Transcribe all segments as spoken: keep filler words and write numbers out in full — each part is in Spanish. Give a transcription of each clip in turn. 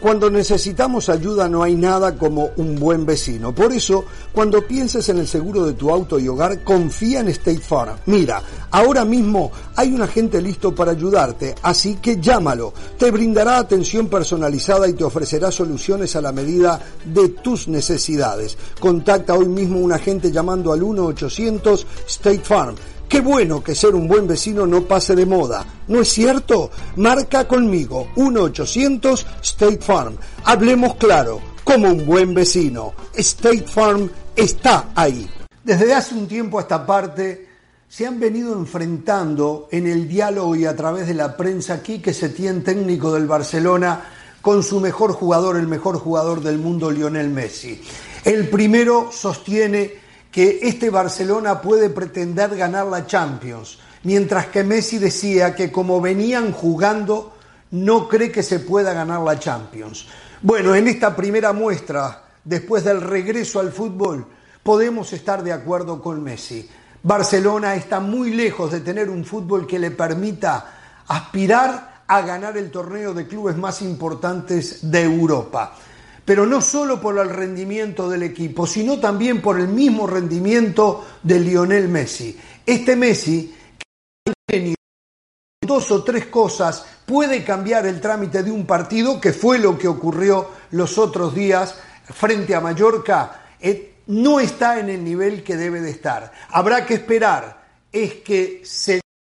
Cuando necesitamos ayuda no hay nada como un buen vecino. Por eso, cuando pienses en el seguro de tu auto y hogar, confía en State Farm. Mira, ahora mismo hay un agente listo para ayudarte, así que llámalo. Te brindará atención personalizada y te ofrecerá soluciones a la medida de tus necesidades. Contacta hoy mismo a un agente llamando al uno ochocientos State Farm. Qué bueno que ser un buen vecino no pase de moda, ¿no es cierto? Marca conmigo, uno ochocientos State Farm. Hablemos claro, como un buen vecino. State Farm está ahí. Desde hace un tiempo a esta parte se han venido enfrentando en el diálogo y a través de la prensa Quique Setién, técnico del Barcelona, con su mejor jugador, el mejor jugador del mundo, Lionel Messi. El primero sostiene que este Barcelona puede pretender ganar la Champions, mientras que Messi decía que como venían jugando, no cree que se pueda ganar la Champions. Bueno, en esta primera muestra, después del regreso al fútbol, podemos estar de acuerdo con Messi. Barcelona está muy lejos de tener un fútbol que le permita aspirar a ganar el torneo de clubes más importantes de Europa. Pero no solo por el rendimiento del equipo, sino también por el mismo rendimiento de Lionel Messi. Este Messi, que dos o tres cosas, puede cambiar el trámite de un partido, que fue lo que ocurrió los otros días frente a Mallorca, eh, no está en el nivel que debe de estar. Habrá que esperar, es que se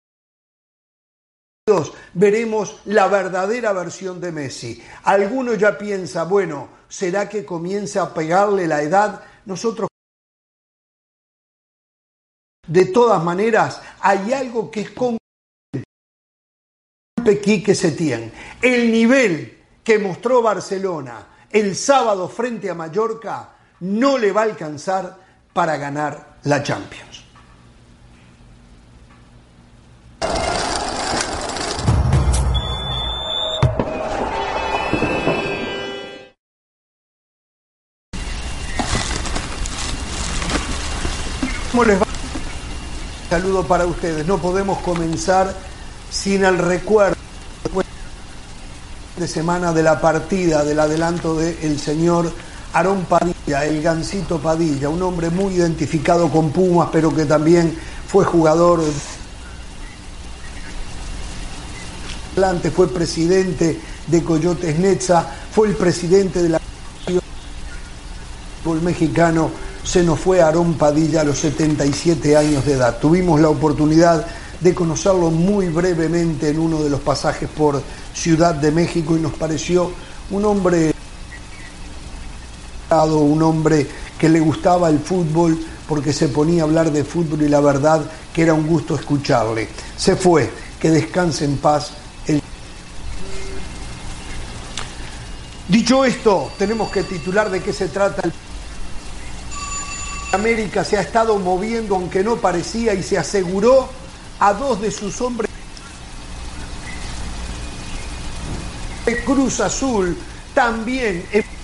veremos la verdadera versión de Messi. Alguno ya piensa, bueno, ¿será que comienza a pegarle la edad? Nosotros, de todas maneras, hay algo que es con Quique Setién. El nivel que mostró Barcelona el sábado frente a Mallorca no le va a alcanzar para ganar la Champions. ¿Cómo les va? Un saludo para ustedes. No podemos comenzar sin el recuerdo después de semana de la partida, del adelanto del señor Aarón Padilla, el Gansito Padilla, un hombre muy identificado con Pumas, pero que también fue jugador, fue presidente de Coyotes Netza, fue el presidente de la fútbol mexicano. Se nos fue Aarón Padilla a los setenta y siete años de edad. Tuvimos la oportunidad de conocerlo muy brevemente en uno de los pasajes por Ciudad de México y nos pareció un hombre, un hombre que le gustaba el fútbol porque se ponía a hablar de fútbol y la verdad que era un gusto escucharle. Se fue, que descanse en paz. El... Dicho esto, tenemos que titular de qué se trata el América. Se ha estado moviendo, aunque no parecía, y se aseguró a dos de sus hombres. Cruz Azul también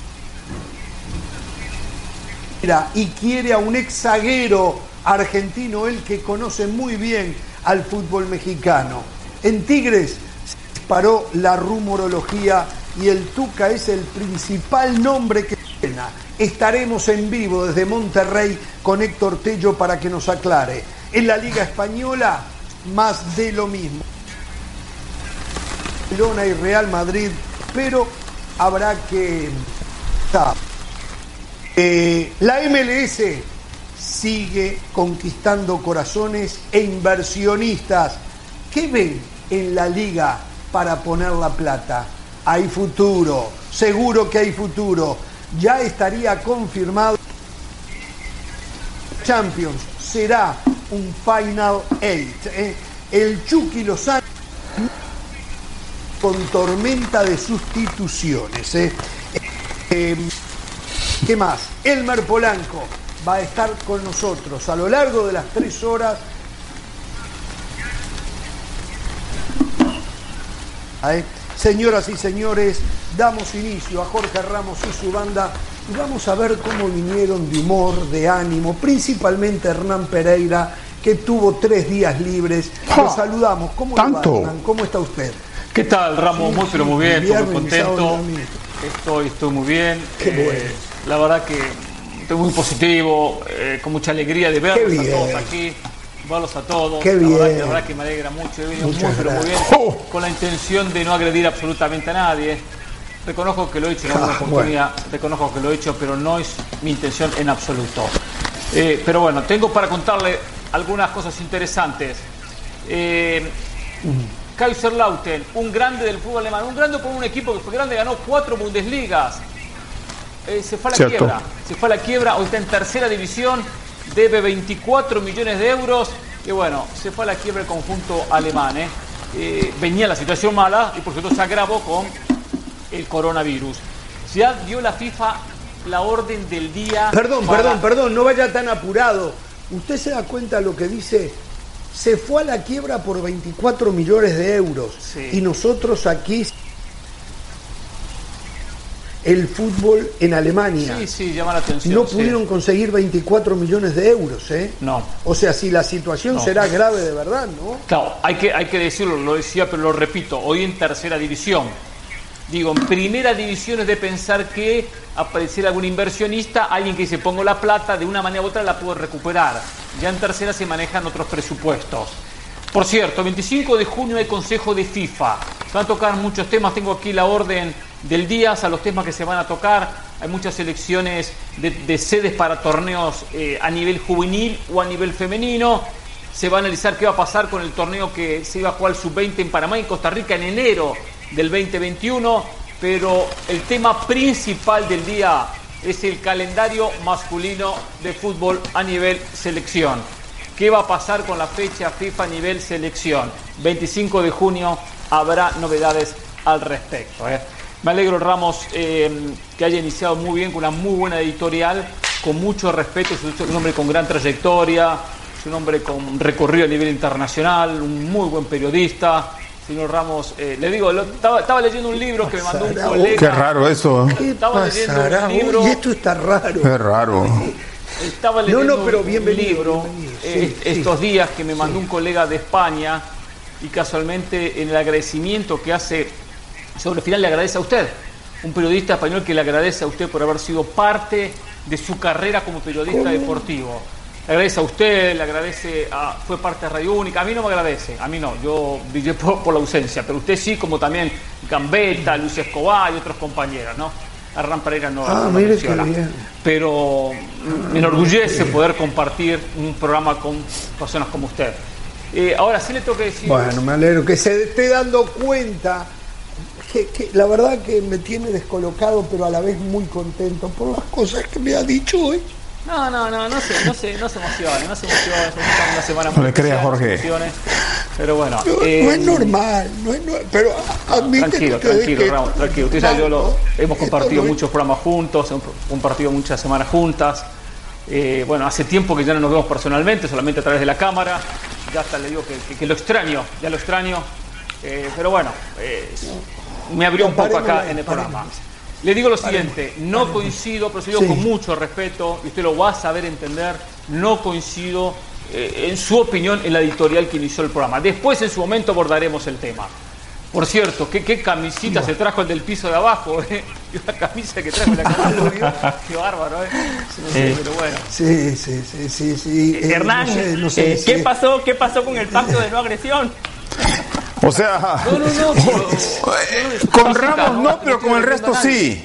y quiere a un ex zaguero argentino, él que conoce muy bien al fútbol mexicano. En Tigres se disparó la rumorología y el Tuca es el principal nombre que suena. Estaremos en vivo desde Monterrey con Héctor Tello para que nos aclare. En la Liga Española, más de lo mismo. Barcelona y Real Madrid, pero habrá que... Eh, la M L S sigue conquistando corazones e inversionistas. ¿Qué ven en la liga para poner la plata? Hay futuro, seguro que hay futuro. Ya estaría confirmado. Champions será un Final Eight. ¿eh? El Chucky Lozano con tormenta de sustituciones. ¿eh? Eh, ¿Qué más? Elmer Polanco va a estar con nosotros a lo largo de las tres horas. ¿eh? Señoras y señores, damos inicio a Jorge Ramos y su banda y vamos a ver cómo vinieron de humor, de ánimo, principalmente Hernán Pereira, que tuvo tres días libres. Oh, Los saludamos. ¿Cómo ¿tanto? le va, Hernán? ¿Cómo está usted? ¿Qué tal, Ramos? Sí, muy, pero muy sí, bien, viernes, muy contento. sábado, Estoy, estoy muy bien. Qué eh, bueno. La verdad que estoy muy positivo, eh, con mucha alegría de verlos a todos aquí, verlos a todos. Qué la, bien. Verdad, la verdad que me alegra mucho. He venido muy, Muchas pero muy bien, gracias. Oh. con la intención de no agredir absolutamente a nadie. Reconozco que lo he hecho en alguna Ah, oportunidad, reconozco que lo he hecho, pero no es mi intención en absoluto. Eh, pero bueno, tengo para contarle algunas cosas interesantes. Eh, Kaiserslautern, un grande del fútbol alemán, un grande por un equipo que fue grande, ganó cuatro Bundesligas. Eh, se fue a la Cierto. quiebra, se fue a la quiebra, hoy está en tercera división, debe veinticuatro millones de euros y bueno, se fue a la quiebra el conjunto alemán. Eh. Eh, venía la situación mala y por cierto se agravó con el coronavirus. Ya dio la FIFA la orden del día. Perdón, para... perdón, perdón, no vaya tan apurado. ¿Usted se da cuenta de lo que dice? Se fue a la quiebra por veinticuatro millones de euros. Sí. Y nosotros aquí, el fútbol en Alemania, Sí, sí, llama la atención. no sí. pudieron conseguir veinticuatro millones de euros, ¿eh? No. O sea, si la situación No. será grave de verdad, ¿no? Claro, hay que, hay que decirlo, lo decía, pero lo repito, hoy en tercera división. Digo, en primera división es de pensar que apareciera algún inversionista, alguien que se ponga la plata, de una manera u otra la puede recuperar. Ya en tercera se manejan otros presupuestos. Por cierto, veinticinco de junio hay Consejo de FIFA. Se van a tocar muchos temas, tengo aquí la orden del día, a los temas que se van a tocar. Hay muchas selecciones de, de sedes para torneos eh, a nivel juvenil o a nivel femenino. Se va a analizar qué va a pasar con el torneo que se iba a jugar sub veinte en Panamá y en Costa Rica en enero del veinte veintiuno, pero el tema principal del día es el calendario masculino de fútbol a nivel selección. ¿Qué va a pasar con la fecha FIFA a nivel selección? veinticinco de junio habrá novedades al respecto. ¿eh? Me alegro, Ramos, eh, que haya iniciado muy bien, con una muy buena editorial, con mucho respeto. Es un hombre con gran trayectoria, es un hombre con recorrido a nivel internacional, un muy buen periodista. Señor Ramos, eh, le digo, lo, estaba, estaba leyendo un libro que me mandó un colega. Qué raro eso. ¿eh? ¿Qué Estaba leyendo un pasará? libro. Uy, esto está raro. Qué raro. Estaba No, leyendo no, pero un bienvenido, libro bienvenido. eh, Sí, estos sí. días que me mandó un colega de España y casualmente en el agradecimiento que hace sobre el final le agradece a usted, un periodista español que le agradece a usted por haber sido parte de su carrera como periodista deportivo. Le agradece a usted, le agradece a... Fue parte de Radio Única. A mí no me agradece, a mí no. Yo brillé por, por la ausencia, pero usted sí, como también Gambetta, Luis Escobar y otros compañeros, ¿no? Hernán Pereira no, Ah, no mire menciona. qué bien. Pero me enorgullece poder compartir un programa con personas como usted. Eh, ahora sí le tengo que decir... Bueno, me alegro que se esté dando cuenta que, que la verdad que me tiene descolocado, pero a la vez muy contento por las cosas que me ha dicho hoy. No, no, no, no se, no se, no se emocione, no se emocione, es una semana No muy le creas, especial, Jorge. no se emocione. Pero bueno, No, eh, no es normal, no es normal, pero admiten tranquilo, ustedes tranquilo, que Ramos, esto- tranquilo. Usted ya yo lo, ¿no? hemos compartido Esto no es- muchos programas juntos, hemos compartido muchas semanas juntas. Eh, bueno, hace tiempo que ya no nos vemos personalmente, solamente a través de la cámara. Ya hasta le digo que, que, que lo extraño, ya lo extraño. Eh, pero bueno, eh, me abrió un poco acá en el programa. Le digo lo siguiente, no coincido, pero se lo digo Sí. con mucho respeto, y usted lo va a saber entender, no coincido eh, en su opinión en la editorial que inició el programa. Después en su momento abordaremos el tema. Por cierto, ¿qué, qué camisita se trajo el del piso de abajo? ¿eh? Y una camisa que trajo la camisa, qué bárbaro, ¿eh? No sé, Eh. pero bueno. Sí, sí, sí, sí, sí. eh, Hernán, no sé, no sé eh, si ¿qué es- pasó? ¿Qué pasó con el pacto de no agresión? O sea, No, no, no, pero- con Ramos no, pero con el resto sí.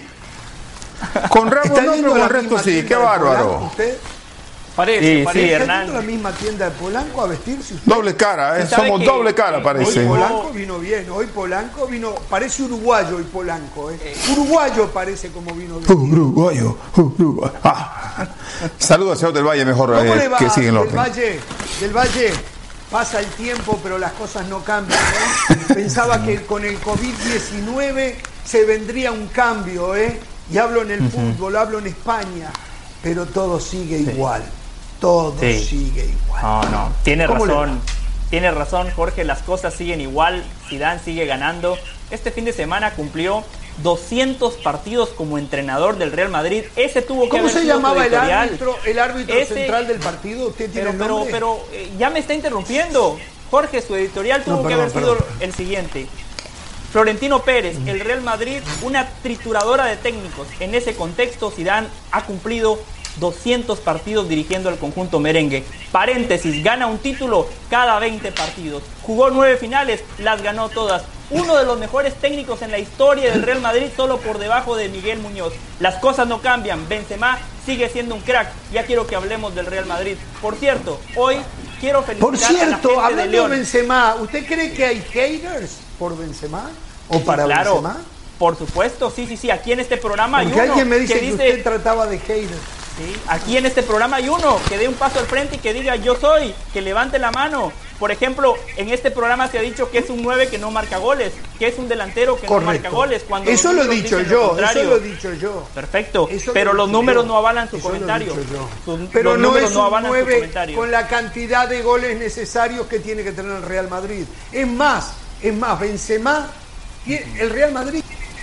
Con Ramos ¿Está no, yendo pero a con la el resto misma sí. tienda Qué de Polanco bárbaro. usted? Parece, Sí, sí, parece. ¿Está Hernán. yendo a la misma tienda de Polanco a vestirse usted? Doble cara, ¿eh? ¿Sabe Somos que- doble cara, que- Hoy parece. Polanco vino bien, hoy Polanco vino, parece uruguayo hoy Polanco, ¿eh? Uruguayo parece como vino bien. Uruguayo, Uruguayo. Ah. Saludos al señor del Valle, mejor ¿Cómo eh, le va que sigue en del orden. Valle? Del Valle, pasa el tiempo, pero las cosas no cambian, ¿eh? Pensaba que con el COVID diecinueve se vendría un cambio, ¿eh? Y hablo en el fútbol, hablo en España, pero todo sigue igual, todo Sí. sigue igual. No, no, tiene ¿Cómo le razón. Tiene razón, Jorge, las cosas siguen igual, Zidane sigue ganando. Este fin de semana cumplió doscientos partidos como entrenador del Real Madrid. Ese tuvo que ¿Cómo haber se sido su llamaba el editorial. árbitro, el árbitro Ese- central del partido? ¿Usted tiene Pero, el pero, nombre? pero, eh, ya me está interrumpiendo. Jorge, su editorial tuvo No, que perdón, haber sido perdón. el siguiente. Florentino Pérez, el Real Madrid, una trituradora de técnicos. En ese contexto, Zidane ha cumplido doscientos partidos dirigiendo al conjunto merengue. Paréntesis, gana un título cada veinte partidos. Jugó nueve finales, las ganó todas. Uno de los mejores técnicos en la historia del Real Madrid, solo por debajo de Miguel Muñoz. Las cosas no cambian. Benzema sigue siendo un crack. Ya quiero que hablemos del Real Madrid. Por cierto, hoy quiero felicitar Por cierto, a la gente hablando de León. de Benzema, ¿usted cree que hay haters por Benzema? ¿O para Sí, claro, Benzema? por supuesto, sí, sí, sí. Aquí en este programa Porque hay uno alguien me dice que, dice, usted trataba de haters. sí, aquí en este programa hay uno que dé un paso al frente y que diga yo soy, que levante la mano. Por ejemplo, en este programa se ha dicho que es un nueve que no marca goles, que es un delantero que Correcto. no marca goles. Cuando Eso los lo he números dicho dicen yo, contrario. eso lo he dicho yo. Perfecto, Eso pero lo he los dicho números yo. no avalan su Eso lo he comentario. dicho yo. Sus- Pero los no números es no un avalan su nueve comentario. con la cantidad de goles necesarios que tiene que tener el Real Madrid. Es más, es más, Benzema, el Real Madrid.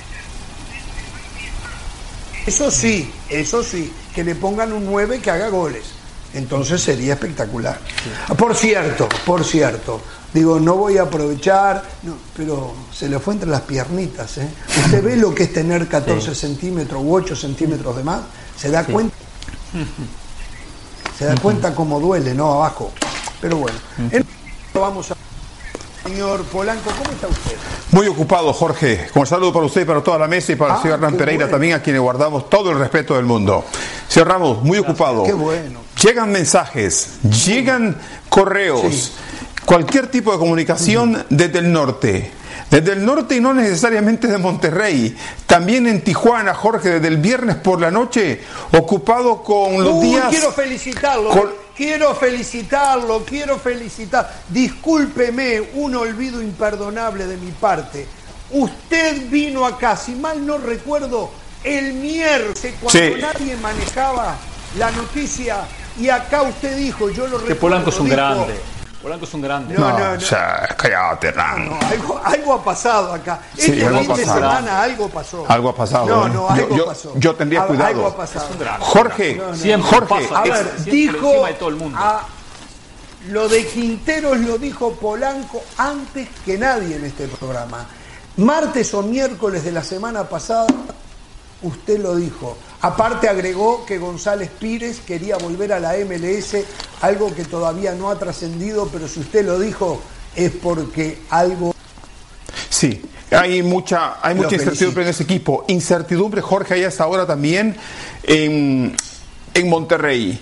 Eso sí, eso sí, que le pongan un nueve que haga goles. Entonces sería espectacular. Por cierto, por cierto, digo, no voy a aprovechar, no, pero se le fue entre las piernitas, ¿eh? ¿Usted ve lo que es tener catorce Sí. centímetros u ocho centímetros de más? ¿Se da Sí. cuenta? Se da cuenta cómo duele, ¿no? Abajo. Pero bueno, en- vamos a... Señor Polanco, ¿cómo está usted? Muy ocupado, Jorge. Con saludo para usted y para toda la mesa y para Ah, el señor Hernán qué Pereira bueno. también, a quien le guardamos todo el respeto del mundo. Señor Ramos, muy ocupado. Qué bueno. Llegan mensajes, llegan correos, Sí. cualquier tipo de comunicación desde el norte. Desde el norte y no necesariamente de Monterrey. También en Tijuana, Jorge, desde el viernes por la noche, ocupado con los Uy, días... quiero felicitarlo, con- quiero felicitarlo, quiero felicitar. Discúlpeme, un olvido imperdonable de mi parte. Usted vino acá, si mal no recuerdo, el miércoles, cuando Sí. nadie manejaba la noticia, y acá usted dijo, yo lo recuerdo. Que Polanco es un dijo, grande. Polanco es un grande. No, No, no, no. ya, cállate, Hernán. No, algo, algo ha pasado acá. Sí, este algo fin ha de pasado. semana algo pasó. Algo ha pasado, No, ¿eh? no, Yo- algo yo- pasó. yo tendría A- cuidado. Algo ha pasado. Jorge, No, no. Siempre Jorge, pasa. A es- ver, Siempre dijo encima de todo el mundo. a- lo de Quinteros lo dijo Polanco antes que nadie en este programa. Martes o miércoles de la semana pasada, usted lo dijo. Aparte agregó que González Pires quería volver a la M L S, algo que todavía no ha trascendido, pero si usted lo dijo es porque algo... Sí, hay mucha, hay Lo mucha incertidumbre felicito. en ese equipo. Incertidumbre, Jorge, hay hasta ahora también en, en Monterrey.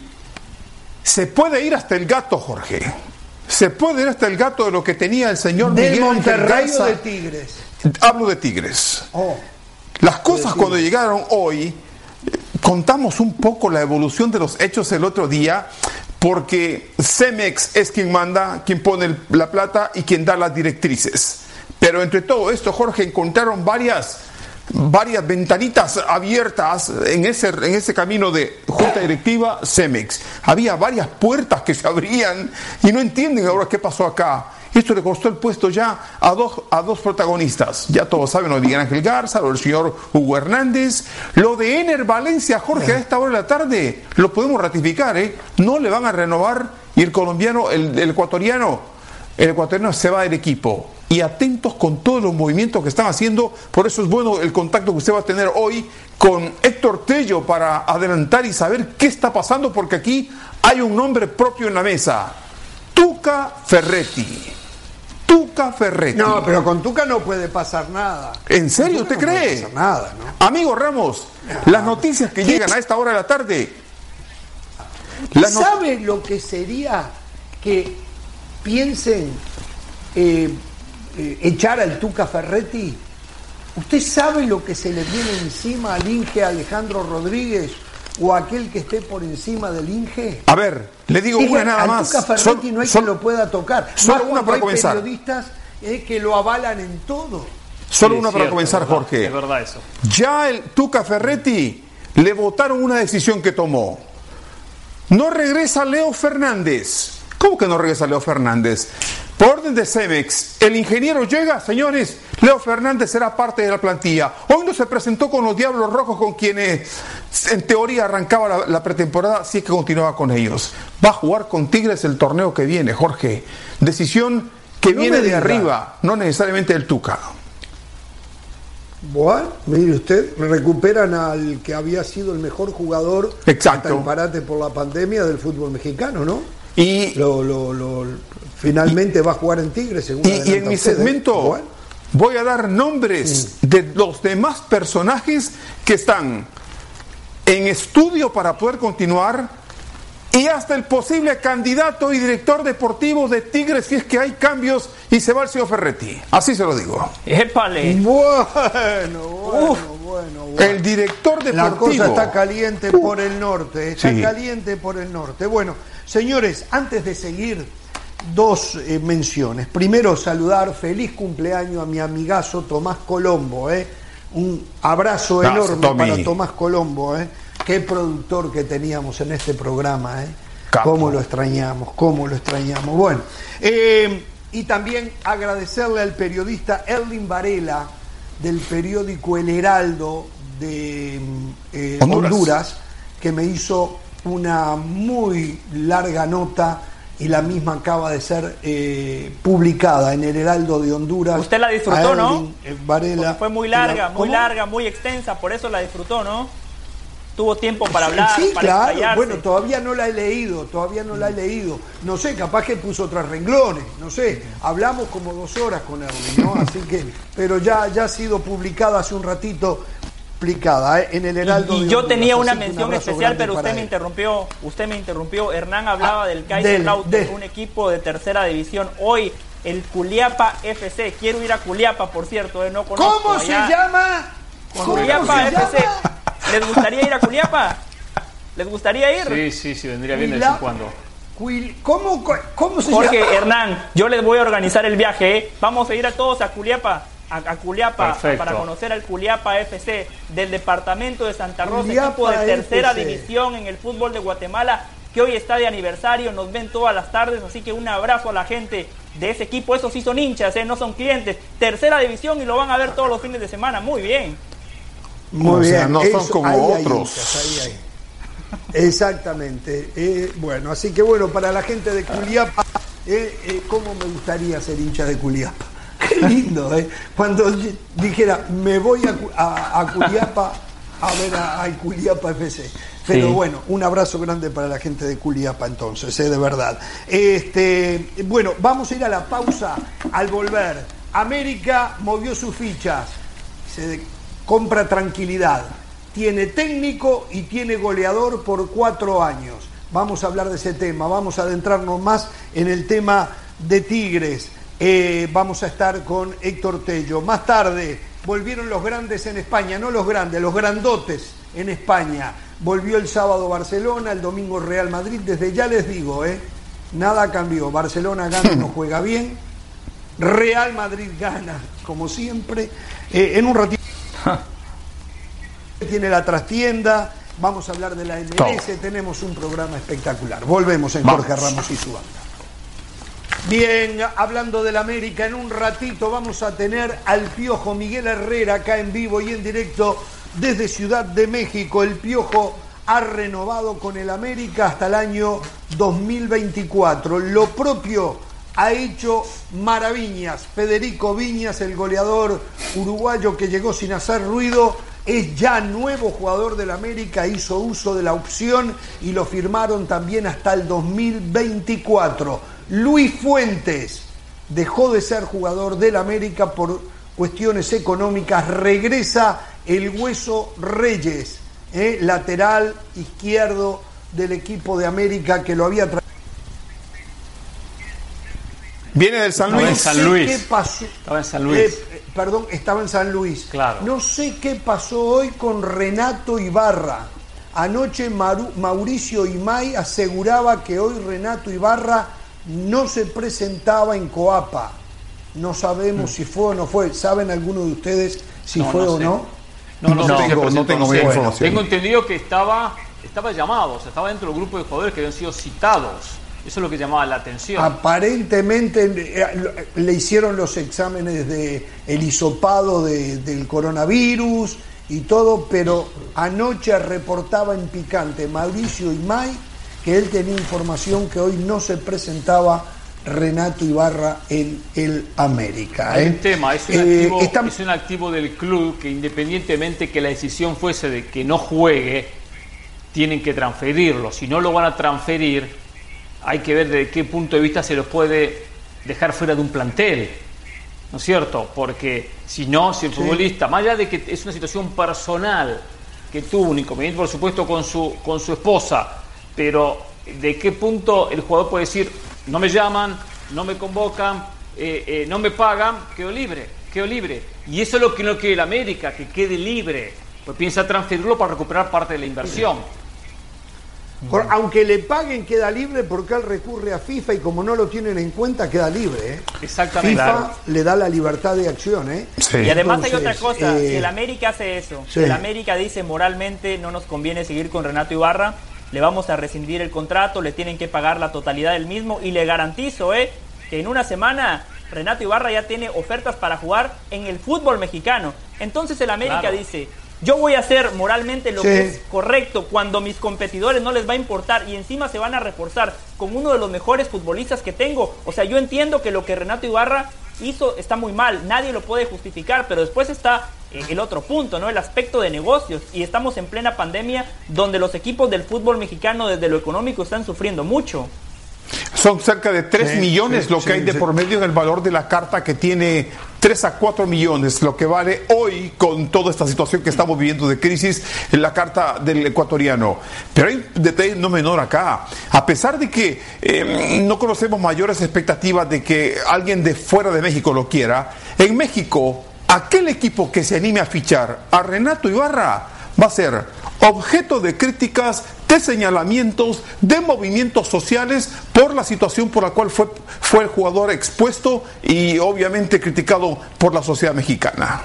Se puede ir hasta el gato, Jorge. Se puede ir hasta el gato de lo que tenía el señor ¿De Miguel Ángel Monterrey o Garza. de Tigres? Hablo de Tigres. Oh, Las cosas Decime. cuando llegaron hoy, eh, contamos un poco la evolución de los hechos el otro día, porque Cemex es quien manda, quien pone el- la plata y quien da las directrices. Pero entre todo esto, Jorge, encontraron varias, varias ventanitas abiertas en ese, en ese camino de junta directiva Cemex. Había varias puertas que se abrían y no entienden ahora qué pasó acá. Esto le costó el puesto ya a dos, a dos protagonistas. Ya todos saben lo de Miguel Ángel Garza, lo del señor Hugo Hernández, lo de Ener Valencia, Jorge, a esta hora de la tarde, lo podemos ratificar, ¿eh? No le van a renovar y el colombiano, el, el ecuatoriano, el ecuatoriano se va del equipo. Y atentos con todos los movimientos que están haciendo, por eso es bueno el contacto que usted va a tener hoy con Héctor Tello para adelantar y saber qué está pasando, porque aquí hay un nombre propio en la mesa, Tuca Ferretti. Tuca Ferretti. no, pero con Tuca no puede pasar nada. ¿En serio Con Tuca usted no puede cree? pasar nada, ¿no? Amigo Ramos, las noticias que llegan a esta hora de la tarde. Las no- ¿Sabe lo que sería que piensen eh, eh, echar al Tuca Ferretti? ¿Usted sabe lo que se le viene encima al Inge Alejandro Rodríguez o aquel que esté por encima del Inge? A ver, le digo Dije, una nada al más. Tuca Ferretti Sol- no hay sol- quien lo pueda tocar. solo Más una cuando para hay comenzar. periodistas eh, que lo avalan en todo. Solo Sí, una es para cierto, comenzar, es verdad, Jorge. Es verdad eso. Ya el Tuca Ferretti le votaron una decisión que tomó. No regresa Leo Fernández. ¿Cómo que no regresa Leo Fernández? Por orden de Cemex, el ingeniero llega, señores, Leo Fernández será parte de la plantilla. Hoy no se presentó con los Diablos Rojos, con quienes en teoría arrancaba la, la pretemporada, si es que continuaba con ellos. Va a jugar con Tigres el torneo que viene, Jorge. Decisión que No viene me de diga. arriba, no necesariamente del Tuca. Bueno, mire usted, recuperan al que había sido el mejor jugador Exacto. hasta el parate por la pandemia del fútbol mexicano, ¿no? Y lo, lo, lo, finalmente y, va a jugar en Tigres, según y, y en mi usted, segmento ¿eh? Bueno. voy a dar nombres sí. de los demás personajes que están en estudio para poder continuar, y hasta el posible candidato y director deportivo de Tigres si es que hay cambios y se va el señor Ferretti. Así se lo digo. ¡Épale! Bueno, bueno, bueno, bueno. El director deportivo. La cosa está caliente uh, por el norte, está sí. caliente por el norte. Bueno, señores, antes de seguir, dos eh, menciones. Primero, saludar, feliz cumpleaños a mi amigazo Tomás Colombo, ¿eh? Un abrazo Gracias, enorme Tommy. para Tomás Colombo, ¿eh? Qué productor que teníamos en este programa, ¿eh? Capo. Cómo lo extrañamos, cómo lo extrañamos. Bueno, eh, y también agradecerle al periodista Erling Varela del periódico El Heraldo de eh, Honduras. Honduras, que me hizo una muy larga nota y la misma acaba de ser eh, publicada en El Heraldo de Honduras. Usted la disfrutó, Erling, ¿no? Varela. Fue muy larga, la, muy larga, muy extensa, por eso la disfrutó, ¿no? Tuvo tiempo para hablar, sí, para claro. explayarse. Bueno, todavía no la he leído, todavía no la he leído. No sé, capaz que puso otros renglones, no sé. Hablamos como dos horas con Erling, ¿no? Así que, pero ya, ya ha sido publicada hace un ratito, publicada ¿eh? en el Heraldo. Y, y de yo Honduras, tenía una un mención especial, pero usted me él. interrumpió. Usted me interrumpió. Hernán hablaba ah, del Kaiserslautern, un equipo de tercera división. Hoy el Culiapa F C. Quiero ir a Culiapa, por cierto, ¿eh? No conozco. ¿Cómo allá. se llama? Culiapa F C. Llama? ¿Les gustaría ir a Culiapa? ¿Les gustaría ir? Sí, sí, sí, vendría bien de vez en cuando. ¿Cómo, cómo se Jorge, llama? Hernán, yo les voy a organizar el viaje, ¿eh? Vamos a ir a todos a Culiapa, a, a Culiapa, Perfecto. Para conocer al Culiapa F C del departamento de Santa Rosa, Culiapa equipo de tercera F C. División en el fútbol de Guatemala, que hoy está de aniversario, nos ven todas las tardes, así que un abrazo a la gente de ese equipo. Esos sí son hinchas, ¿eh? No son clientes. Tercera división y lo van a ver todos los fines de semana, muy bien. Muy o bien, sea, no Eso, son como ahí otros. Hay hinchas, ahí hay. Exactamente. Eh, bueno, así que bueno, para la gente de Culiapa, eh, eh, ¿cómo me gustaría ser hincha de Culiapa? Qué lindo, ¿eh? Cuando dijera, me voy a, a, a Culiapa a ver a, a Culiapa F C. Pero sí. Bueno, un abrazo grande para la gente de Culiapa entonces, ¿eh? De verdad. Este, bueno, vamos a ir a la pausa. Al volver, América movió sus fichas. Se compra tranquilidad. Tiene técnico y tiene goleador por cuatro años. Vamos a hablar de ese tema, vamos a adentrarnos más en el tema de Tigres. Eh, vamos a estar con Héctor Tello. Más tarde volvieron los grandes en España, no los grandes, los grandotes en España. Volvió el sábado Barcelona, el domingo Real Madrid. Desde ya les digo, eh, nada cambió. Barcelona gana, no juega bien. Real Madrid gana, como siempre. Eh, en un ratito tiene la trastienda, vamos a hablar de la M L S, tenemos un programa espectacular. Volvemos en Jorge Ramos y su banda. Bien, hablando del América, en un ratito vamos a tener al Piojo Miguel Herrera acá en vivo y en directo desde Ciudad de México. El Piojo ha renovado con el América hasta el año dos mil veinticuatro. Lo propio ha hecho maravillas. Federico Viñas, el goleador uruguayo que llegó sin hacer ruido, es ya nuevo jugador del América, hizo uso de la opción y lo firmaron también hasta el dos mil veinticuatro. Luis Fuentes dejó de ser jugador del América por cuestiones económicas, regresa el Hueso Reyes, eh, lateral izquierdo del equipo de América que lo había traído. Viene del San Luis. No sé San Luis. ¿Qué pasó? Estaba en San Luis. Eh, perdón, estaba en San Luis. Claro. No sé qué pasó hoy con Renato Ibarra. Anoche Maru, Mauricio Imay aseguraba que hoy Renato Ibarra no se presentaba en Coapa. No sabemos mm. si fue o no fue. ¿Saben alguno de ustedes si no, fue no o sé. no? No, no, no, no tengo, no tengo bien información. Tengo entendido que estaba, estaba llamado, o sea, estaba dentro del grupo de jugadores que habían sido citados. Eso es lo que llamaba la atención. Aparentemente le hicieron los exámenes de el hisopado de, del coronavirus y todo, pero anoche reportaba en picante Mauricio Imay que él tenía información que hoy no se presentaba Renato Ibarra en el América. Hay ¿eh? un tema, es un, Eh, activo, está- es un activo del club que independientemente que la decisión fuese de que no juegue, tienen que transferirlo. Si no lo van a transferir, hay que ver de qué punto de vista se los puede dejar fuera de un plantel, ¿no es cierto? Porque si no, si el Sí. futbolista, más allá de que es una situación personal, que tuvo un inconveniente por supuesto con su, con su esposa, pero de qué punto el jugador puede decir, no me llaman, no me convocan, eh, eh, no me pagan, quedo libre, quedo libre. Y eso es lo que no quiere el América, que quede libre, pues piensa transferirlo para recuperar parte de la inversión. Por- aunque le paguen, queda libre porque él recurre a FIFA y como no lo tienen en cuenta, queda libre. ¿eh? Exactamente. FIFA Claro. le da la libertad de acción. ¿eh? Sí. Y además hay Entonces, otra cosa, eh, si el América hace eso, sí. si el América dice moralmente no nos conviene seguir con Renato Ibarra, le vamos a rescindir el contrato, le tienen que pagar la totalidad del mismo y le garantizo eh, que en una semana Renato Ibarra ya tiene ofertas para jugar en el fútbol mexicano. Entonces el América Claro. dice, yo voy a hacer moralmente lo Sí. que es correcto cuando mis competidores no les va a importar y encima se van a reforzar con uno de los mejores futbolistas que tengo. O sea, yo entiendo que lo que Renato Ibarra hizo está muy mal, nadie lo puede justificar, pero después está eh, el otro punto, ¿no? El aspecto de negocios, y estamos en plena pandemia donde los equipos del fútbol mexicano desde lo económico están sufriendo mucho. Son cerca de tres Sí, millones sí, lo que sí, hay de sí. por medio en el valor de la carta, que tiene tres a cuatro millones, lo que vale hoy con toda esta situación que estamos viviendo de crisis en la carta del ecuatoriano. Pero hay un detalle no menor acá. A pesar de que eh, no conocemos mayores expectativas de que alguien de fuera de México lo quiera, en México, aquel equipo que se anime a fichar a Renato Ibarra va a ser objeto de críticas, de señalamientos, de movimientos sociales por la situación por la cual fue, fue el jugador expuesto y obviamente criticado por la sociedad mexicana.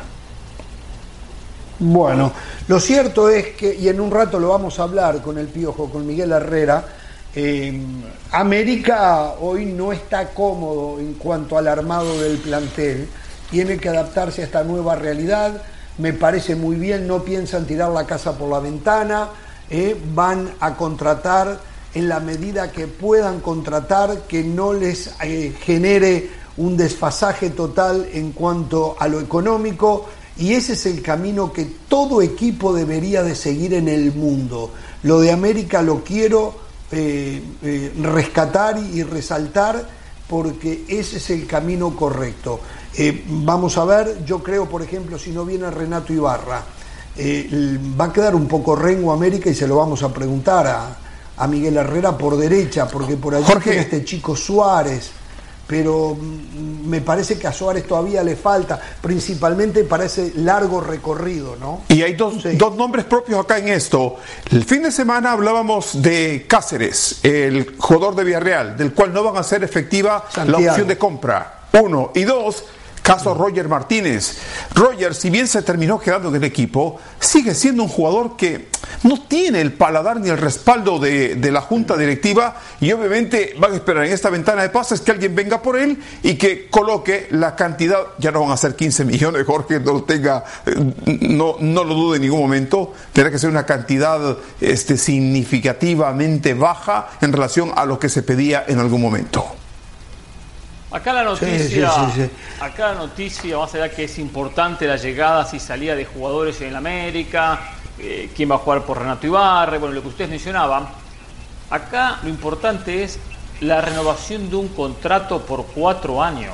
Bueno, lo cierto es que, y en un rato lo vamos a hablar con el Piojo, con Miguel Herrera, eh, América hoy no está cómodo en cuanto al armado del plantel, tiene que adaptarse a esta nueva realidad. Me parece muy bien, no piensan tirar la casa por la ventana, eh, van a contratar en la medida que puedan contratar, que no les eh, genere un desfasaje total en cuanto a lo económico, y ese es el camino que todo equipo debería de seguir en el mundo. Lo de América lo quiero eh, eh, rescatar y resaltar porque ese es el camino correcto. Eh, vamos a ver, yo creo, por ejemplo, si no viene Renato Ibarra, eh, va a quedar un poco rengo América y se lo vamos a preguntar a, a Miguel Herrera por derecha, porque por allí Jorge. tiene este chico Suárez, pero mm, me parece que a Suárez todavía le falta, principalmente para ese largo recorrido, ¿no? Y hay dos, Sí. dos nombres propios acá en esto. El fin de semana hablábamos de Cáceres, el jugador de Villarreal, del cual no van a ser efectiva Santiago. la opción de compra. Uno. Y dos, caso Roger Martínez. Roger, si bien se terminó quedando en el equipo, sigue siendo un jugador que no tiene el paladar ni el respaldo de, de la junta directiva, y obviamente van a esperar en esta ventana de pases que alguien venga por él y que coloque la cantidad. Ya no van a ser quince millones, Jorge, no lo tenga, no, no lo dude en ningún momento. Tendrá que ser una cantidad este, significativamente baja en relación a lo que se pedía en algún momento. Acá la noticia, Sí, sí, sí, sí. acá la noticia, más allá que es importante las llegadas y salida de jugadores en el América, eh, quién va a jugar por Renato Ibarra, bueno, lo que ustedes mencionaban, acá lo importante es la renovación de un contrato por cuatro años.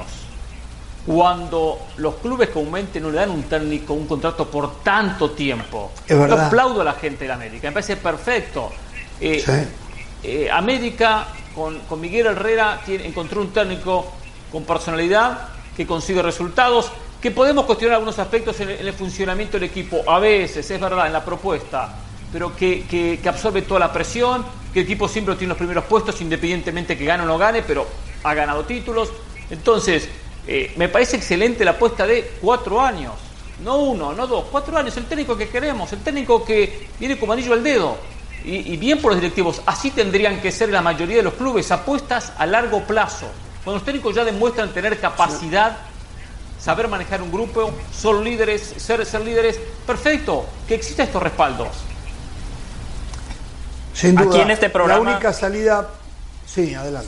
Cuando los clubes comúnmente no le dan un técnico un contrato por tanto tiempo. Es verdad. Yo aplaudo a la gente de la América, me parece perfecto. Eh, Sí. eh, América con, con Miguel Herrera tiene, encontró un técnico con personalidad, que consigue resultados, que podemos cuestionar algunos aspectos en el, en el funcionamiento del equipo, a veces, es verdad, en la propuesta, pero que, que, que absorbe toda la presión, que el equipo siempre tiene los primeros puestos, independientemente que gane o no gane, pero ha ganado títulos. Entonces, eh, me parece excelente la apuesta de cuatro años, no uno, no dos, cuatro años, el técnico que queremos, el técnico que viene como anillo al dedo. Y, y bien por los directivos, así tendrían que ser la mayoría de los clubes, apuestas a largo plazo. Cuando los técnicos ya demuestran tener capacidad, saber manejar un grupo, son líderes, ser, ser líderes, perfecto, que existan estos respaldos. Sin duda. Aquí en este programa- La única salida... Sí, adelante.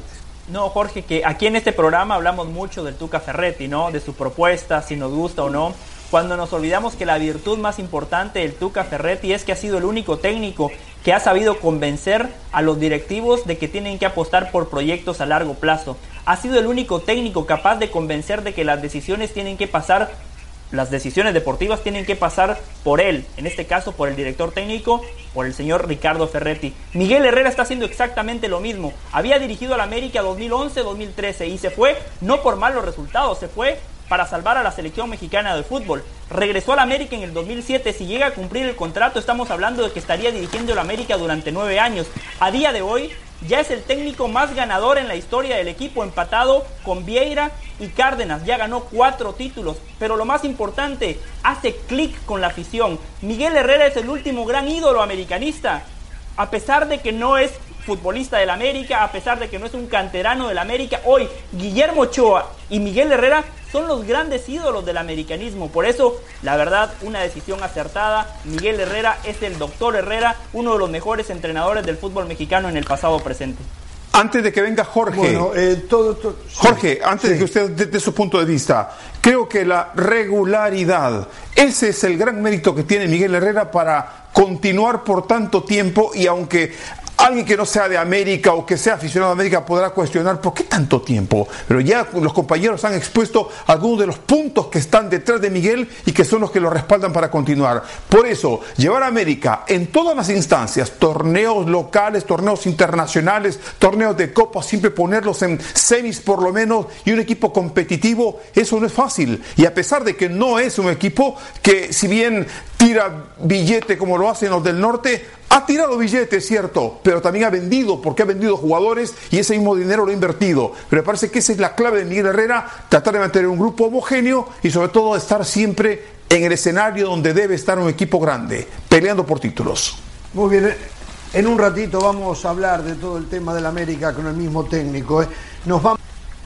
No, Jorge, que aquí en este programa hablamos mucho del Tuca Ferretti, ¿no? De su propuesta, si nos gusta o no. Cuando nos olvidamos que la virtud más importante del Tuca Ferretti es que ha sido el único técnico que ha sabido convencer a los directivos de que tienen que apostar por proyectos a largo plazo. Ha sido el único técnico capaz de convencer de que las decisiones tienen que pasar, las decisiones deportivas tienen que pasar por él, en este caso por el director técnico, por el señor Ricardo Ferretti. Miguel Herrera está haciendo exactamente lo mismo. Había dirigido al América dos mil once dos mil trece y se fue no por malos resultados, se fue para salvar a la selección mexicana de fútbol. Regresó al América en el dos mil siete. Si llega a cumplir el contrato, estamos hablando de que estaría dirigiendo el América durante nueve años. A día de hoy, ya es el técnico más ganador en la historia del equipo, empatado con Vieira y Cárdenas. Ya ganó cuatro títulos, pero lo más importante, hace clic con la afición. Miguel Herrera es el último gran ídolo americanista. A pesar de que no es futbolista del América, a pesar de que no es un canterano del América, hoy Guillermo Ochoa y Miguel Herrera son los grandes ídolos del americanismo. Por eso, la verdad, una decisión acertada. Miguel Herrera es el doctor Herrera, uno de los mejores entrenadores del fútbol mexicano en el pasado presente. Antes de que venga Jorge, bueno, eh, todo, todo, sí, Jorge, antes sí. de que usted dé de su punto de vista, creo que la regularidad, ese es el gran mérito que tiene Miguel Herrera para continuar por tanto tiempo, y aunque alguien que no sea de América o que sea aficionado a América podrá cuestionar por qué tanto tiempo, pero ya los compañeros han expuesto algunos de los puntos que están detrás de Miguel y que son los que lo respaldan para continuar. Por eso, llevar a América en todas las instancias, torneos locales, torneos internacionales, torneos de copa, siempre ponerlos en semis por lo menos, y un equipo competitivo, eso no es fácil. Y a pesar de que no es un equipo que, si bien tira billete como lo hacen los del norte, ha tirado billetes, cierto, pero también ha vendido, porque ha vendido jugadores y ese mismo dinero lo ha invertido. Pero me parece que esa es la clave de Miguel Herrera, tratar de mantener un grupo homogéneo y sobre todo estar siempre en el escenario donde debe estar un equipo grande, peleando por títulos. Muy bien, en un ratito vamos a hablar de todo el tema del América con el mismo técnico. ¿eh? Nos vamos.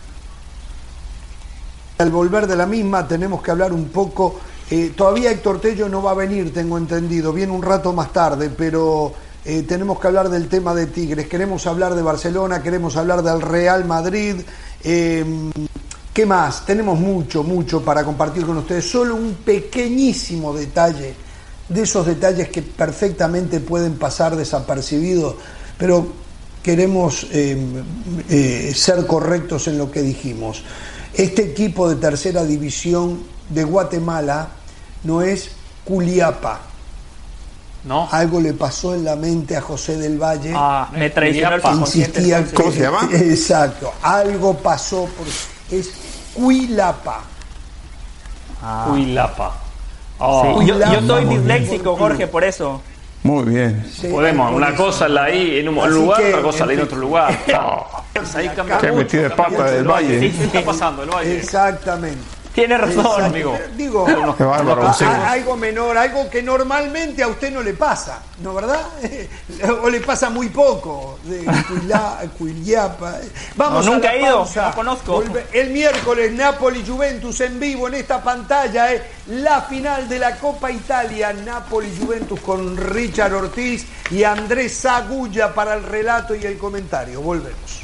Al volver de la misma tenemos que hablar un poco. Eh, todavía Héctor Tello no va a venir, tengo entendido, viene un rato más tarde, pero eh, tenemos que hablar del tema de Tigres, queremos hablar de Barcelona, queremos hablar del Real Madrid, eh, ¿qué más? Tenemos mucho, mucho para compartir con ustedes, solo un pequeñísimo detalle, de esos detalles que perfectamente pueden pasar desapercibidos, pero queremos eh, eh, ser correctos en lo que dijimos. Este equipo de tercera división de Guatemala no es Culiapa. No. Algo le pasó en la mente a José del Valle. Ah, me traicionó el subconsciente. Insistía que, ¿Cómo se llama? Exacto. Algo pasó por, es Cuilapa. Ah. Cuilapa. Oh. Sí, yo, yo soy Muy disléxico, bien. Jorge, por eso. Muy bien. Sí, Podemos, una eso. cosa la I en un Así lugar, que, otra cosa la I en en otro lugar. No. Ahí cambia Qué mucho, metida de cambia pata mucho. del Valle. Sí, ¿qué está pasando el Valle? Exactamente. Tiene razón, Exacto. amigo. Digo, Qué bárbaro, a- sí. a- algo menor, algo que normalmente a usted no le pasa, ¿no verdad? O le pasa muy poco. De Cuila- Cuiliapa. Vamos No, a nunca la he ido, pausa. no conozco. Volve- El miércoles Napoli-Juventus en vivo en esta pantalla, eh, la final de la Copa Italia, Napoli-Juventus con Richard Ortiz y Andrés Zagulla para el relato y el comentario. Volvemos.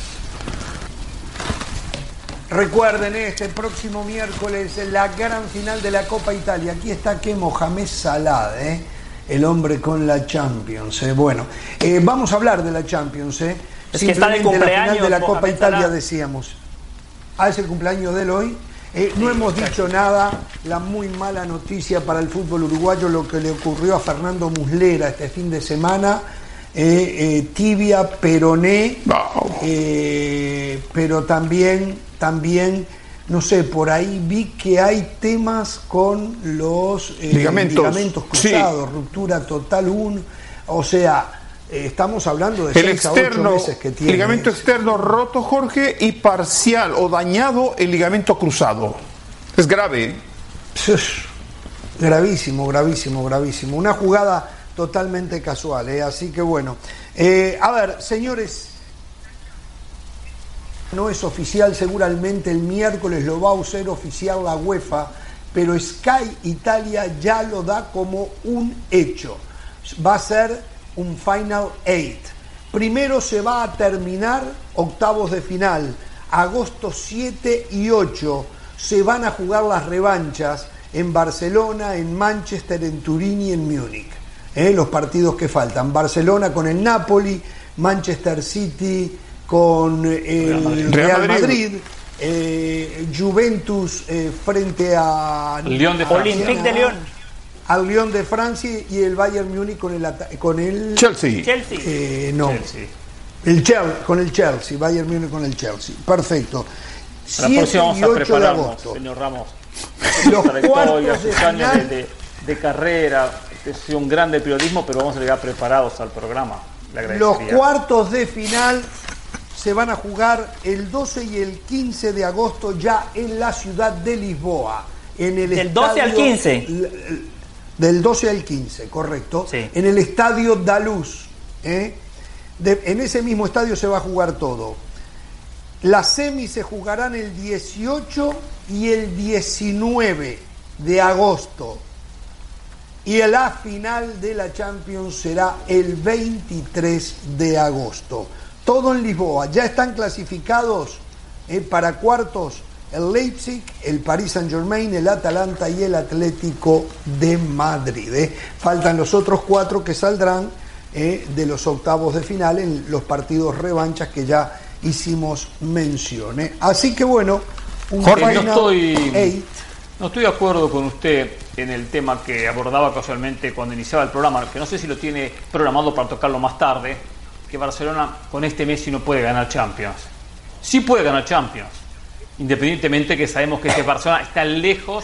Recuerden, este próximo miércoles la gran final de la Copa Italia. Aquí está que Mohamed Salah, ¿eh? el hombre con la Champions. ¿eh? Bueno, eh, vamos a hablar de la Champions. ¿eh? Es que está de Simplemente la final cumpleaños, de la Copa Mohamed Italia, Salah. decíamos. Ah, es el cumpleaños de él hoy. Eh, no hemos dicho nada, la muy mala noticia para el fútbol uruguayo, lo que le ocurrió a Fernando Muslera este fin de semana. Eh, eh, tibia, peroné, Wow. eh, pero también, también, no sé, por ahí vi que hay temas con los eh, Ligamentos. ligamentos cruzados, Sí. ruptura total, un, o sea, eh, estamos hablando de El seis a ocho externo, meses que tiene. ligamento externo roto, Jorge, y parcial o dañado el ligamento cruzado. Es grave. Gravísimo, gravísimo, gravísimo. Una jugada totalmente casual, ¿eh? Así que bueno. Eh, a ver, señores, no es oficial, seguramente el miércoles lo va a hacer oficial la UEFA, pero Sky Italia ya lo da como un hecho. Va a ser un Final Eight. Primero se va a terminar octavos de final. Agosto siete y ocho se van a jugar las revanchas en Barcelona, en Manchester, en Turín y en Múnich. ¿Eh? Los partidos que faltan. Barcelona con el Napoli, Manchester City con el Real Madrid, Real Madrid eh, Juventus eh, frente a Lyon de Francia, Olympique de Lyon, al Lyon de Francia, y el Bayern Múnich con el con el Chelsea, Chelsea. Eh, no, Chelsea. el Chelsea con el Chelsea, Bayern Múnich con el Chelsea. Perfecto. La próxima vamos siete y a ocho de prepararnos, agosto. señor Ramos. Los cuartos Trayectoria, de sus años final. de, de, de carrera. Usted ha sido un grande periodismo, pero vamos a llegar preparados al programa. Le Los agradecería. cuartos de final se van a jugar el doce y el quince de agosto ya en la ciudad de Lisboa. En el Del doce al quince. Del doce al quince, correcto. Sí. En el estadio Da Luz. ¿eh? De, en ese mismo estadio se va a jugar todo. Las semis se jugarán el dieciocho y el diecinueve de agosto. Y la final de la Champions será el veintitrés de agosto. Todo en Lisboa. Ya están clasificados eh, para cuartos el Leipzig, el Paris Saint-Germain, el Atalanta y el Atlético de Madrid. Eh. Faltan los otros cuatro que saldrán eh, de los octavos de final en los partidos revanchas que ya hicimos mención. Eh. Así que bueno, un Jorge, final no estoy, eight. no estoy de acuerdo con usted en el tema que abordaba casualmente cuando iniciaba el programa, que no sé si lo tiene programado para tocarlo más tarde, que Barcelona con este Messi no puede ganar Champions. Sí puede ganar Champions, independientemente que sabemos que este Barcelona está lejos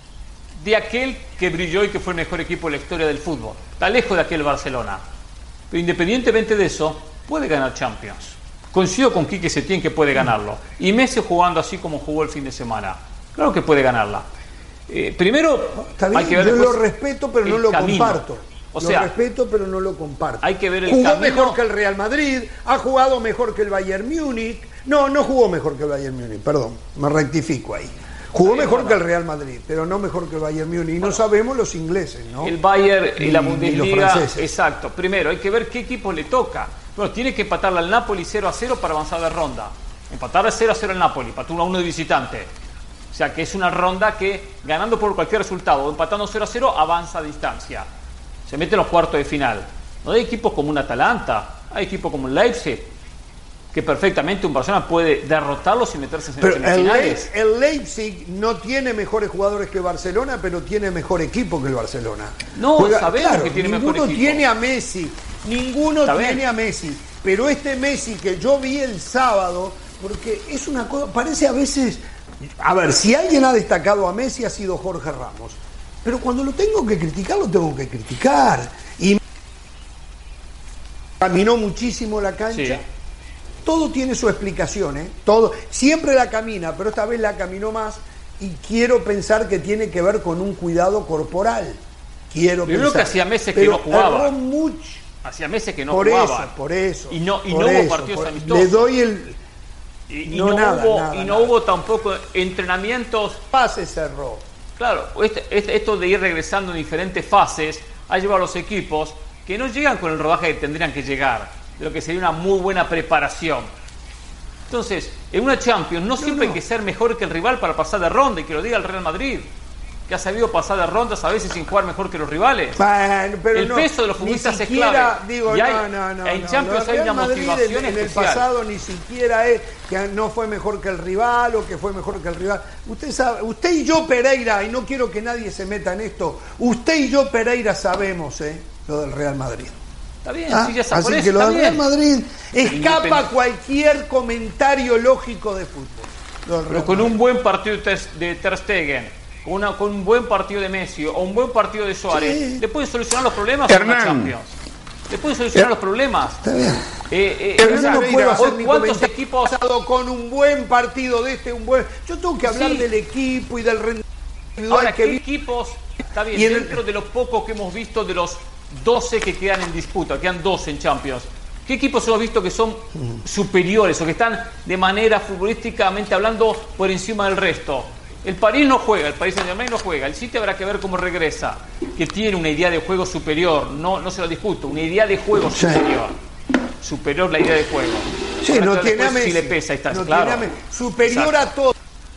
de aquel que brilló y que fue el mejor equipo de la historia del fútbol. Está lejos de aquel Barcelona. Pero independientemente de eso, puede ganar Champions. Coincido con Quique Setién que puede ganarlo. Y Messi jugando así como jugó el fin de semana. Claro que puede ganarla. Eh, primero, Está bien, hay que ver yo después lo respeto, pero no el lo camino. comparto. O lo sea, respeto, pero no lo comparto. hay que ver el jugó camino. mejor que el Real Madrid, ha jugado mejor que el Bayern Múnich. No, no jugó mejor que el Bayern Múnich, perdón, me rectifico ahí. Jugó Sí, mejor bueno. que el Real Madrid, pero no mejor que el Bayern Múnich. Y no sabemos los ingleses, ¿no? El Bayern y, Y- la y los Bundesliga, franceses. exacto. Primero, hay que ver qué equipo le toca. Bueno, tiene que empatarle al Napoli cero a cero para avanzar de ronda. Empatarle cero a cero al Napoli, empató uno a uno de visitante. O sea que es una ronda que, ganando por cualquier resultado o empatando cero a cero, avanza a distancia. Se mete en los cuartos de final. No hay equipos como un Atalanta, hay equipos como el Leipzig, que perfectamente un Barcelona puede derrotarlos y meterse en Pero el, semifinales. Leip- el Leipzig no tiene mejores jugadores que Barcelona, pero tiene mejor equipo que el Barcelona. No, sabemos que tiene mejor ninguno equipo. tiene a Messi, ninguno Está tiene bien. a Messi, pero este Messi que yo vi el sábado, porque es una cosa, parece a veces, a ver, si alguien ha destacado a Messi ha sido Jorge Ramos, pero cuando lo tengo que criticar, lo tengo que criticar. Y caminó muchísimo la cancha. Sí. Todo tiene su explicación, ¿eh? Todo, siempre la camina, pero esta vez la caminó más y quiero pensar que tiene que ver con un cuidado corporal. Quiero Primero pensar. que hacía meses que Pero no jugaba. erró mucho. Hacía meses que no por jugaba. eso, por eso. Y no, y por no hubo eso, partidos por- amistosos. Le doy el Y, y No, no, nada, hubo, nada, y no nada. hubo tampoco entrenamientos. pase, cerró. Claro, este, este- esto de ir regresando en diferentes fases ha llevado a los equipos que no llegan con el rodaje que tendrían que llegar, de lo que sería una muy buena preparación. Entonces, en una Champions no siempre no. hay que ser mejor que el rival para pasar de ronda, y que lo diga el Real Madrid, que ha sabido pasar de rondas a veces sin jugar mejor que los rivales. Bueno, pero El no, peso de los ni futbolistas es siquiera, clave. Digo, Y hay- no, no, no. en no, Champions no, hay Real una Madrid motivación en, en el especial. pasado ni siquiera es que no fue mejor que el rival o que fue mejor que el rival. Usted sabe, usted y yo Pereira, y no quiero que nadie se meta en esto, usted y yo Pereira sabemos, ¿eh? Lo del Real Madrid. Está bien, Ah, sí, ya está, por así eso, que lo está del Real bien. Madrid escapa Independ- cualquier comentario lógico de fútbol. Lo del Pero Real con Madrid. un buen partido de Ter, de Ter Stegen, con, una, con un buen partido de Messi o un buen partido de Suárez, Sí. le puede solucionar los problemas en una Hernán. Champions. Le puede solucionar Er- los problemas. Está bien. Eh, eh, Pero esa- yo no puedo hacer hoy mi ¿cuántos comentario equipos? basado con un buen partido de este, un buen. Yo tengo que hablar Sí. del equipo y del rendimiento individual Ahora, que ¿qué vi. equipos? Está bien, Y en el- dentro de lo poco que hemos visto de los doce que quedan en disputa, quedan doce en Champions. ¿Qué equipos hemos visto que son superiores o que están de manera futbolísticamente hablando por encima del resto? El París no juega, el Paris Saint-Germain no juega, el City habrá que ver cómo regresa, que tiene una idea de juego superior, no, no se lo discuto, una idea de juego Sí. superior. superior la idea de juego. Sí, no tiene a Messi. Si le pesa, está no claro. Tiene a Messi. Superior Exacto. a todo.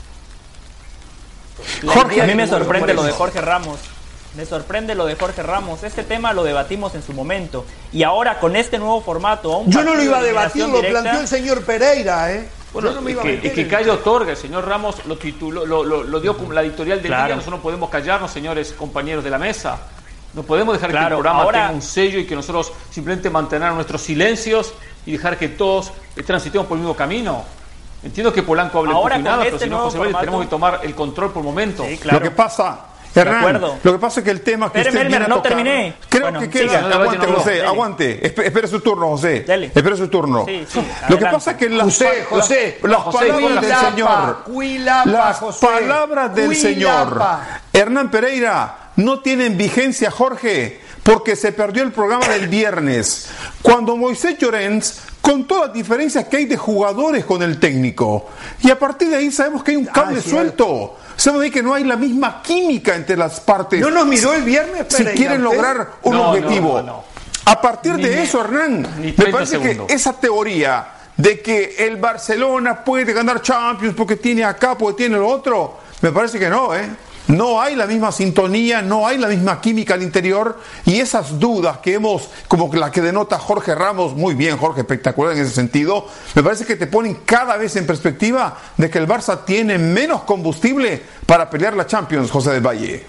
Jorge, a mí me sorprende lo de Jorge Ramos. Me sorprende lo de Jorge Ramos. Este tema lo debatimos en su momento. Y ahora con este nuevo formato... Un Yo no lo iba a debatir, lo directa, planteó el señor Pereira, ¿eh? Bueno, no me iba es, que, es que Calle otorga, el señor Ramos lo tituló, lo, lo, lo dio como la editorial del claro. día. Nosotros no podemos callarnos, señores compañeros de la mesa. No podemos dejar claro, que el programa ahora, tenga un sello y que nosotros simplemente mantener nuestros silencios y dejar que todos transitemos por el mismo camino. Entiendo que Polanco hable ahora con nada, este pero si no, José Valle, tenemos que tomar el control por momentos. Sí, claro. Lo que pasa... Hernán, lo que pasa es que el tema que Espere, usted viene a no tocar, terminé. Creo bueno, que queda. Siga, aguante, no, José, dele. aguante. Espere, espere su turno, José. Dele. Espere su turno. Sí, sí, lo que pasa es que las, José, José, las José, palabras del Cuilapa, señor, Cuilapa, las José, palabras del Cuilapa. señor Hernán Pereira no tienen vigencia, Jorge, porque se perdió el programa del viernes, cuando Moisés Llorens contó las diferencias que hay de jugadores con el técnico. Y a partir de ahí sabemos que hay un cable ah, suelto. Sabemos que no hay la misma química entre las partes. ¿No nos miró el viernes, Pereira, si quieren usted? lograr un no, objetivo. No, no, no. A partir ni, de eso, Hernán, me parece segundos. que esa teoría de que el Barcelona puede ganar Champions porque tiene acá, porque tiene lo otro, me parece que no, ¿eh? No hay la misma sintonía, no hay la misma química al interior, y esas dudas que hemos, como la que denota Jorge Ramos, muy bien Jorge, espectacular en ese sentido, me parece que te ponen cada vez en perspectiva de que el Barça tiene menos combustible para pelear la Champions, José del Valle.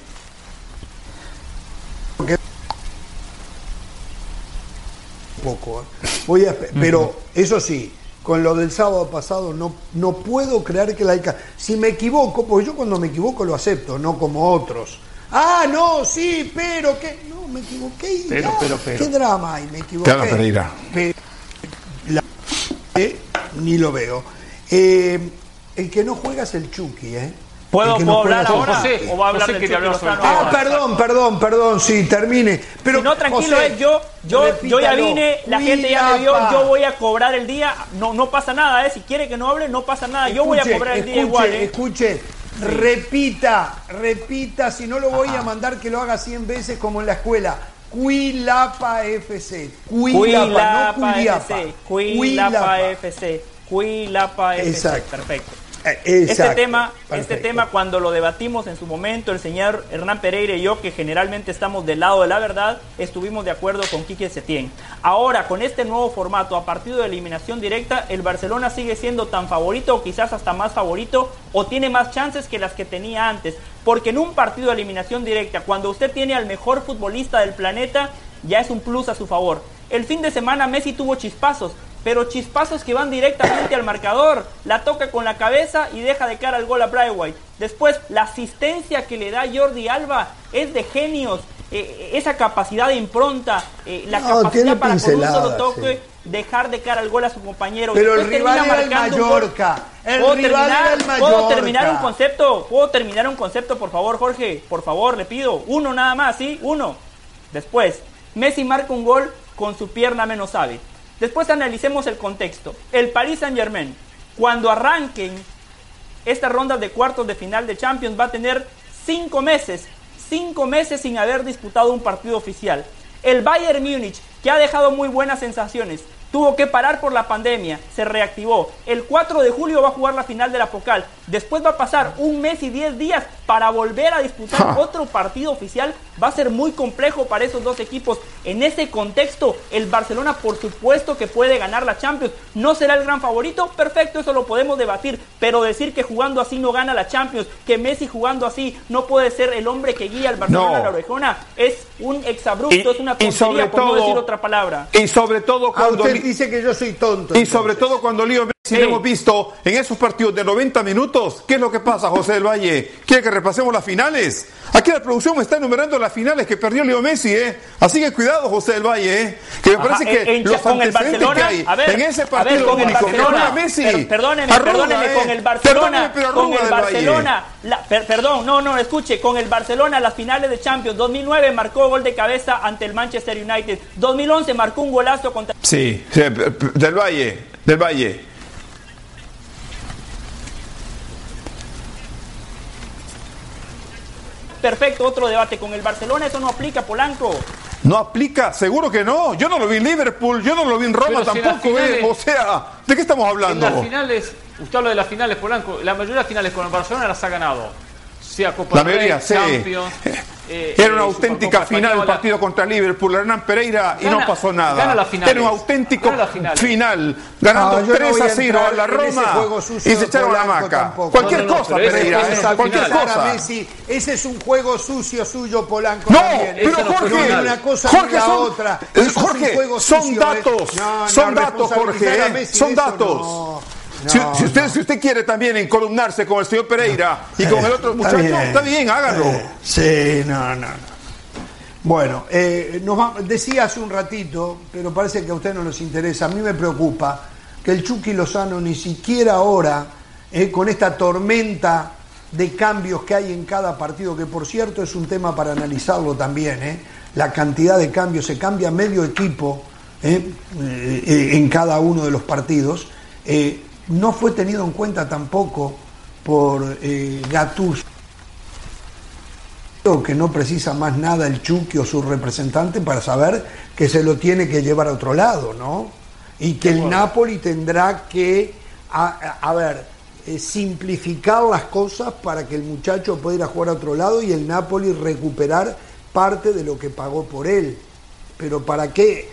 Poco, ¿eh? Voy a, pero eso sí, con lo del sábado pasado no, no puedo creer que la haya... Si me equivoco, porque yo cuando me equivoco lo acepto, no como otros. Ah, no, sí, pero que... No, me equivoqué y pero, ya, pero, pero. ¿qué drama hay? Me equivoqué. Claro, Pereira. Pero, la, eh, ni lo veo. Eh, el que no juega es el Chucky, ¿eh? ¿Puedo, no ¿puedo hablar ahora? José, ¿O va a hablar José del quería hablar sobre el Ah, perdón, perdón, perdón, sí, termine. Pero, si no, tranquilo, José, es yo, yo, yo ya vine, la gente ya me vio, yo voy a cobrar el día, no, no pasa nada, ¿eh? Si quiere que no hable, no pasa nada, escuche, yo voy a cobrar el escuche, día igual, ¿eh? Escuche, sí. repita, repita, si no lo voy Ajá. a mandar que lo haga cien veces como en la escuela. Cuilapa F C, Cuilapa, no Culiapa. Cuilapa F C, Cuilapa F C, Exacto. Perfecto. Exacto, este tema, perfecto. este tema cuando lo debatimos en su momento, el señor Hernán Pereira y yo, que generalmente estamos del lado de la verdad, estuvimos de acuerdo con Quique Setién. Ahora, con este nuevo formato, a partido de eliminación directa, el Barcelona sigue siendo tan favorito, o quizás hasta más favorito, o tiene más chances que las que tenía antes. Porque en un partido de eliminación directa, cuando usted tiene al mejor futbolista del planeta, ya es un plus a su favor. El fin de semana Messi tuvo chispazos, pero chispazos que van directamente al marcador, la toca con la cabeza y deja de cara al gol a Braithwaite. Después, la asistencia que le da Jordi Alba es de genios, eh, esa capacidad de impronta, eh, la no, capacidad para con un solo toque sí. dejar de cara al gol a su compañero. Pero el rival era el Mallorca, el ¿Puedo rival terminar, era el Mallorca. ¿Puedo terminar un concepto? ¿Puedo terminar un concepto, por favor, Jorge? Por favor, le pido, uno nada más, ¿sí? Uno. Después, Messi marca un gol con su pierna menos hábil. Después analicemos el contexto. El Paris Saint-Germain, cuando arranquen estas rondas de cuartos de final de Champions, va a tener cinco meses, cinco meses sin haber disputado un partido oficial. El Bayern Múnich, que ha dejado muy buenas sensaciones, tuvo que parar por la pandemia, se reactivó. El cuatro de julio va a jugar la final de la Pokal. Después va a pasar un mes y diez días para volver a disputar ja. otro partido oficial. Va a ser muy complejo para esos dos equipos. En ese contexto, el Barcelona por supuesto que puede ganar la Champions. ¿No será el gran favorito? Perfecto, eso lo podemos debatir. Pero decir que jugando así no gana la Champions, que Messi jugando así no puede ser el hombre que guía al Barcelona no. a la orejona, es un exabrupto, y, es una tontería por todo, no decir otra palabra. Y sobre todo cuando... Usted dice que yo soy tonto. Y entonces. sobre todo cuando Leo Messi lo hemos visto en esos partidos de noventa minutos. ¿Qué es lo que pasa, José del Valle? ¿Quiere que repasemos las finales? Aquí la producción me está enumerando las finales que perdió Leo Messi, ¿eh? Así que cuidado, José del Valle, ¿eh? Que me Ajá, parece que en, los antecedentes que hay ver, en ese partido ver, con el Barcelona, Messi, per, perdóneme, arruga, perdóneme, eh. con el Barcelona, Perdóneme, con el Barcelona, la, per, perdón, no, no, escuche, con el Barcelona las finales de Champions, dos mil nueve marcó gol de cabeza ante el Manchester United, dos mil once marcó un golazo contra... Sí, sí del Valle, del Valle. Perfecto, otro debate con el Barcelona, eso no aplica, Polanco. ¿No aplica? Seguro que no. Yo no lo vi en Liverpool, yo no lo vi en Roma Pero si tampoco. en las eh. finales- O sea, ¿de qué estamos hablando? En las finales, usted habla de las finales, Polanco, la mayoría de las finales con el Barcelona las ha ganado. Sea Copa La del Rey, mayoría, sí. Champions. Eh, Era una eh, auténtica Supercopa final el Española. partido contra Liverpool, Hernán Pereira, y Gana- no pasó nada. gana las finales. Era un auténtico Gana las finales. final, ganando No, yo no tres voy a a cero entrar a la en ese Roma juego sucio y se echaron la Polanco maca. tampoco. Cualquier No, no, no, cosa, pero ese Pereira, juego eh, es al cualquier final. cosa. Messi, ese es un juego sucio suyo, Polanco. No, también. pero Esa no fue Jorge, final. una cosa Jorge, ni la son, otra. eh, Eso es un Jorge, juego son sucio, datos, ¿eh? No, no, son datos, responsabilizar Jorge, a eh, Messi son de eso, datos. no. Si, No, si usted, no. si usted quiere también encolumnarse con el señor Pereira y con el otro muchacho, está bien, hágalo. Eh, sí, no, no, no. Bueno, eh, nos va- decía hace un ratito, pero parece que a usted no les interesa, a mí me preocupa que el Chucky Lozano ni siquiera ahora, eh, con esta tormenta de cambios que hay en cada partido, que por cierto es un tema para analizarlo también, eh, la cantidad de cambios, se cambia medio equipo eh, eh, en cada uno de los partidos, eh, no fue tenido en cuenta tampoco por eh, Gattuso, que no precisa más nada el Chucky o su representante para saber que se lo tiene que llevar a otro lado, ¿no? Y que el Napoli tendrá que, a, a, a ver, eh, simplificar las cosas para que el muchacho pueda ir a jugar a otro lado y el Napoli recuperar parte de lo que pagó por él. Pero ¿para qué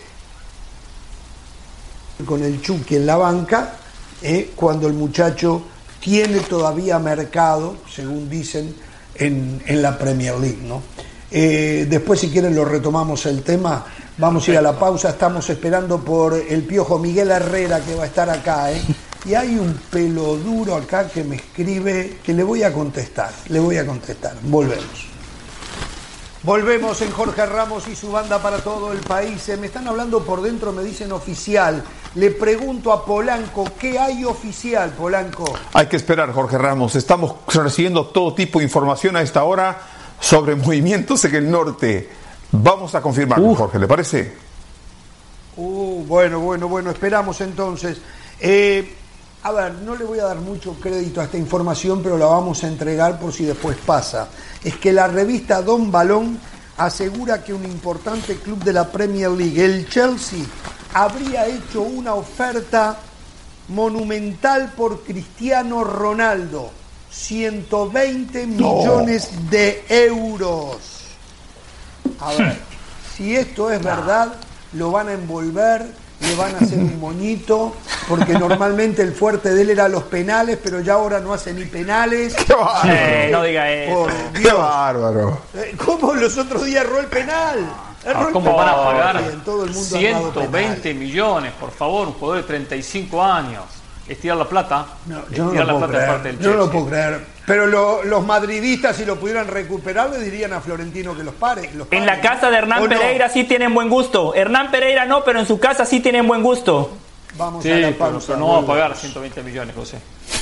con el Chucky en la banca eh, cuando el muchacho tiene todavía mercado, según dicen, en, en la Premier League, ¿no? Eh, después, si quieren, lo retomamos el tema. Vamos a ir a la pausa. Estamos esperando por el Piojo Miguel Herrera, que va a estar acá, ¿eh? Y hay un pelo duro acá que me escribe, que le voy a contestar, le voy a contestar. Volvemos. Volvemos en Jorge Ramos y su banda para todo el país. Eh, me están hablando por dentro, me dicen oficial. Le pregunto a Polanco, ¿qué hay oficial, Polanco? Hay que esperar, Jorge Ramos. Estamos recibiendo todo tipo de información a esta hora sobre movimientos en el norte. Vamos a confirmarlo, Jorge, ¿le parece? Uh, bueno, bueno, bueno, esperamos entonces. Eh, a ver, no le voy a dar mucho crédito a esta información, pero la vamos a entregar por si después pasa. Es que la revista Don Balón asegura que un importante club de la Premier League, el Chelsea, habría hecho una oferta monumental por Cristiano Ronaldo. ciento veinte millones de euros. A ver, si esto es verdad, lo van a envolver, le van a hacer un moñito, porque normalmente el fuerte de él era los penales, pero ya ahora no hace ni penales. ¡Qué bárbaro! Eh, no diga eso. Por ¡Qué Dios. bárbaro! Eh, ¿Cómo los otros días erró el penal? Erró Ah, el ¿Cómo penal. van a pagar Bien, todo el mundo ha errado ciento veinte millones, por favor, un jugador de treinta y cinco años? Estirar la plata. No, yo no estirar lo la puedo plata de parte creer. del Yo no lo Chelsea. puedo creer. Pero lo- los madridistas, si lo pudieran recuperar, le dirían a Florentino que los pare. Los En pare, la casa de ¿O Hernán no? Pereira sí tienen buen gusto. Hernán Pereira no, pero en su casa sí tienen buen gusto. Vamos Sí, a la pero, pausa. pero no va a volvemos. pagar ciento veinte millones, José.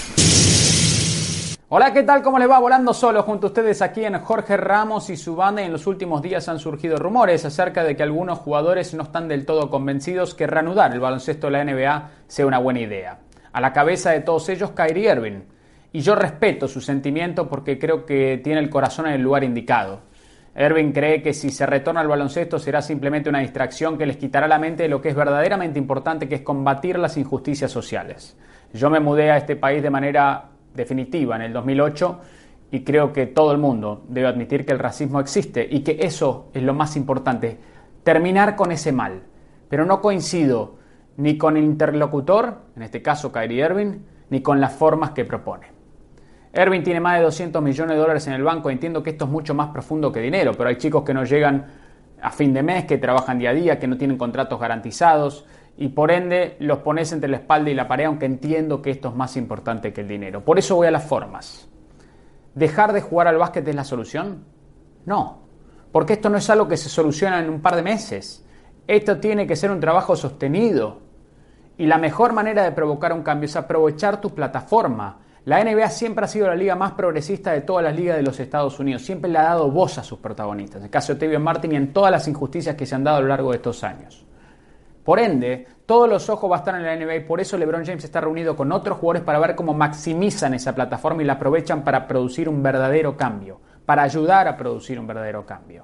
Hola, ¿qué tal? ¿Cómo les va? Volando solo junto a ustedes aquí en Jorge Ramos y su banda. Y en los últimos días han surgido rumores acerca de que algunos jugadores no están del todo convencidos que reanudar el baloncesto de la N B A sea una buena idea. A la cabeza de todos ellos, Kyrie Irving. Y yo respeto su sentimiento porque creo que tiene el corazón en el lugar indicado. Irving cree que si se retorna al baloncesto será simplemente una distracción que les quitará la mente de lo que es verdaderamente importante, que es combatir las injusticias sociales. Yo me mudé a este país de manera definitiva en el dos mil ocho y creo que todo el mundo debe admitir que el racismo existe y que eso es lo más importante, terminar con ese mal. Pero no coincido ni con el interlocutor, en este caso Kyrie Irving, ni con las formas que propone. Irving tiene más de doscientos millones de dólares en el banco. Entiendo que esto es mucho más profundo que dinero, pero hay chicos que no llegan a fin de mes, que trabajan día a día, que no tienen contratos garantizados y por ende los pones entre la espalda y la pared, aunque entiendo que esto es más importante que el dinero. Por eso voy a las formas. ¿Dejar de jugar al básquet es la solución? No, porque esto no es algo que se soluciona en un par de meses. Esto tiene que ser un trabajo sostenido. Y la mejor manera de provocar un cambio es aprovechar tu plataforma. La N B A siempre ha sido la liga más progresista de todas las ligas de los Estados Unidos. Siempre le ha dado voz a sus protagonistas. En el caso de Tevin Martin y en todas las injusticias que se han dado a lo largo de estos años. Por ende, todos los ojos van a estar en la N B A y por eso LeBron James está reunido con otros jugadores para ver cómo maximizan esa plataforma y la aprovechan para producir un verdadero cambio. Para ayudar a producir un verdadero cambio.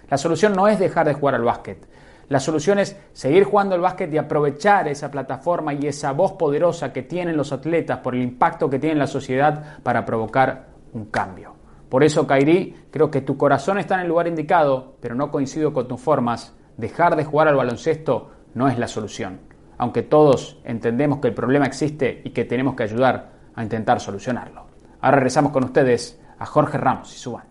La solución no es dejar de jugar al básquet. La solución es seguir jugando al básquet y aprovechar esa plataforma y esa voz poderosa que tienen los atletas por el impacto que tiene en la sociedad para provocar un cambio. Por eso, Kairi, creo que tu corazón está en el lugar indicado, pero no coincido con tus formas. Dejar de jugar al baloncesto no es la solución, aunque todos entendemos que el problema existe y que tenemos que ayudar a intentar solucionarlo. Ahora regresamos con ustedes a Jorge Ramos y su banda.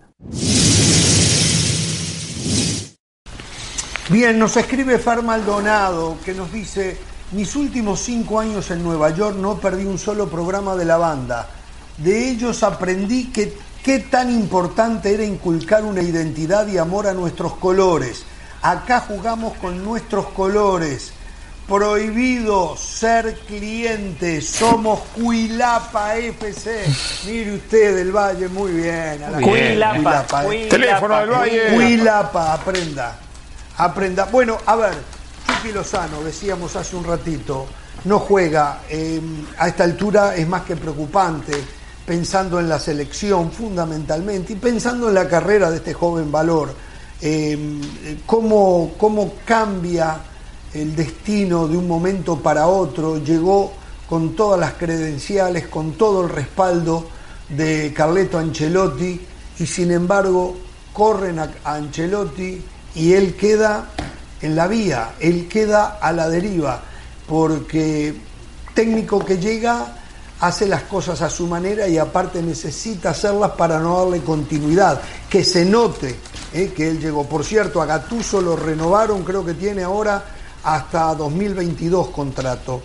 Bien, nos escribe Fer Maldonado, que nos dice: mis últimos cinco años en Nueva York no perdí un solo programa de la banda. De ellos aprendí que qué tan importante era inculcar una identidad y amor a nuestros colores. Acá jugamos con nuestros colores. Prohibido ser cliente. Somos Cuilapa F C. Mire usted, del Valle, muy bien. A la Cuilapa, Cuilapa, Cuilapa. Teléfono del Valle. Cuilapa, aprenda. Aprenda. Bueno, a ver, Chucky Lozano, decíamos hace un ratito, no juega. Eh, a esta altura es más que preocupante, pensando en la selección fundamentalmente y pensando en la carrera de este joven valor. Eh, cómo, cómo cambia el destino de un momento para otro. Llegó con todas las credenciales, con todo el respaldo de Carleto Ancelotti, y sin embargo corren a, a Ancelotti y él queda en la vía, él queda a la deriva, porque técnico que llega hace las cosas a su manera y aparte necesita hacerlas para no darle continuidad, que se note eh, que él llegó. Por cierto, a Gattuso lo renovaron, creo que tiene ahora hasta dos mil veintidós contrato.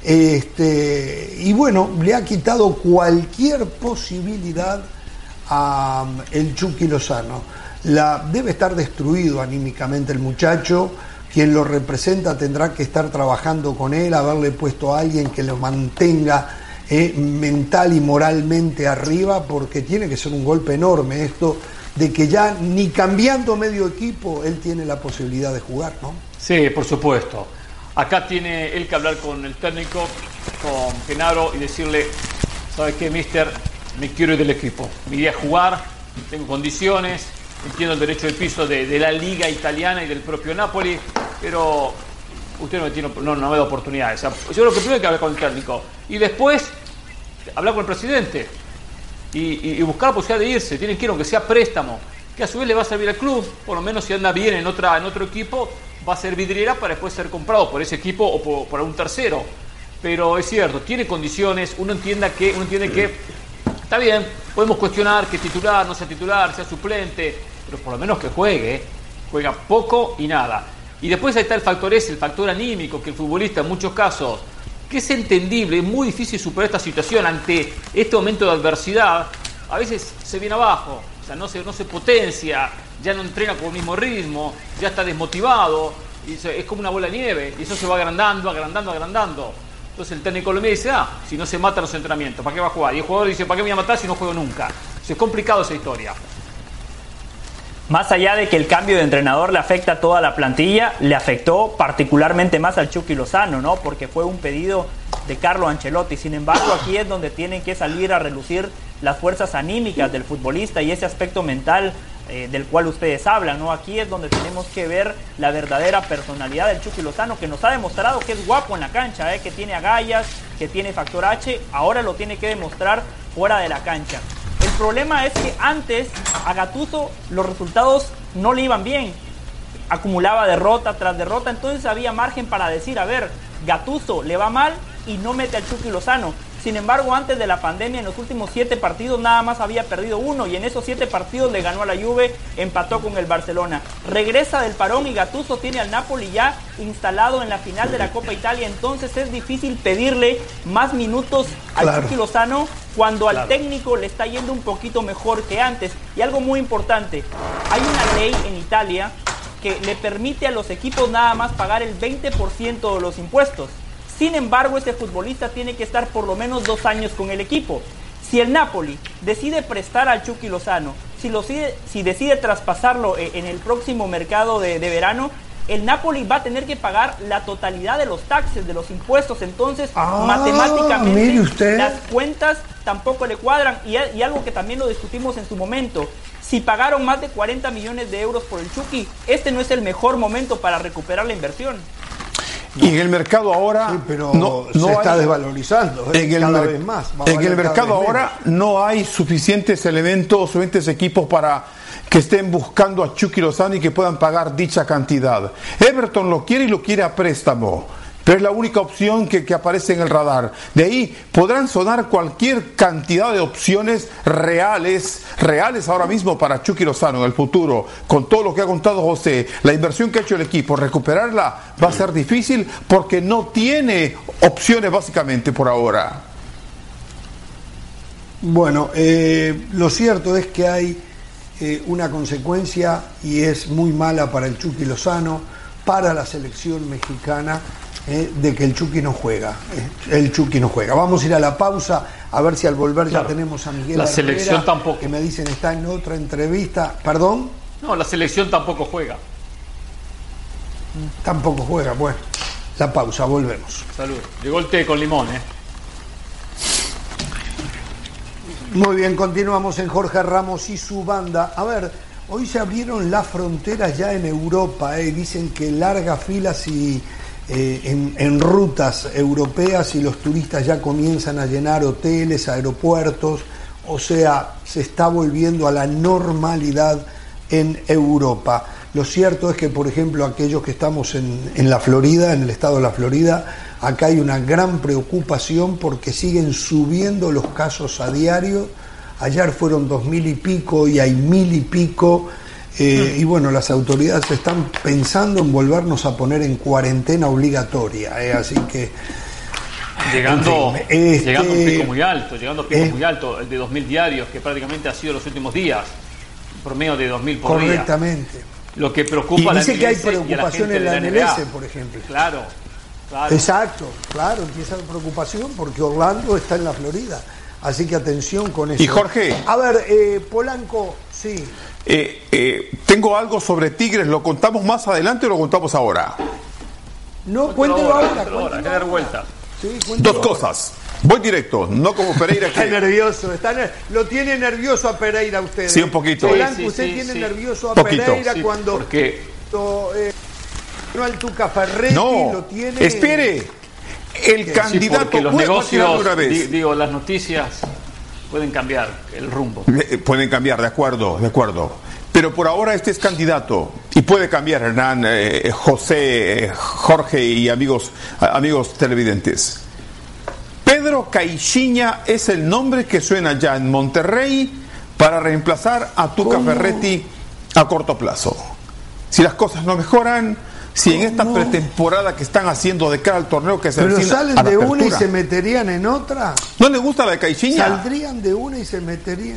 Este, y bueno, le ha quitado cualquier posibilidad a um, el Chucky Lozano. La, debe estar destruido anímicamente el muchacho. Quien lo representa tendrá que estar trabajando con él, haberle puesto a alguien que lo mantenga eh, mental y moralmente arriba, porque tiene que ser un golpe enorme esto de que ya ni cambiando medio equipo él tiene la posibilidad de jugar, ¿no? Sí, por supuesto. Acá tiene él que hablar con el técnico, con Genaro, y decirle: ¿sabes qué, mister? Me quiero ir del equipo, me iré a jugar, tengo condiciones, entiendo el derecho de piso de, de la liga italiana y del propio Napoli, pero usted no me, tiene, no, no me da oportunidades. O sea, yo creo que primero hay que hablar con el técnico y después hablar con el presidente y, y, y buscar la posibilidad de irse. Tienen que ir, aunque sea préstamo, que a su vez le va a servir al club. Por lo menos si anda bien en, otra, en otro equipo, va a ser vidriera para después ser comprado por ese equipo o por, por un tercero. Pero es cierto, tiene condiciones. Uno entienda que, uno entiende que está bien, podemos cuestionar que titular, no sea titular, sea suplente, pero por lo menos que juegue, ¿eh? Juega poco y nada. Y después ahí está el factor ese, el factor anímico, que el futbolista en muchos casos, que es entendible, es muy difícil superar esta situación ante este momento de adversidad, a veces se viene abajo, o sea, no se, no se potencia, ya no entrena con el mismo ritmo, ya está desmotivado, y se, es como una bola de nieve, y eso se va agrandando, agrandando, agrandando. Entonces el técnico lo mira y dice: ah, si no se mata en los entrenamientos, ¿para qué va a jugar? Y el jugador dice: ¿para qué me voy a matar si no juego nunca? Entonces es complicado esa historia. Más allá de que el cambio de entrenador le afecta a toda la plantilla, le afectó particularmente más al Chucky Lozano, ¿no? Porque fue un pedido de Carlo Ancelotti. Sin embargo, aquí es donde tienen que salir a relucir las fuerzas anímicas del futbolista y ese aspecto mental eh, del cual ustedes hablan, ¿no? Aquí es donde tenemos que ver la verdadera personalidad del Chucky Lozano, que nos ha demostrado que es guapo en la cancha, ¿eh? Que tiene agallas, que tiene factor H, ahora lo tiene que demostrar fuera de la cancha. El problema es que antes a Gattuso los resultados no le iban bien, acumulaba derrota tras derrota, entonces había margen para decir: a ver, Gattuso le va mal y no mete al Chucky Lozano. Sin embargo, antes de la pandemia, en los últimos siete partidos nada más había perdido uno, y en esos siete partidos le ganó a la Juve, empató con el Barcelona. Regresa del parón y Gattuso tiene al Napoli ya instalado en la final de la Copa Italia, entonces es difícil pedirle más minutos al Claro. Chucky Lozano cuando al Claro. técnico le está yendo un poquito mejor que antes. Y algo muy importante, hay una ley en Italia que le permite a los equipos nada más pagar el veinte por ciento de los impuestos. Sin embargo, este futbolista tiene que estar por lo menos dos años con el equipo. Si el Napoli decide prestar al Chucky Lozano, si, lo decide, si decide traspasarlo en el próximo mercado de, de verano, el Napoli va a tener que pagar la totalidad de los taxes, de los impuestos. Entonces, ah, matemáticamente, las cuentas tampoco le cuadran. Y, y algo que también lo discutimos en su momento, si pagaron más de cuarenta millones de euros por el Chucky, este no es el mejor momento para recuperar la inversión. Y en el mercado ahora sí, pero no, no se está hay, desvalorizando ¿eh? en el cada mer- vez más. En el mercado ahora no hay suficientes elementos, suficientes equipos para que estén buscando a Chucky Lozano y que puedan pagar dicha cantidad. Everton lo quiere y lo quiere a préstamo, pero es la única opción que, que aparece en el radar. De ahí podrán sonar cualquier cantidad de opciones reales, reales ahora mismo para Chucky Lozano en el futuro. Con todo lo que ha contado José, la inversión que ha hecho el equipo, recuperarla va a ser difícil porque no tiene opciones básicamente por ahora. Bueno, eh, lo cierto es que hay eh, una consecuencia y es muy mala para el Chucky Lozano, para la selección mexicana, Eh, de que el Chucky no juega, eh, el Chucky no juega. Vamos a ir a la pausa a ver si al volver claro. ya tenemos a Miguel la Herrera, selección tampoco, que me dicen está en otra entrevista. ¿Perdón? No, la selección tampoco juega. Tampoco juega, bueno. La pausa, volvemos. Salud. Llegó el té con limón, ¿eh? Muy bien, continuamos en Jorge Ramos y su banda. A ver, hoy se abrieron las fronteras ya en Europa, eh. Dicen que largas filas y Eh, en, en rutas europeas y los turistas ya comienzan a llenar hoteles, aeropuertos, o sea, se está volviendo a la normalidad en Europa. Lo cierto es que, por ejemplo, aquellos que estamos en, en la Florida, en el estado de la Florida, acá hay una gran preocupación porque siguen subiendo los casos a diario. Ayer fueron dos mil y pico y hay mil y pico. Eh, y bueno, las autoridades están pensando en volvernos a poner en cuarentena obligatoria, eh, así que llegando, en fin, este, llegando a un pico muy alto, llegando a un pico eh, muy alto, el de dos mil diarios, que prácticamente ha sido los últimos días, un promedio de dos mil por correctamente. día. Lo que preocupa y a la dice M L S que hay preocupación en la M L S, por ejemplo. Claro, claro. Exacto, claro, empieza la preocupación porque Orlando está en la Florida, así que atención con eso. Y Jorge, a ver, eh, Polanco, sí. Eh, eh, tengo algo sobre Tigres, ¿lo contamos más adelante o lo contamos ahora? No, cuéntelo ahora, ahora, ahora, hay que dar vuelta. Sí, dos cosas, voy directo, no como Pereira está que... nervioso, está ner- lo tiene nervioso a Pereira usted. Sí, un poquito. Polanco, sí, sí, usted sí, tiene sí. nervioso a Poquito. Pereira Sí, cuando porque eh, no al Tuca Ferretti No, lo tiene. espere, el sí, candidato... porque los ¿puedo negocios, tirarlo una vez? di- digo, las noticias pueden cambiar el rumbo. Le- Pueden cambiar, de acuerdo, de acuerdo. Pero por ahora este es candidato y puede cambiar, Hernán, eh, José, eh, Jorge y amigos, amigos televidentes. Pedro Caixinha es el nombre que suena ya en Monterrey para reemplazar a Tuca ¿Cómo? Ferretti a corto plazo. Si las cosas no mejoran, si en esta ¿Cómo? pretemporada que están haciendo de cara al torneo que se Pero avecina salen a la de una y apertura. se meterían en otra. ¿No le gusta la de Caixinha? Saldrían de una y se meterían.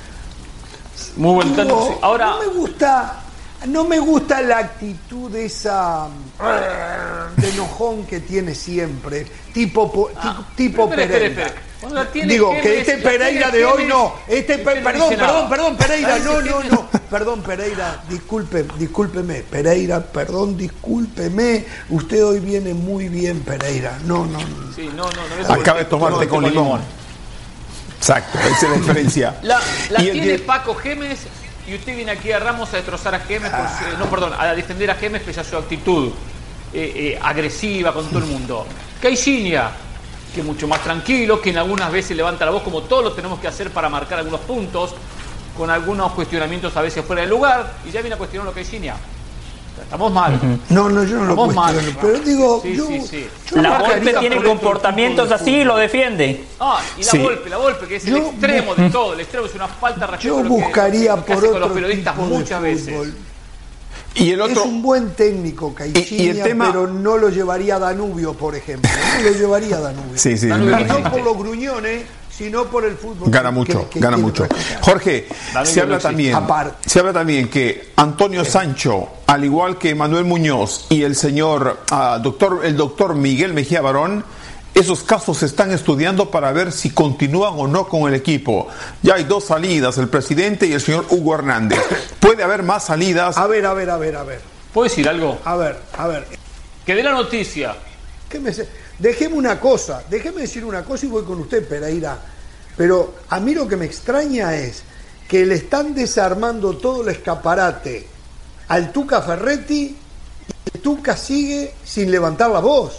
Muy buen tanto. No, Sí. Ahora, no me gusta, no me gusta la actitud esa de enojón que tiene siempre, tipo po- Ah, tipo pero espere, Pereira. espere, espere. Cuando la tiene Digo Gemes, que este la Pereira tiene de hoy Gemes, no, este usted Pe- no perdón, dice perdón, nada. perdón, Pereira, Ahí no, dice no, Gemes. no, perdón Pereira, disculpe, discúlpeme, Pereira, perdón, discúlpeme, usted hoy viene muy bien, Pereira, no, no, no. sí, no, no, no, Acaba de tomarte con limón. Exacto, esa es la diferencia. La, la Y el tiene die- Paco Gemes y usted viene aquí a Ramos a destrozar a Gemes, por su- no, perdón, a defender a Gemes pese a su actitud eh, eh, agresiva con todo el mundo. Caixinha, que es mucho más tranquilo, que en algunas veces levanta la voz como todos lo tenemos que hacer para marcar algunos puntos, con algunos cuestionamientos a veces fuera de lugar, y ya viene a cuestionarlo Caixinha. Estamos mal. No, no, yo no lo Estamos mal. cuestiono, pero digo, Sí, yo, sí, sí. yo La marcaría Volpe tiene por dentro comportamientos del fútbol así de y lo fútbol. defiende. Ah, y la Sí. Volpe, la Volpe, que es el Yo extremo bu- de todo. El extremo es una falta de respeto Yo a lo que- buscaría lo que por hace con otro los periodistas tipo de muchas veces. fútbol. Y el otro... Es un buen técnico Caixinha, Y- y el tema- pero no lo llevaría a Danubio, por ejemplo. No lo llevaría a Danubio. Sí, sí, Danubio me Y no no imagino. por los gruñones, sino por el fútbol. Gana que- mucho, que gana quiere mucho. respetar. Jorge, Danubio se habla no existe. también, Aparte. se habla también que Antonio Sancho, al igual que Manuel Muñoz y el señor ah, doctor, el doctor Miguel Mejía Barón, esos casos se están estudiando para ver si continúan o no con el equipo. Ya hay dos salidas, el presidente y el señor Hugo Hernández. Puede haber más salidas. A ver, a ver, a ver, a ver. ¿Puedo decir algo? A ver, a ver. Que dé la noticia. ¿Qué me se... Déjeme una cosa, déjeme decir una cosa y voy con usted, Pereira. Pero a mí lo que me extraña es que le están desarmando todo el escaparate al Tuca Ferretti y el Tuca sigue sin levantar la voz.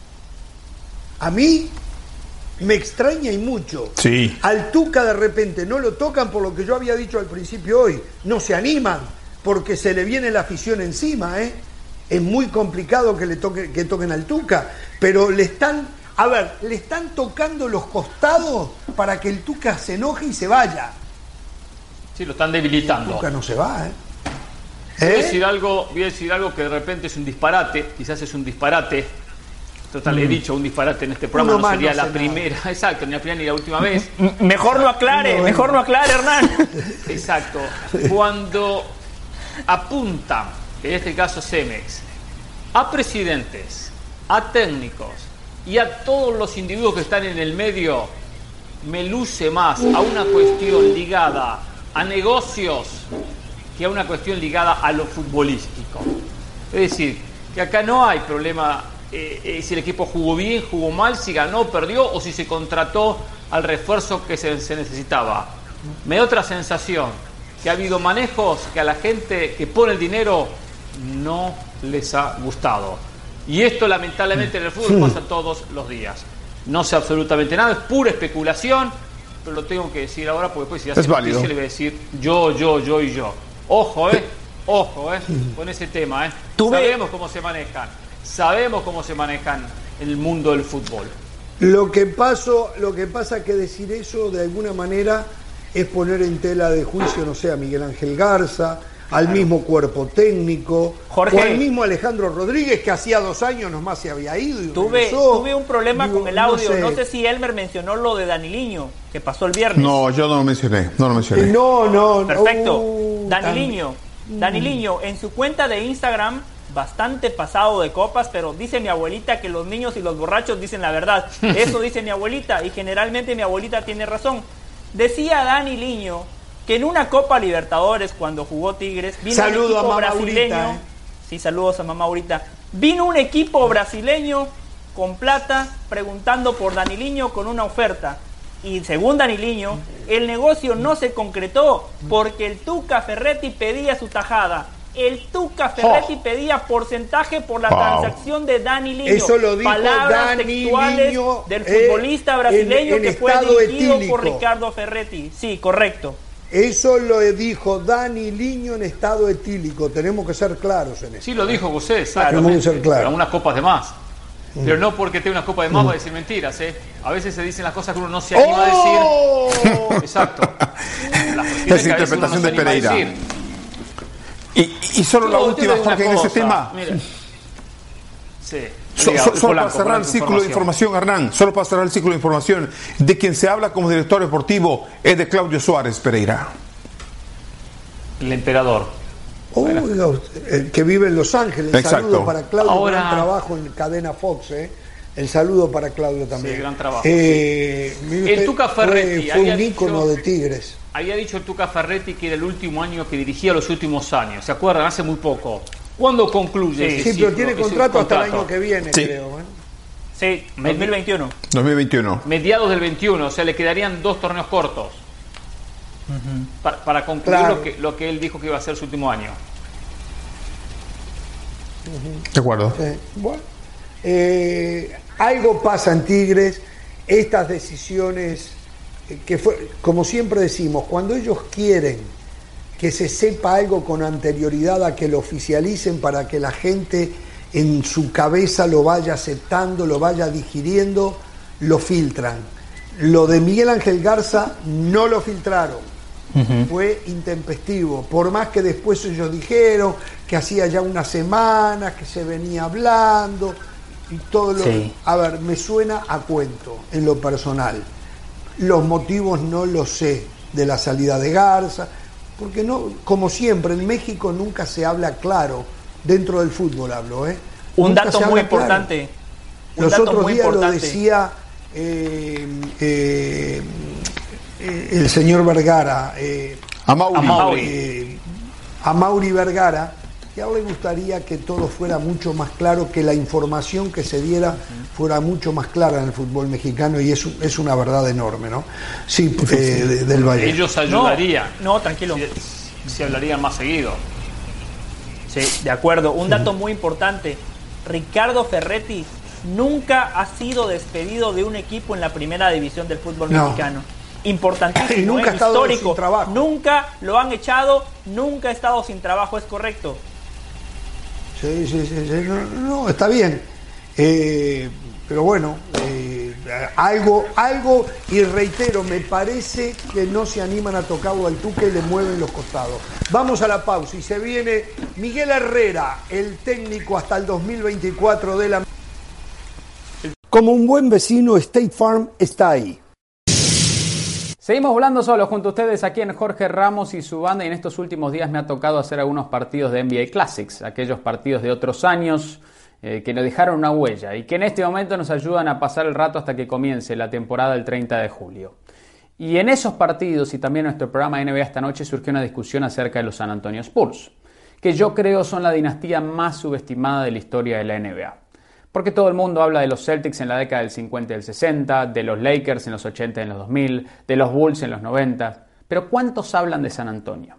A mí me extraña y mucho. Sí. Al Tuca de repente no lo tocan por lo que yo había dicho al principio hoy. No se animan porque se le viene la afición encima, ¿eh? Es muy complicado que le toque, que toquen al Tuca, pero le están, a ver, le están tocando los costados para que el Tuca se enoje y se vaya. Sí, lo están debilitando. El Tuca no se va, ¿eh? Voy a ¿Eh? decir algo, voy a decir algo que de repente es un disparate, quizás es un disparate. Total, mm. he dicho un disparate en este programa, Uno no sería no la primera, nada. Exacto, ni la primera ni la última vez. Mejor no aclare, no, mejor no aclare, Hernán. Exacto. Cuando apuntan, en este caso Cemex, a presidentes, a técnicos y a todos los individuos que están en el medio, me luce más a una cuestión ligada a negocios que a una cuestión ligada a lo futbolístico. Es decir, que acá no hay problema eh, eh, si el equipo jugó bien, jugó mal, si ganó, perdió o si se contrató al refuerzo que se, se necesitaba. Me da otra sensación, que ha habido manejos que a la gente que pone el dinero no les ha gustado. Y esto lamentablemente en el fútbol pasa todos los días. No sé absolutamente nada, es pura especulación, pero lo tengo que decir ahora porque después si hace noticia le voy a decir yo, yo, yo y yo. Ojo, eh, ojo, eh, con ese tema, eh. Sabemos cómo se manejan, sabemos cómo se manejan en el mundo del fútbol. Lo que pasó, lo que pasa que decir eso de alguna manera es poner en tela de juicio, no sé, a Miguel Ángel Garza, al claro. mismo cuerpo técnico, Jorge, o al mismo Alejandro Rodríguez, que hacía dos años nomás se había ido. Y tuve, tuve un problema Digo, con el audio, no sé. no sé si Elmer mencionó lo de Daniliño, que pasó el viernes. No, yo no lo mencioné, no lo mencioné. No, no, Perfecto. Uh, Daniliño, tan... Daniliño, en su cuenta de Instagram, bastante pasado de copas, pero dice mi abuelita que los niños y los borrachos dicen la verdad. Eso dice mi abuelita, y generalmente mi abuelita tiene razón. Decía Daniliño que en una Copa Libertadores, cuando jugó Tigres, vino Saludo un equipo a brasileño. Maurita, ¿eh? Sí, saludos a mamá Maurita. Vino un equipo brasileño con plata preguntando por Daniliño con una oferta. Y según Daniliño, el negocio no se concretó porque el Tuca Ferretti pedía su tajada. El Tuca Ferretti oh. pedía porcentaje por la wow. transacción de Daniliño. Eso lo dijo Palabras textuales del futbolista eh, brasileño en, en que fue dirigido etílico. por Ricardo Ferretti. Sí, correcto. Eso lo dijo Daniliño en estado etílico. Tenemos que ser claros en eso. Sí, lo dijo José, claro. Tenemos que ser claros. Pero unas copas de más. Mm. Pero no porque tenga unas copas de más mm. va a decir mentiras, ¿eh? A veces se dicen las cosas que uno no se anima ¡Oh! a decir. Exacto. Es interpretación de Pereira. Y, y solo no, la última, Jorge, en ese tema. Mire. Sí. So, so, solo para cerrar el círculo de información, Hernán, solo para cerrar el círculo de información, de quien se habla como director deportivo es de Claudio Suárez Pereira. El emperador. Oh, el que vive en Los Ángeles. El Exacto. saludo para Claudio, Ahora... gran trabajo en cadena Fox, ¿eh? El saludo para Claudio también. Sí, gran trabajo. Eh, sí. El Tuca Ferretti. Fue, fue un ícono de Tigres. Había dicho el Tuca Ferretti que era el último año que dirigía los últimos años. ¿Se acuerdan? Hace muy poco. ¿Cuándo concluye? Sí, ese sí ciclo? pero tiene contrato hasta el año que viene, sí. creo. ¿eh? Sí, dos mil veintiuno. dos mil veintiuno. Mediados del veintiuno, o sea, le quedarían dos torneos cortos. Uh-huh. para, para concluir claro. lo, que, lo que él dijo que iba a ser su último año. Uh-huh. De acuerdo. Sí. Bueno, eh, algo pasa en Tigres, estas decisiones que fue, como siempre decimos, cuando ellos quieren que se sepa algo con anterioridad a que lo oficialicen para que la gente en su cabeza lo vaya aceptando, lo vaya digiriendo, lo filtran. Lo de Miguel Ángel Garza no lo filtraron, uh-huh. fue intempestivo, por más que después ellos dijeron que hacía ya unas semanas que se venía hablando y todo lo... Sí. A ver, me suena a cuento en lo personal. Los motivos no los sé de la salida de Garza, porque no, como siempre, en México nunca se habla claro, dentro del fútbol hablo, ¿eh? Un nunca dato muy importante. Un Los dato otros muy días importante. Lo decía eh, eh, eh, el señor Vergara, eh, a Mauri, a Mauri. Eh, a Mauri Vergara, que a él le gustaría que todo fuera mucho más claro, que la información que se diera fuera mucho más clara en el fútbol mexicano, y es, es una verdad enorme, ¿no? Sí, eh, de, del Valle. Ellos ayudarían. No, no tranquilo. Si, si hablarían más seguido. Sí, de acuerdo. Un dato muy importante. Ricardo Ferretti nunca ha sido despedido de un equipo en la primera división del fútbol no. mexicano. Importantísimo, y nunca ¿eh? ha estado Histórico. Sin trabajo. Nunca lo han echado, nunca ha estado sin trabajo, es correcto. Sí, sí, sí, sí. No, no, está bien. Eh, pero bueno, eh, algo, algo, y reitero, me parece que no se animan a tocarlo al Tuca y le mueven los costados. Vamos a la pausa y se viene Miguel Herrera, el técnico hasta el dos mil veinticuatro de la... Como un buen vecino, State Farm está ahí. Seguimos volando solos junto a ustedes aquí en Jorge Ramos y su banda, y en estos últimos días me ha tocado hacer algunos partidos de N B A Classics, aquellos partidos de otros años eh, que nos dejaron una huella y que en este momento nos ayudan a pasar el rato hasta que comience la temporada el treinta de julio. Y en esos partidos y también en nuestro programa de N B A esta noche surgió una discusión acerca de los San Antonio Spurs, que yo creo son la dinastía más subestimada de la historia de la N B A. Porque todo el mundo habla de los Celtics en la década del cincuenta y del sesenta, de los Lakers en los ochenta y en los dos mil, de los Bulls en los noventa, pero ¿cuántos hablan de San Antonio?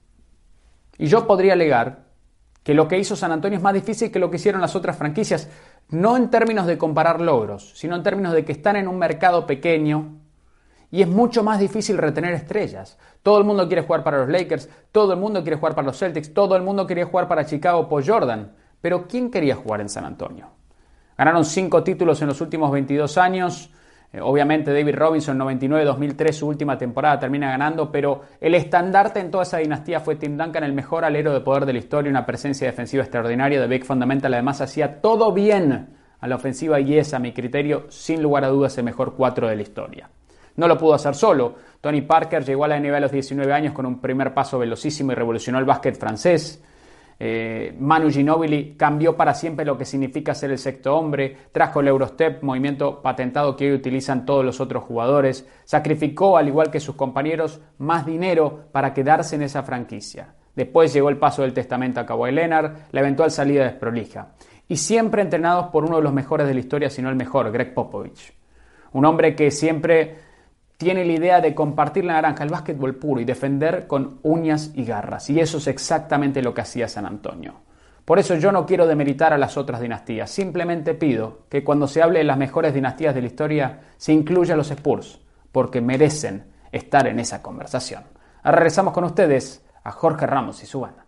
Y yo podría alegar que lo que hizo San Antonio es más difícil que lo que hicieron las otras franquicias, no en términos de comparar logros, sino en términos de que están en un mercado pequeño y es mucho más difícil retener estrellas. Todo el mundo quiere jugar para los Lakers, todo el mundo quiere jugar para los Celtics, todo el mundo quería jugar para Chicago por Jordan, pero ¿quién quería jugar en San Antonio? Ganaron cinco títulos en los últimos veintidós años. Eh, obviamente David Robinson, noventa y nueve dos mil tres, su última temporada termina ganando, pero el estandarte en toda esa dinastía fue Tim Duncan, el mejor alero de poder de la historia, una presencia defensiva extraordinaria de Big Fundamental. Además hacía todo bien a la ofensiva y es, a mi criterio, sin lugar a dudas, el mejor cuatro de la historia. No lo pudo hacer solo. Tony Parker llegó a la N B A a los diecinueve años con un primer paso velocísimo y revolucionó el básquet francés. Eh, Manu Ginóbili cambió para siempre lo que significa ser el sexto hombre, trajo el Eurostep, movimiento patentado que hoy utilizan todos los otros jugadores, sacrificó, al igual que sus compañeros, más dinero para quedarse en esa franquicia. Después llegó el paso del testamento a Kawhi Leonard, la eventual salida desprolija. Y siempre entrenados por uno de los mejores de la historia, si no el mejor, Greg Popovich. Un hombre que siempre tiene la idea de compartir la naranja, el básquetbol puro y defender con uñas y garras. Y eso es exactamente lo que hacía San Antonio. Por eso yo no quiero demeritar a las otras dinastías. Simplemente pido que cuando se hable de las mejores dinastías de la historia se incluya a los Spurs, porque merecen estar en esa conversación. Ahora regresamos con ustedes a Jorge Ramos y su banda.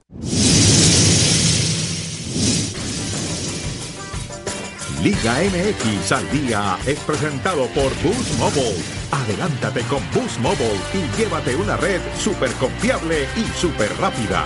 Liga M X al día es presentado por Boost Mobile. Adelántate con Boost Mobile y llévate una red súper confiable y súper rápida.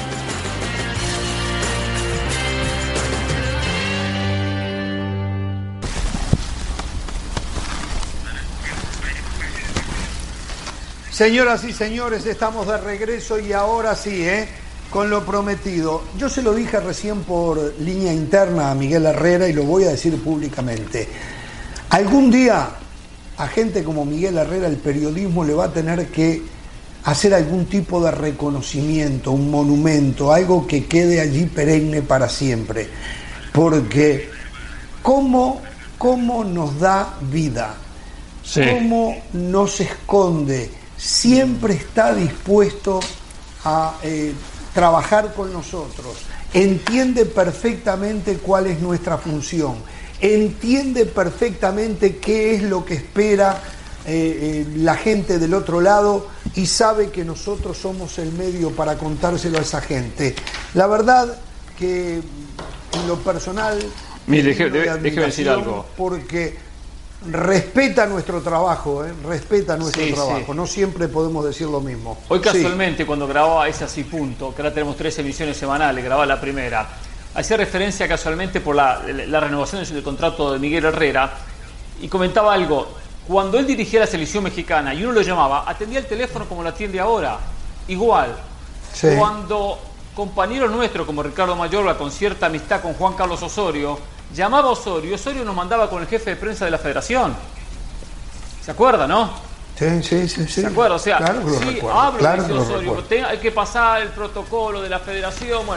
Señoras y señores, estamos de regreso y ahora sí, ¿eh? Con lo prometido. Yo se lo dije recién por línea interna a Miguel Herrera y lo voy a decir públicamente. Algún día a gente como Miguel Herrera el periodismo le va a tener que hacer algún tipo de reconocimiento, un monumento, algo que quede allí perenne para siempre. Porque cómo, cómo nos da vida, sí. Cómo nos esconde, siempre está dispuesto a eh, trabajar con nosotros, entiende perfectamente cuál es nuestra función, entiende perfectamente qué es lo que espera eh, eh, la gente del otro lado y sabe que nosotros somos el medio para contárselo a esa gente. La verdad que en lo personal, mire, déjeme decir algo, porque respeta nuestro trabajo, ¿eh? respeta nuestro sí, trabajo. Sí. No siempre podemos decir lo mismo. Hoy casualmente, sí. cuando grababa ese así punto, que ahora tenemos tres emisiones semanales, grababa la primera, hacía referencia casualmente por la, la renovación del contrato de Miguel Herrera y comentaba algo. Cuando él dirigía la selección mexicana y uno lo llamaba, atendía el teléfono como lo atiende ahora. Igual. Sí. Cuando compañeros nuestros como Ricardo Mayorga, con cierta amistad con Juan Carlos Osorio, llamaba a Osorio, Osorio nos mandaba con el jefe de prensa de la federación. ¿Se acuerda, no? Sí, sí, sí. sí. ¿Se acuerda? O sea, claro que sí, recuerdo, hablo, claro dice que Osorio, recuerdo. Hay que pasar el protocolo de la federación. Bueno,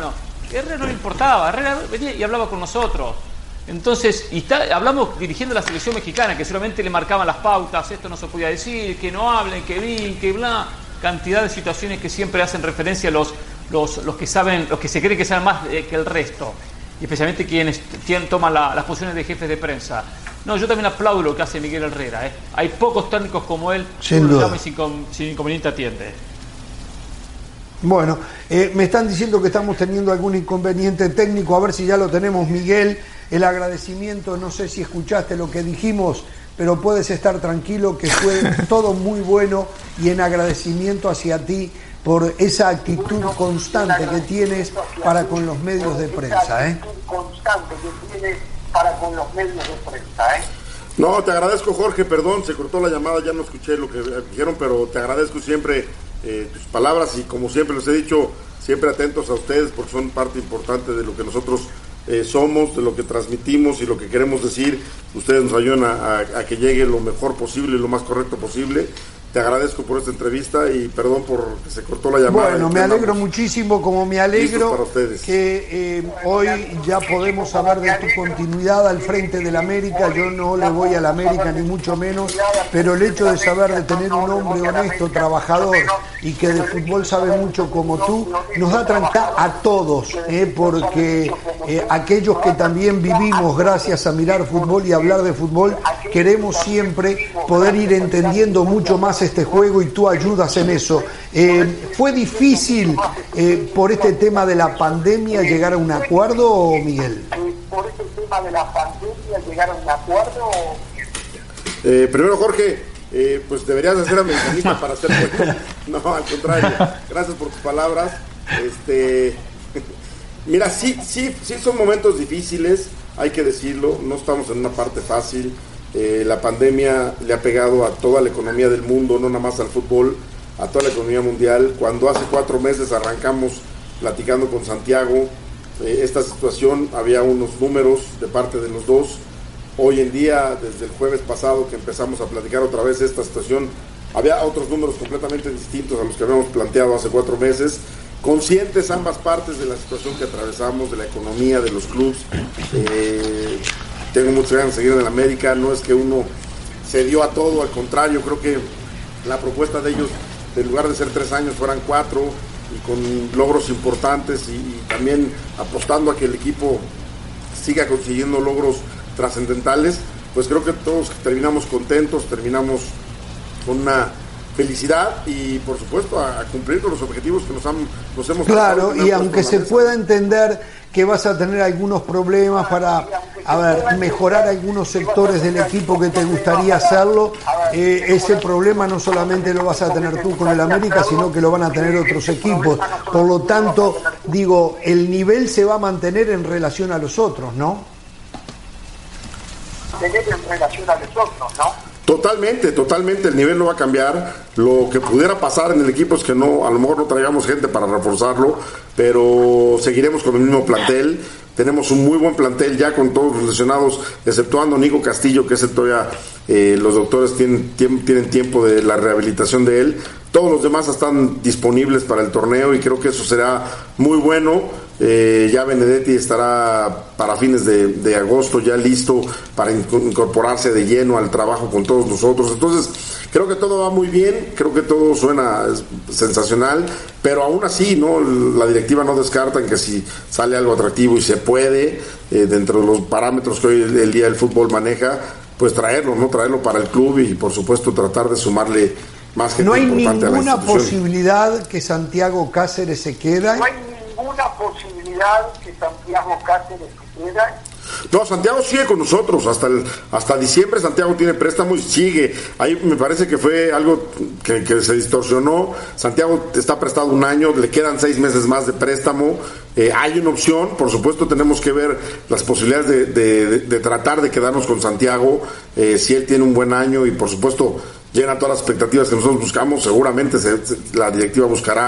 Herrera no le importaba, Herrera venía y hablaba con nosotros. Entonces, y está, hablamos dirigiendo la selección mexicana, que solamente le marcaban las pautas, esto no se podía decir, que no hablen, que vi, que bla, cantidad de situaciones que siempre hacen referencia a los, los, los que saben, los que se creen que saben más eh, que el resto, y especialmente quienes, quienes toman la, las posiciones de jefes de prensa. No, yo también aplaudo lo que hace Miguel Herrera, ¿eh? Hay pocos técnicos como él, sin duda, llama y sin, sin inconveniente atiende. Bueno, eh, me están diciendo que estamos teniendo algún inconveniente técnico, a ver si ya lo tenemos, Miguel. El agradecimiento, no sé si escuchaste lo que dijimos, pero puedes estar tranquilo que fue todo muy bueno, y en agradecimiento hacia ti por esa actitud constante que tienes para con los medios de prensa, ¿eh? Constante que tienes para con los medios de prensa, ¿eh? No, te agradezco, Jorge, perdón, se cortó la llamada, ya no escuché lo que dijeron, pero te agradezco siempre eh, tus palabras, y como siempre les he dicho, siempre atentos a ustedes porque son parte importante de lo que nosotros eh, somos, de lo que transmitimos y lo que queremos decir. Ustedes nos ayudan a, a, a que llegue lo mejor posible y lo más correcto posible. Te agradezco por esta entrevista y perdón por que se cortó la llamada. Bueno, me alegro muchísimo, como me alegro que eh, hoy ya podemos hablar de tu continuidad al frente del América. Yo no le voy al América ni mucho menos, pero el hecho de saber de tener un hombre honesto, trabajador y que de fútbol sabe mucho como tú, nos da tranquilidad a todos, eh, porque eh, aquellos que también vivimos gracias a mirar fútbol y hablar de fútbol, queremos siempre poder ir entendiendo mucho más este juego, y tú ayudas en eso. Eh, ¿Fue difícil eh, por este tema de la pandemia llegar a un acuerdo, Miguel? ¿Por este tema de la pandemia llegar a un acuerdo? Eh, primero, Jorge, eh, pues deberías hacer americanista para hacer juego. No, al contrario. Gracias por tus palabras. Este, mira, sí, sí, sí son momentos difíciles, hay que decirlo. No estamos en una parte fácil. Eh, la pandemia le ha pegado a toda la economía del mundo, no nada más al fútbol, a toda la economía mundial. Cuando hace cuatro meses arrancamos platicando con Santiago eh, esta situación, había unos números de parte de los dos. Hoy en día, desde el jueves pasado que empezamos a platicar otra vez esta situación, había otros números completamente distintos a los que habíamos planteado hace cuatro meses. Conscientes ambas partes de la situación que atravesamos, de la economía, de los clubes. Eh, tengo muchas ganas de seguir en el América, no es que uno se dio a todo, al contrario, creo que la propuesta de ellos, en lugar de ser tres años, fueran cuatro, y con logros importantes, y, y también apostando a que el equipo siga consiguiendo logros trascendentales, pues creo que todos terminamos contentos, terminamos con una felicidad y por supuesto a, a cumplir con los objetivos que nos, han, nos hemos claro, y aunque se pueda entender que vas a tener algunos problemas para a ver, mejorar algunos sectores del equipo que te gustaría hacerlo, eh, ese problema no solamente lo vas a tener tú con el América, sino que lo van a tener otros equipos. Por lo tanto, digo, el nivel se va a mantener en relación a los otros, ¿no? Tener en relación a los otros, ¿no? Totalmente, totalmente, el nivel no va a cambiar. Lo que pudiera pasar en el equipo es que no, a lo mejor no traigamos gente para reforzarlo, pero seguiremos con el mismo plantel. Tenemos un muy buen plantel ya con todos los lesionados, exceptuando Nico Castillo, que ese todavía eh, los doctores tienen, tienen tiempo de la rehabilitación de él. Todos los demás están disponibles para el torneo y creo que eso será muy bueno. Eh, ya Benedetti estará para fines de, de agosto ya listo para incorporarse de lleno al trabajo con todos nosotros. Entonces creo que todo va muy bien, creo que todo suena sensacional, pero aún así no, la directiva no descarta en que si sale algo atractivo y se puede, eh, dentro de los parámetros que hoy el, el día del fútbol maneja, pues traerlo, no traerlo para el club y por supuesto tratar de sumarle más gente. No hay importante ninguna a la institución. Posibilidad que Santiago Cáceres se quede. No hay ninguna posibilidad que Santiago Cáceres se quede. No, Santiago sigue con nosotros hasta el, hasta diciembre. Santiago tiene préstamo y sigue. Ahí me parece que fue algo que, que se distorsionó. Santiago está prestado un año, le quedan seis meses más de préstamo. Eh, hay una opción, por supuesto tenemos que ver las posibilidades de, de, de, de tratar de quedarnos con Santiago, eh, si él tiene un buen año y por supuesto llena todas las expectativas que nosotros buscamos. Seguramente se, se, la directiva buscará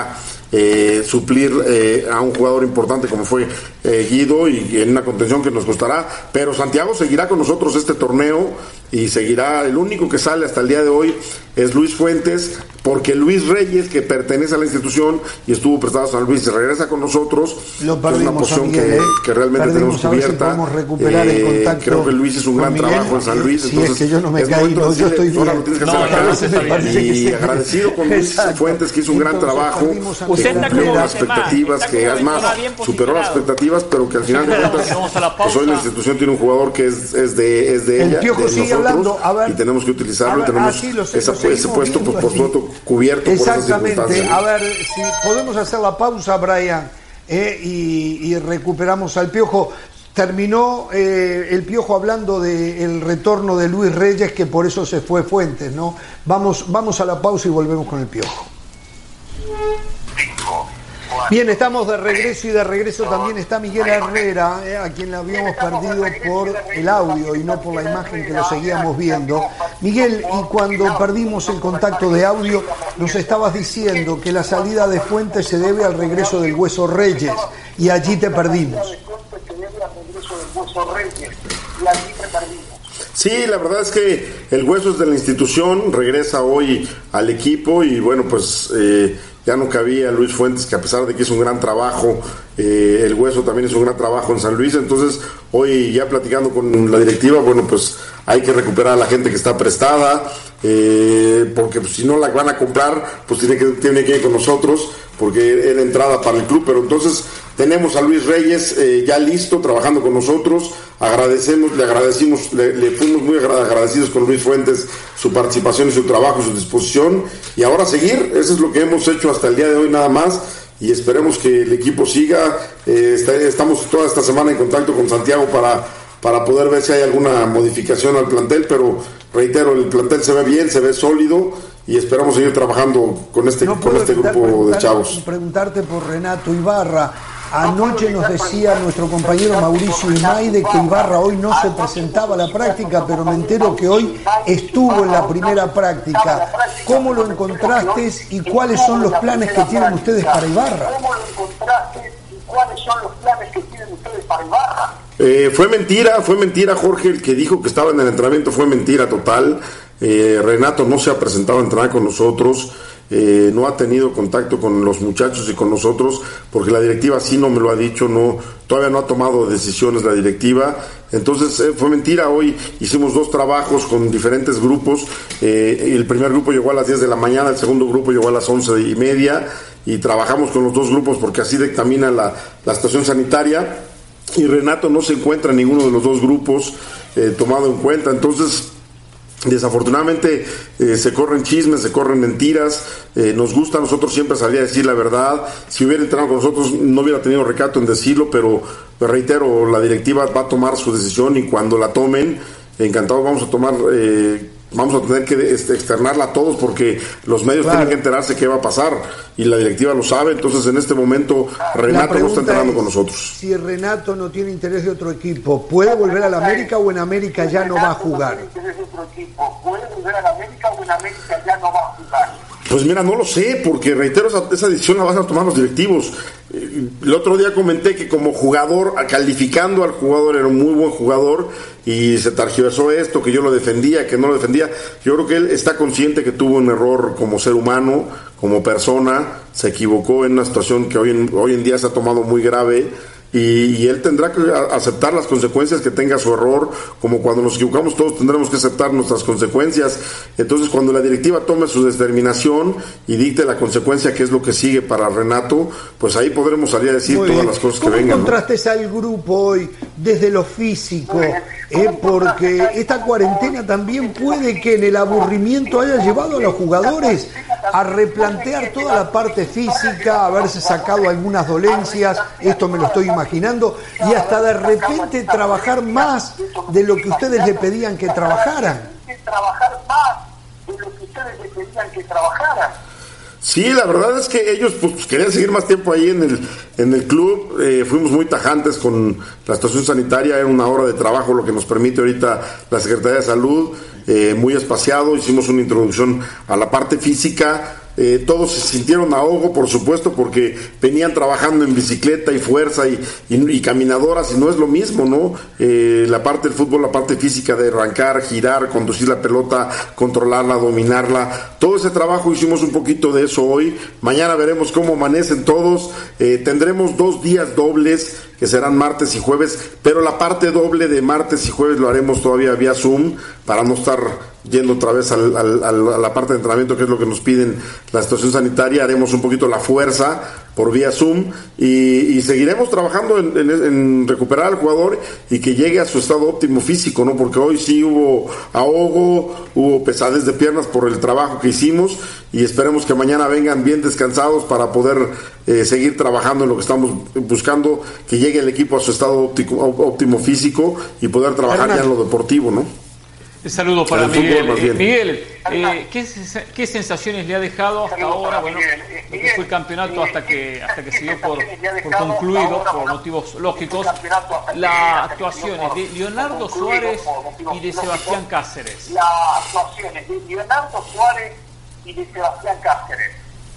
eh, suplir eh, a un jugador importante como fue eh, Guido, y en una contención que nos costará, pero Santiago seguirá con nosotros este torneo y seguirá. El único que sale hasta el día de hoy es Luis Fuentes, porque Luis Reyes, que pertenece a la institución y estuvo prestado a San Luis, se regresa con nosotros. Lo perdimos, es una posición Miguel, que, ¿eh? que realmente Perdimos, tenemos cubierta. a ver si podemos recuperar eh, el contacto. Creo que Luis hizo un gran Miguel, trabajo en San Luis. Si Entonces, es que yo no me es caí, momento no, de yo decirle, estoy ahora bien. lo tienes que No, hacer no, acá. se está bien. Y agradecido con Luis Exacto. Fuentes, que hizo un gran Entonces, trabajo, perdimos a que Usted está cumplió como las Benzema, expectativas, está que como además Benzema, bien superó las posicionado. expectativas, pero que al final de cuentas, Vamos a la pues hoy la pausa. institución tiene un jugador que es, es de, es de El ella, Piojo de sigue nosotros, hablando, a ver. y tenemos que utilizarlo, A ver, y tenemos ah, sí, lo sé, esa- lo seguimos ese puesto viendo pues, por aquí. supuesto cubierto por esas Exactamente. circunstancias. A ver si podemos hacer la pausa, Brian, eh, y, y recuperamos al Piojo. Terminó eh, el Piojo hablando del retorno de Luis Reyes, que por eso se fue Fuentes, ¿no? Vamos, vamos a la pausa y volvemos con el Piojo. Bien, estamos de regreso, y de regreso también está Miguel Herrera, eh, a quien le habíamos perdido por el audio y no por la imagen que lo seguíamos viendo. Miguel, y cuando perdimos el contacto de audio, nos estabas diciendo que la salida de Fuentes se debe al regreso del Hueso Reyes, y allí te perdimos. Sí, la verdad es que el Hueso es de la institución, regresa hoy al equipo, y bueno, pues eh, ya no cabía Luis Fuentes, que a pesar de que hizo un gran trabajo, eh, el Hueso también hizo un gran trabajo en San Luis. Entonces hoy, ya platicando con la directiva, bueno, pues hay que recuperar a la gente que está prestada, eh, porque pues, si no la van a comprar, pues tiene que, tiene que ir con nosotros, porque era entrada para el club. Pero entonces tenemos a Luis Reyes eh, ya listo, trabajando con nosotros. Agradecemos, le agradecimos, le, le fuimos muy agradecidos con Luis Fuentes, su participación y su trabajo, su disposición, y ahora seguir. Eso es lo que hemos hecho hasta el día de hoy, nada más, y esperemos que el equipo siga. Eh, está, estamos toda esta semana en contacto con Santiago para, para poder ver si hay alguna modificación al plantel, pero reitero, el plantel se ve bien, se ve sólido, y esperamos seguir trabajando con este, No con puedo este evitar grupo de preguntar- chavos. preguntarte por Renato Ibarra. Anoche nos decía nuestro compañero Mauricio Imaide que Ibarra hoy no se presentaba a la práctica, pero me entero que hoy estuvo en la primera práctica. ¿Cómo lo encontraste y cuáles son los planes que tienen ustedes para Ibarra? ¿Cómo lo encontraste y cuáles son los planes que tienen ustedes para Ibarra? Eh, fue mentira, fue mentira, Jorge, el que dijo que estaba en el entrenamiento fue mentira total. Eh, Renato no se ha presentado a entrenar con nosotros, eh, no ha tenido contacto con los muchachos y con nosotros, porque la directiva sí no me lo ha dicho, no, todavía no ha tomado decisiones la directiva. Entonces eh, fue mentira. Hoy hicimos dos trabajos con diferentes grupos. Eh, el primer grupo llegó a las diez de la mañana, el segundo grupo llegó a las once y media, y trabajamos con los dos grupos porque así dictamina la, la estación sanitaria, y Renato no se encuentra en ninguno de los dos grupos eh, tomado en cuenta. Entonces, desafortunadamente eh, se corren chismes, se corren mentiras. Eh, nos gusta a nosotros siempre salir a decir la verdad. Si hubiera entrenado con nosotros no hubiera tenido recato en decirlo, pero reitero, la directiva va a tomar su decisión, y cuando la tomen, encantados vamos a tomar eh, vamos a tener que este, externarla a todos, porque los medios Claro. tienen que enterarse qué va a pasar, y la directiva lo sabe. Entonces en este momento La Renato no está pregunta entrenando es, con nosotros. si Renato no tiene interés de otro equipo, ¿puede volver a la América o en América ya no va a jugar? ¿Puede volver a la América o en América ya no va a jugar? Pues mira, no lo sé, porque reitero, esa, esa decisión la van a tomar los directivos. Eh, El otro día comenté que como jugador, calificando al jugador, era un muy buen jugador, y se tergiversó esto, que yo lo defendía, que no lo defendía. Yo creo que él está consciente que tuvo un error como ser humano, como persona, se equivocó en una situación que hoy en, hoy en día se ha tomado muy grave. Y, y él tendrá que aceptar las consecuencias que tenga su error, como cuando nos equivocamos todos tendremos que aceptar nuestras consecuencias. Entonces cuando la directiva tome su determinación y dicte la consecuencia, que es lo que sigue para Renato, pues ahí podremos salir a decir Muy todas bien. las cosas que ¿Cómo vengan, ¿no? encontraste al grupo hoy desde lo físico? Eh, porque esta cuarentena también puede que en el aburrimiento haya llevado a los jugadores a replantear toda la parte física, a haberse sacado algunas dolencias, esto me lo estoy imaginando, y hasta de repente trabajar más de lo que ustedes le pedían que trabajaran. Trabajar más de lo que ustedes le pedían que trabajaran. Sí, la verdad es que ellos pues querían seguir más tiempo ahí en el en el club. Eh, fuimos muy tajantes con la estación sanitaria, era una hora de trabajo lo que nos permite ahorita la Secretaría de Salud, eh, muy espaciado. Hicimos una introducción a la parte física, eh, todos se sintieron ahogo, por supuesto, porque venían trabajando en bicicleta y fuerza y, y, y caminadoras, y no es lo mismo, ¿no? Eh, la parte del fútbol, la parte física de arrancar, girar, conducir la pelota, controlarla, dominarla, todo ese trabajo hicimos un poquito de eso hoy. Mañana veremos cómo amanecen todos. Eh, tendremos dos días dobles, que serán martes y jueves, pero la parte doble de martes y jueves lo haremos todavía vía Zoom, para no estar yendo otra vez al, al, al, a la parte de entrenamiento, que es lo que nos piden la situación sanitaria. Haremos un poquito la fuerza por vía Zoom y, y seguiremos trabajando en, en, en recuperar al jugador y que llegue a su estado óptimo físico, ¿no? Porque hoy sí hubo ahogo, hubo pesadez de piernas por el trabajo que hicimos, y esperemos que mañana vengan bien descansados para poder eh, seguir trabajando en lo que estamos buscando, que llegue el equipo a su estado óptico, óptimo físico y poder trabajar ya en lo deportivo, ¿no? Un saludo para el Miguel. fútbol, Eh, Miguel, eh, ¿qué, ¿qué sensaciones le ha dejado hasta ahora? Bueno, lo que fue el campeonato hasta que hasta que se dio por, por concluido, por motivos lógicos, las actuaciones de Leonardo Suárez y de Sebastián Cáceres. Las actuaciones de Leonardo Suárez y de Sebastián Cáceres.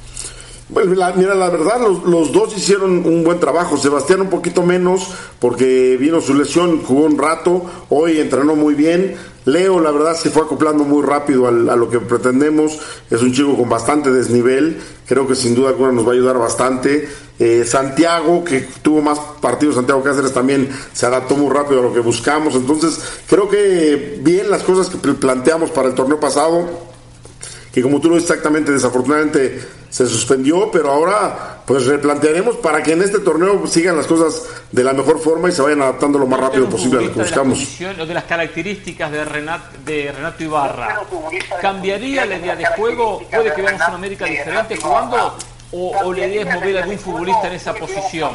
Bueno, la, mira, la verdad, los, los dos hicieron un buen trabajo. Sebastián un poquito menos, porque vino su lesión, jugó un rato, hoy entrenó muy bien. Leo, la verdad, se fue acoplando muy rápido al, a lo que pretendemos. Es un chico con bastante desnivel, creo que sin duda alguna nos va a ayudar bastante. Eh, Santiago, que tuvo más partidos, Santiago Cáceres también se adaptó muy rápido a lo que buscamos. Entonces, creo que bien las cosas que planteamos para el torneo pasado, que como tú lo dices exactamente, desafortunadamente se suspendió, pero ahora pues replantearemos para que en este torneo sigan las cosas de la mejor forma y se vayan adaptando lo más rápido posible a lo que buscamos. De, la de las características de, Renat, de Renato Ibarra, ¿cambiaría la idea de juego? ¿Puede que veamos una América diferente jugando? ¿O, o la idea es mover a algún futbolista en esa posición?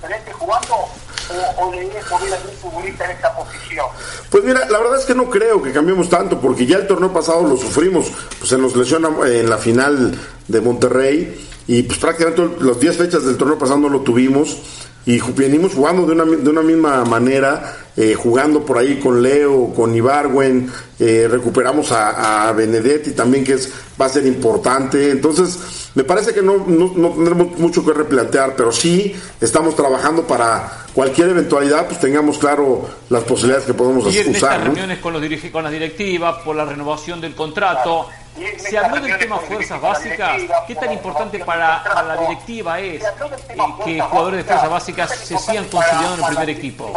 O, o le debes mover a algún futbolista en esta posición? Pues mira, la verdad es que no creo que cambiemos tanto, porque ya el torneo pasado lo sufrimos, pues se nos lesiona en la final de Monterrey y pues prácticamente las diez fechas del torneo pasado no lo tuvimos y venimos jugando de una, de una misma manera, eh, jugando por ahí con Leo, con Ibargüen, eh, recuperamos a, a Benedetti también, que es, va a ser importante. Entonces me parece que no, no, no tendremos mucho que replantear, pero sí estamos trabajando para cualquier eventualidad, pues tengamos claro las posibilidades que podemos y en usar, estas ¿no? reuniones con los dirige, con las directivas por la renovación del contrato, se habló del tema fuerzas básicas. ¿Qué tan importante para, para la directiva es eh, que jugadores de fuerzas básicas se sigan consolidando en el primer equipo?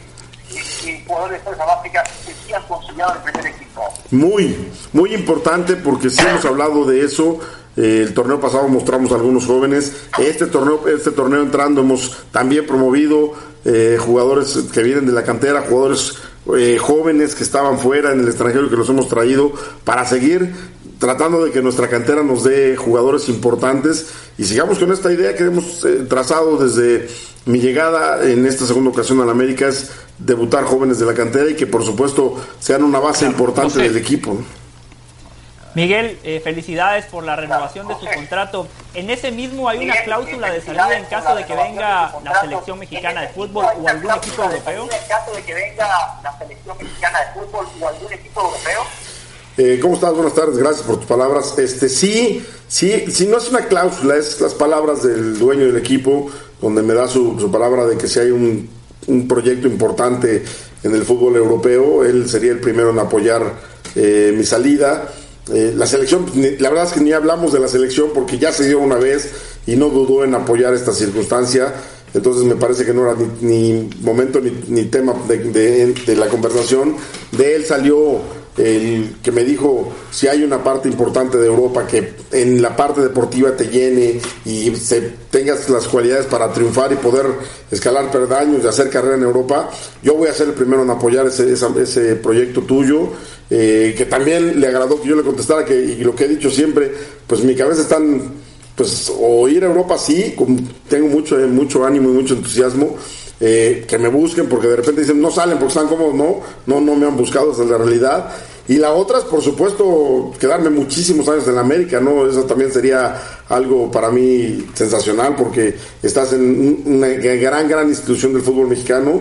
Y jugadores de fuerzas básicas se sigan consolidando en el primer equipo. Muy, muy importante, porque sí hemos hablado de eso. Eh, el torneo pasado mostramos a algunos jóvenes. Este torneo, este torneo entrando hemos también promovido eh, jugadores que vienen de la cantera, jugadores eh, jóvenes que estaban fuera en el extranjero y que los hemos traído para seguir tratando de que nuestra cantera nos dé jugadores importantes y sigamos con esta idea que hemos eh, trazado desde mi llegada en esta segunda ocasión a la América, es debutar jóvenes de la cantera y que por supuesto sean una base importante del equipo. Miguel, eh, felicidades por la renovación de su contrato. En ese mismo hay una cláusula de salida en caso de que venga la selección mexicana de fútbol o algún equipo europeo. En caso de que venga la selección mexicana de fútbol o algún equipo europeo. Eh, ¿Cómo estás? Buenas tardes, gracias por tus palabras. Este sí, sí, sí, no es una cláusula, es las palabras del dueño del equipo, donde me da su, su palabra de que si hay un, un proyecto importante en el fútbol europeo, él sería el primero en apoyar eh, mi salida. Eh, la selección, la verdad es que ni hablamos de la selección porque ya se dio una vez y no dudó en apoyar esta circunstancia. Entonces me parece que no era ni, ni momento ni, ni tema de, de, de la conversación. De él salió el que me dijo: si hay una parte importante de Europa que en la parte deportiva te llene y se, tengas las cualidades para triunfar y poder escalar peldaños y hacer carrera en Europa, yo voy a ser el primero en apoyar ese, esa, ese proyecto tuyo. Eh, que también le agradó que yo le contestara que, y lo que he dicho siempre, pues en mi cabeza están, pues, o ir a Europa, sí, con, tengo mucho, eh, mucho ánimo y mucho entusiasmo. Eh, que me busquen, porque de repente dicen no salen porque están cómodos. No, no, no me han buscado, esa es la realidad. Y la otra es, por supuesto, quedarme muchísimos años en América, ¿no? Eso también sería algo para mí sensacional, porque estás en una gran, gran institución del fútbol mexicano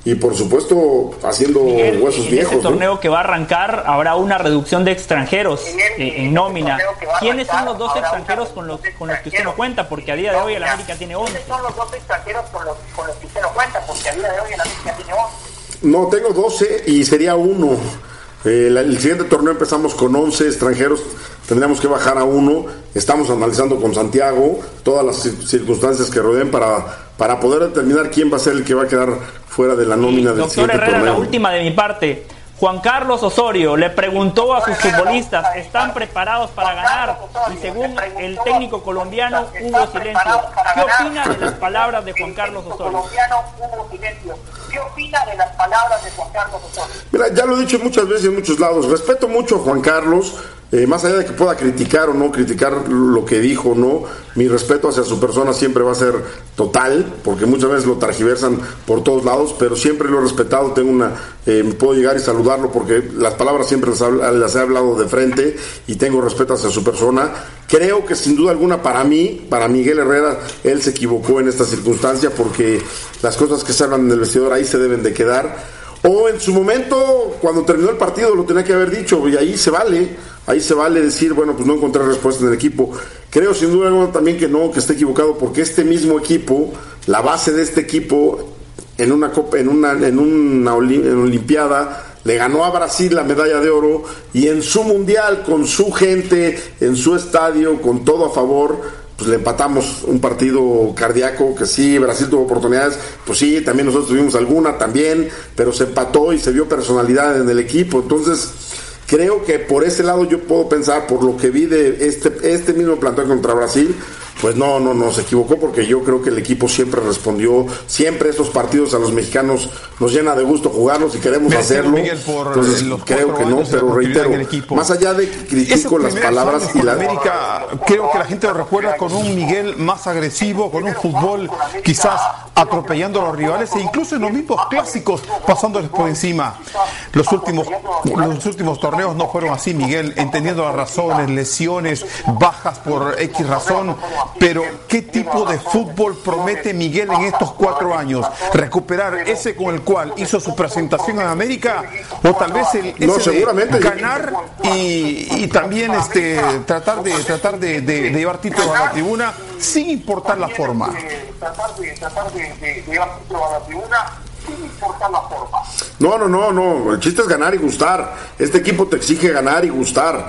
y por supuesto haciendo Miguel, huesos en viejos. este torneo ¿no? que va a arrancar habrá una reducción de extranjeros eh, en nómina. ¿Quiénes son los dos extranjeros con los, con los que usted no cuenta? Porque a día de hoy el América tiene once. ¿Quiénes son los dos extranjeros con los, con los que usted no cuenta? Porque a día de hoy el América tiene once. No, tengo doce y sería uno. Eh, la, el siguiente torneo empezamos con once extranjeros, tendríamos que bajar a uno. Estamos analizando con Santiago todas las circunstancias que rodeen para, para poder determinar quién va a ser el que va a quedar fuera de la nómina del Doctor siguiente Herrera, torneo. la última de mi parte. Juan Carlos Osorio le preguntó a sus futbolistas, ¿están preparados para ganar? Y según el técnico colombiano, hubo silencio. ¿Qué opina de las palabras de Juan Carlos Osorio? ¿Qué opina de las palabras de Juan Carlos Osorio? Mira, ya lo he dicho muchas veces en muchos lados, respeto mucho a Juan Carlos, eh, más allá de que pueda criticar o no, criticar lo que dijo o no, mi respeto hacia su persona siempre va a ser total, porque muchas veces lo targiversan por todos lados, pero siempre lo he respetado, tengo una, eh, puedo llegar y saludarlo porque las palabras siempre las, las he hablado de frente y tengo respeto hacia su persona. Creo que sin duda alguna para mí, para Miguel Herrera, él se equivocó en esta circunstancia porque las cosas que se hablan en el vestidor ahí se deben de quedar. O en su momento, cuando terminó el partido, lo tenía que haber dicho y ahí se vale, ahí se vale decir, bueno, pues no encontré respuesta en el equipo. Creo sin duda alguna también que no, que esté equivocado porque este mismo equipo, la base de este equipo en una copa, en una, en una en olimpiada, le ganó a Brasil la medalla de oro y en su mundial, con su gente, en su estadio, con todo a favor, pues le empatamos un partido cardíaco que sí, Brasil tuvo oportunidades, pues sí, también nosotros tuvimos alguna también, pero se empató y se vio personalidad en el equipo. Entonces creo que por ese lado yo puedo pensar, por lo que vi de este, este mismo plantón contra Brasil, pues no, no, no, se equivocó porque yo creo que el equipo siempre respondió, siempre estos partidos a los mexicanos nos llena de gusto jugarlos y queremos Me hacerlo. Miguel, por Entonces los creo que no, años de pero continuidad reitero, en el equipo. más allá de que critico las palabras y la... América, creo que la gente lo recuerda con un Miguel más agresivo, con un fútbol quizás atropellando a los rivales e incluso en los mismos clásicos pasándoles por encima. Los últimos, los últimos torneos no fueron así, Miguel, entendiendo las razones, lesiones, bajas por X razón, pero ¿qué tipo de fútbol promete Miguel en estos cuatro años? ¿Recuperar ese con el cual hizo su presentación en América? ¿O tal vez el ese No, seguramente. de ganar y, y también este tratar de tratar de, de, de llevar títulos a la tribuna sin importar la forma? Tratar de, tratar de, de, de llevar títulos a la tribuna sin importar la forma. No, no, no, no, el chiste es ganar y gustar. Este equipo te exige ganar y gustar.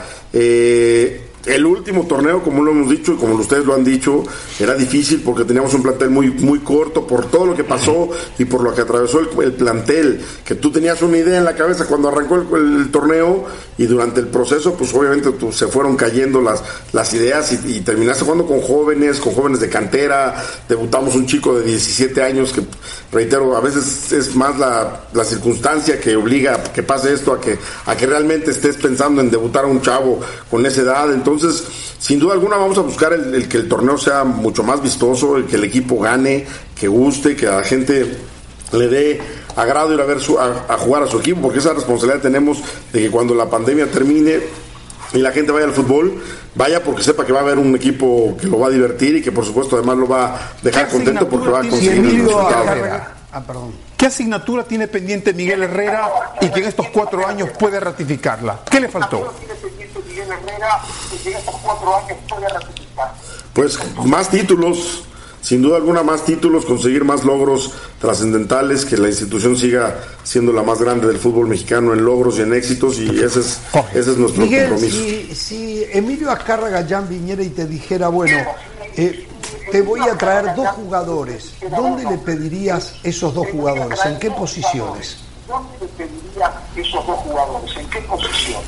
Eh... El último torneo, como lo hemos dicho y como ustedes lo han dicho, era difícil porque teníamos un plantel muy muy corto por todo lo que pasó y por lo que atravesó el, el plantel, que tú tenías una idea en la cabeza cuando arrancó el, el torneo y durante el proceso pues obviamente tú, se fueron cayendo las, las ideas y, y terminaste jugando con jóvenes, con jóvenes de cantera. Debutamos un chico de diecisiete años que, reitero, a veces es más la, la circunstancia que obliga a que pase esto, a que, a que realmente estés pensando en debutar a un chavo con esa edad. Entonces Entonces, sin duda alguna vamos a buscar el, el que el torneo sea mucho más vistoso, el que el equipo gane, que guste, que a la gente le dé agrado ir a ver su, a, a jugar a su equipo, porque esa responsabilidad tenemos de que cuando la pandemia termine y la gente vaya al fútbol, vaya porque sepa que va a haber un equipo que lo va a divertir y que por supuesto además lo va a dejar contento porque va a conseguir el resultado. Ah, perdón. ¿Qué asignatura tiene pendiente Miguel Herrera y que en estos cuatro años puede ratificarla? ¿Qué le faltó? Miguel Herrera, que en estos cuatro años puede ratificar? Pues más títulos, sin duda alguna más títulos, conseguir más logros trascendentales, que la institución siga siendo la más grande del fútbol mexicano en logros y en éxitos, y ese es, ese es nuestro Miguel, compromiso. Si, si Emilio Azcárraga Jan viniera y te dijera, bueno, eh, te voy a traer dos jugadores, ¿dónde le pedirías esos dos jugadores? ¿En qué posiciones? ¿Dónde le pedirías esos dos jugadores? ¿En qué posiciones?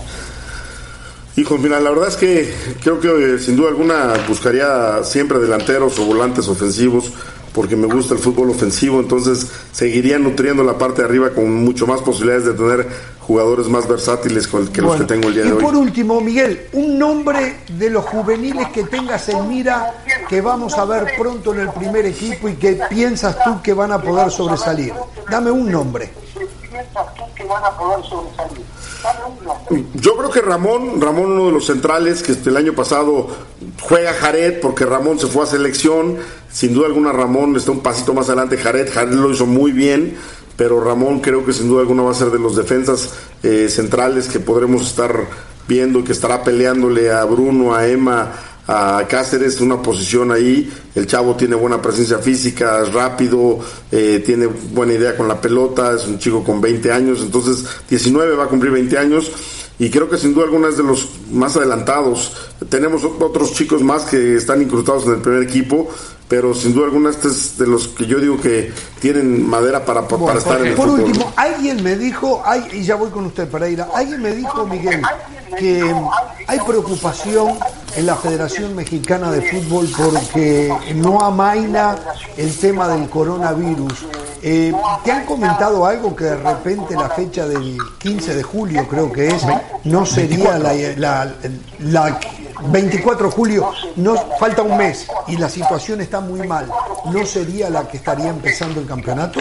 Hijo, mira, la verdad es que creo que eh, sin duda alguna buscaría siempre delanteros o volantes ofensivos, porque me gusta el fútbol ofensivo. Entonces seguiría nutriendo la parte de arriba con mucho más posibilidades de tener jugadores más versátiles que los Bueno, que tengo el día y de hoy. por último, Miguel, un nombre de los juveniles que tengas en mira, que vamos a ver pronto en el primer equipo y que piensas tú que van a poder sobresalir. Dame un nombre. ¿Piensas tú que van a poder sobresalir? Yo creo que Ramón, Ramón uno de los centrales que el año pasado juega Jared, porque Ramón se fue a selección, sin duda alguna Ramón está un pasito más adelante Jared, Jared lo hizo muy bien, pero Ramón creo que sin duda alguna va a ser de los defensas eh, centrales que podremos estar viendo, que estará peleándole a Bruno, a Emma, a Cáceres, una posición ahí. El chavo tiene buena presencia física, es rápido, eh, tiene buena idea con la pelota, es un chico con veinte años, entonces diecinueve, va a cumplir veinte años, y creo que sin duda alguna es de los más adelantados. Tenemos otros chicos más que están incrustados en el primer equipo, pero sin duda alguna este es de los que yo digo que tienen madera para, para bueno, estar en el por fútbol. último, alguien me dijo, ay, y ya voy con usted, Pereira, alguien me dijo, Miguel, que hay preocupación en la Federación Mexicana de Fútbol porque no amaina el tema del coronavirus. Eh, ¿Te han comentado algo que de repente la fecha del quince de julio, creo que es, no sería la, la, la veinticuatro de julio, no, falta un mes y la situación está muy mal, ¿no sería la que estaría empezando el campeonato?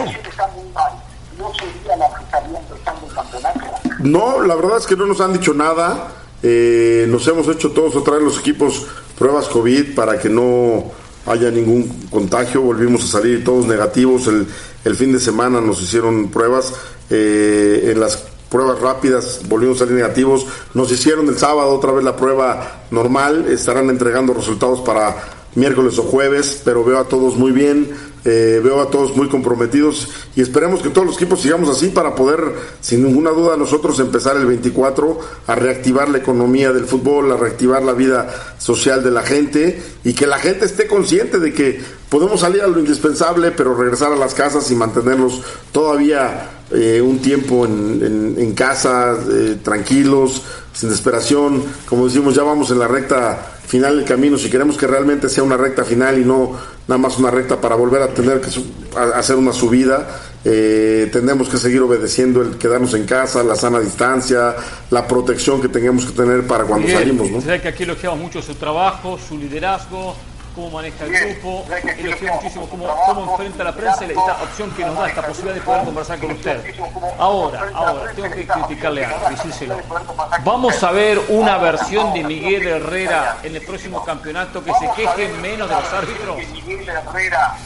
No, la verdad es que no nos han dicho nada. Eh, nos hemos hecho todos otra vez los equipos pruebas COVID para que no haya ningún contagio. Volvimos a salir todos negativos. El, el fin de semana nos hicieron pruebas. Eh, en las pruebas rápidas volvimos a salir negativos. Nos hicieron el sábado otra vez la prueba normal. Estarán entregando resultados para miércoles o jueves, pero veo a todos muy bien. Eh, veo a todos muy comprometidos y esperemos que todos los equipos sigamos así para poder, sin ninguna duda, nosotros empezar el veinticuatro a reactivar la economía del fútbol, a reactivar la vida social de la gente y que la gente esté consciente de que podemos salir a lo indispensable, pero regresar a las casas y mantenerlos todavía eh, un tiempo en, en, en casa, eh, tranquilos, sin desesperación. Como decimos, ya vamos en la recta final del camino. Si queremos que realmente sea una recta final y no nada más una recta para volver a tener que a hacer una subida, eh, tendremos que seguir obedeciendo el quedarnos en casa, la sana distancia, la protección que tengamos que tener para cuando Miguel, salimos, ¿no? Sé que aquí elogiamos mucho su trabajo, su liderazgo, cómo maneja el grupo, elogiamos muchísimo cómo, cómo enfrenta la prensa y esta opción que nos da, esta posibilidad de poder conversar con usted. Ahora, ahora, tengo que criticarle algo, decírselo. Vamos a ver una versión de Miguel Herrera en el próximo campeonato que se queje menos de los árbitros. Miguel Herrera,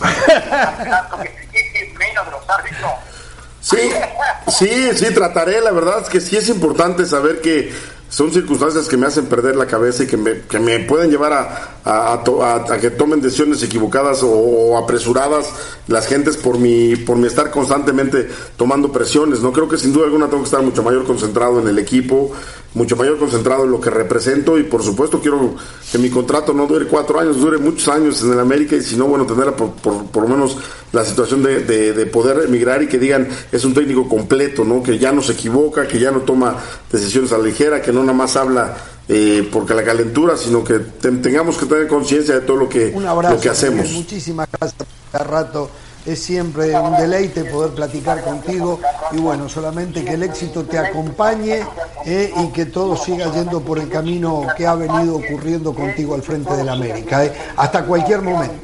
que se queje menos de los árbitros. Sí, sí, sí, trataré. La verdad es que sí es importante saber que son circunstancias que me hacen perder la cabeza y que me, que me pueden llevar a, a, a, a que tomen decisiones equivocadas o, o apresuradas las gentes por mi, por mi estar constantemente tomando presiones. No creo que sin duda alguna tengo que estar mucho mayor concentrado en el equipo, mucho mayor concentrado en lo que represento y por supuesto quiero que mi contrato no dure cuatro años, dure muchos años en el América y si no, bueno, tener por, por, por lo menos la situación de, de, de poder emigrar y que digan es un técnico completo, ¿no? Que ya no se equivoca, que ya no toma decisiones a la ligera, que no nada más habla eh, porque la calentura, sino que te, tengamos que tener conciencia de todo lo que, un abrazo, lo que hacemos. Miguel, muchísimas gracias. Cada rato es siempre un deleite poder platicar contigo y bueno, solamente que el éxito te acompañe eh, y que todo siga yendo por el camino que ha venido ocurriendo contigo al frente de la América, eh, hasta cualquier momento.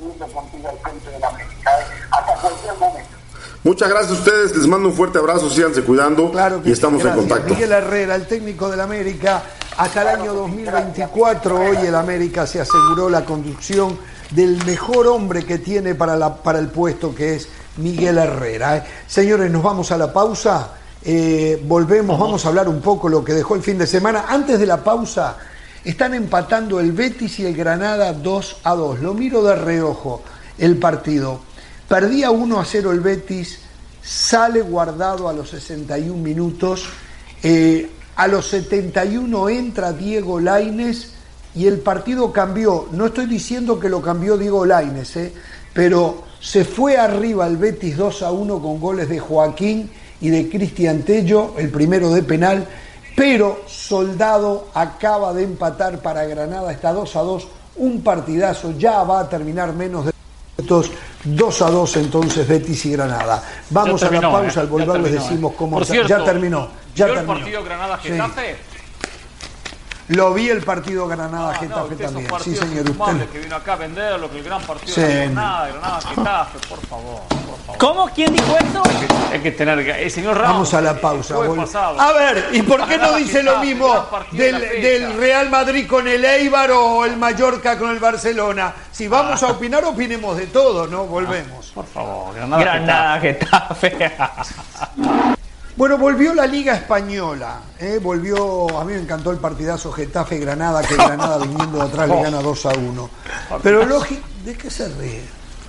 Muchas gracias a ustedes, les mando un fuerte abrazo, síganse cuidando claro que y estamos sí, en contacto. Miguel Herrera, el técnico del América, hasta el año dos mil veinticuatro, hoy el América se aseguró la conducción del mejor hombre que tiene para, la, para el puesto, que es Miguel Herrera. Señores, nos vamos a la pausa, eh, volvemos, vamos a hablar un poco lo que dejó el fin de semana. Antes de la pausa, están empatando el Betis y el Granada dos a dos. Lo miro de reojo el partido. Perdía uno a cero el Betis, sale Guardado a los sesenta y un minutos, eh, a los setenta y uno entra Diego Lainez y el partido cambió. No estoy diciendo que lo cambió Diego Lainez, eh, pero se fue arriba el Betis dos a uno con goles de Joaquín y de Cristian Tello, el primero de penal, pero Soldado acaba de empatar para Granada, está dos a dos, un partidazo, ya va a terminar menos de dos a dos entonces Betis y Granada. Vamos terminó, a la pausa, eh, al volver les decimos cómo cierto, ya terminó. Ya ¿vio terminó. el partido Granada-Getafe? Sí. Lo vi el partido Granada-Getafe ah, no, también. Sí, señor, usted. Que vino acá a vender lo que el gran partido sí. de Granada, Granada-Getafe, por favor, por favor. ¿Cómo? ¿Quién dijo eso? Hay que, hay que tener el señor Ramos. Vamos a la pausa. Pasado, a ver, ¿y por qué no dice lo mismo del, del Real Madrid con el Eibar o el Mallorca con el Barcelona? Si vamos ah. a opinar, opinemos de todo, ¿no? Volvemos. Por favor, Granada, Granada Getafe. Bueno, volvió la Liga Española, ¿eh? volvió, a mí me encantó el partidazo Getafe-Granada, que Granada viniendo de atrás le gana dos a uno. Pero lógico, ¿de qué se ríen?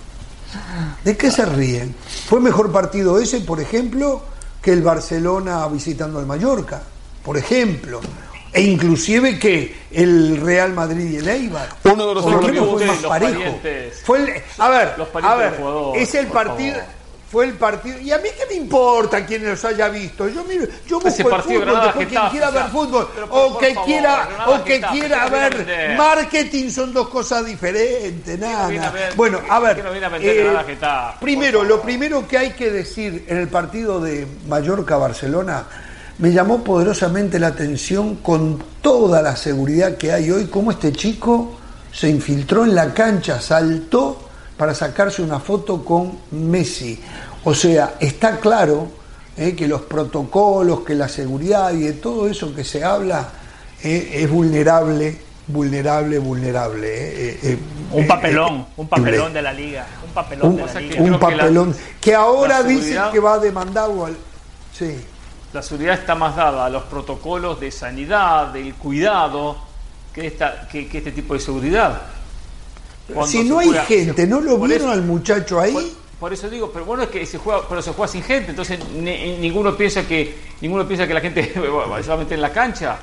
¿De qué se ríen? Fue mejor partido ese, por ejemplo, que el Barcelona visitando al Mallorca, por ejemplo. E inclusive que el Real Madrid y el Eibar. Uno de los equipos fue más parejo. Fue el, a ver, a ver, es el partido... Favor. Fue el partido, y a mí qué me importa quién los haya visto, yo miro, yo busco el fútbol, después quien quiera ver fútbol o que quiera o que quiera ver marketing son dos cosas diferentes, nada. Bueno, a ver, eh, primero, lo primero que hay que decir en el partido de Mallorca-Barcelona, me llamó poderosamente la atención con toda la seguridad que hay hoy, cómo este chico se infiltró en la cancha, saltó para sacarse una foto con Messi. O sea, está claro eh, que los protocolos, que la seguridad y de todo eso que se habla eh, es vulnerable, vulnerable, vulnerable. Eh, eh, un papelón, eh, un papelón de la liga, un papelón un, de la liga. Un papelón que, la, que ahora dicen que va a demandar al... Sí. La seguridad está más dada a los protocolos de sanidad, del cuidado, que, esta, que, que este tipo de seguridad. Cuando si no hay juega, gente, ¿no lo vieron eso, al muchacho ahí? Por, por eso digo, pero bueno, es que se juega, pero se juega sin gente, entonces ni, ninguno piensa que ninguno piensa que la gente va solamente en la cancha.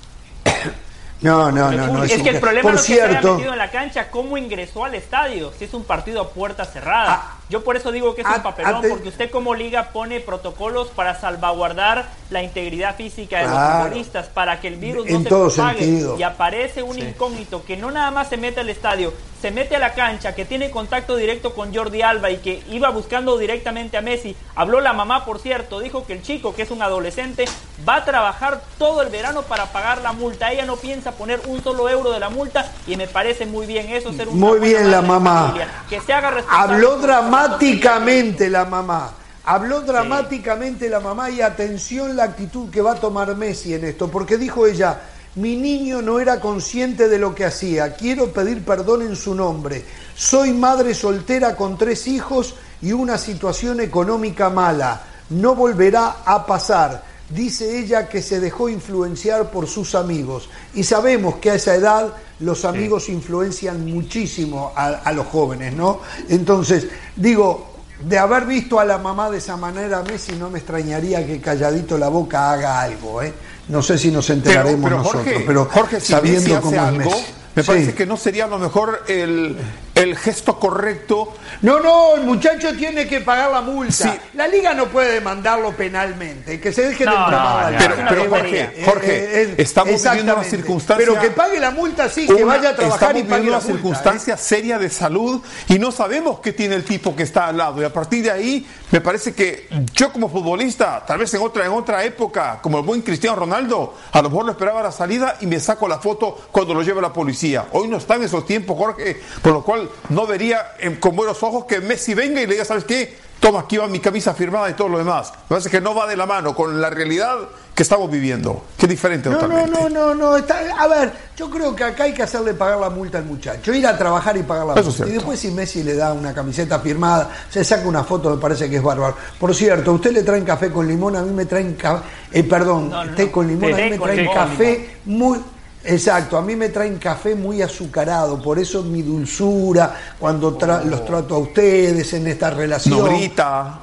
No, no, no, no. Es, es que el problema no es que se haya metido en la cancha, cómo ingresó al estadio, si es un partido a puerta cerrada. Ah, Yo por eso digo que es un papelón, te... porque usted como liga pone protocolos para salvaguardar la integridad física de claro. los futbolistas, para que el virus no en se todo propague. Sentido. Y aparece un sí. incógnito que no nada más se mete al estadio, se mete a la cancha, que tiene contacto directo con Jordi Alba y que iba buscando directamente a Messi. Habló la mamá, por cierto, dijo que el chico, que es un adolescente, va a trabajar todo el verano para pagar la multa. Ella no piensa poner un solo euro de la multa y me parece muy bien eso, ser un muy bien la mamá. Que se haga responsable. Habló dramáticamente la mamá. Habló dramáticamente sí. la mamá y atención la actitud que va a tomar Messi en esto, porque dijo ella: mi niño no era consciente de lo que hacía, quiero pedir perdón en su nombre, soy madre soltera con tres hijos y una situación económica mala, no volverá a pasar. Dice ella que se dejó influenciar por sus amigos y sabemos que a esa edad los amigos sí. influencian muchísimo a, a los jóvenes, ¿no? Entonces, digo, de haber visto a la mamá de esa manera, Messi, no me extrañaría que calladito la boca haga algo, ¿eh? No sé si nos enteraremos pero, pero nosotros, Jorge, pero Jorge, si sabiendo Messi cómo hace es algo, Messi. Me sí. parece que no sería a lo mejor el, el gesto correcto. No, no, el muchacho tiene que pagar la multa. Sí. La liga no puede demandarlo penalmente, que se deje no, de entramar. No, pero, pero Jorge, Jorge eh, eh, estamos viviendo una circunstancia... Pero que pague la multa, sí, que una, vaya a trabajar y pague la una multa. circunstancia ¿eh? seria de salud y no sabemos qué tiene el tipo que está al lado. Y a partir de ahí, me parece que yo como futbolista, tal vez en otra, en otra época, como el buen Cristiano Ronaldo, a lo mejor lo esperaba a la salida y me saco la foto cuando lo lleva la policía. Hoy no están esos tiempos, Jorge, por lo cual no vería en, con buenos ojos que Messi venga y le diga, ¿sabes qué? Toma, aquí va mi camisa firmada y todo lo demás. Me parece que no va de la mano con la realidad que estamos viviendo, que es diferente no, totalmente. No, no, no, no, está, a ver, yo creo que acá hay que hacerle pagar la multa al muchacho, ir a trabajar y pagar la Eso multa. Y después si Messi le da una camiseta firmada, se saca una foto, me parece que es bárbaro. Por cierto, ¿usted le traen café con limón? A mí me traen café, eh, perdón, no, no, té con limón, a mí me traen café muy... Exacto, a mí me traen café muy azucarado, por eso mi dulzura cuando tra- oh. los trato a ustedes en esta relación. No grita.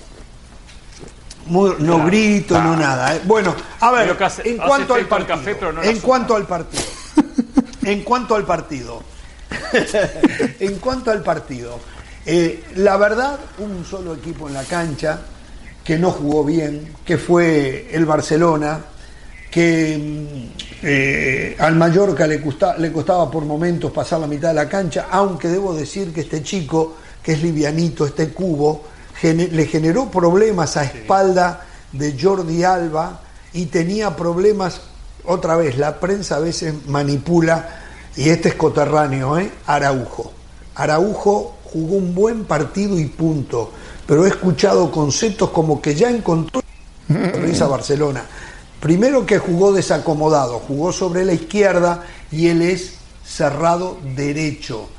Muy, no claro. grito, ah. no nada. ¿eh? Bueno, a ver, hace, en cuanto al partido, café, pero no en cuanto al partido, en cuanto al partido, en cuanto al partido, eh, la verdad, un solo equipo en la cancha que no jugó bien, que fue el Barcelona, que eh, al Mallorca le, custa, le costaba por momentos pasar la mitad de la cancha, aunque debo decir que este chico, que es livianito, este cubo, gener, le generó problemas a espalda de Jordi Alba y tenía problemas, otra vez, la prensa a veces manipula, y este es coterráneo, ¿eh? Araujo. Araujo jugó un buen partido y punto, pero he escuchado conceptos como que ya encontró a Barcelona. Primero que jugó desacomodado, jugó sobre la izquierda y él es cerrado derecho.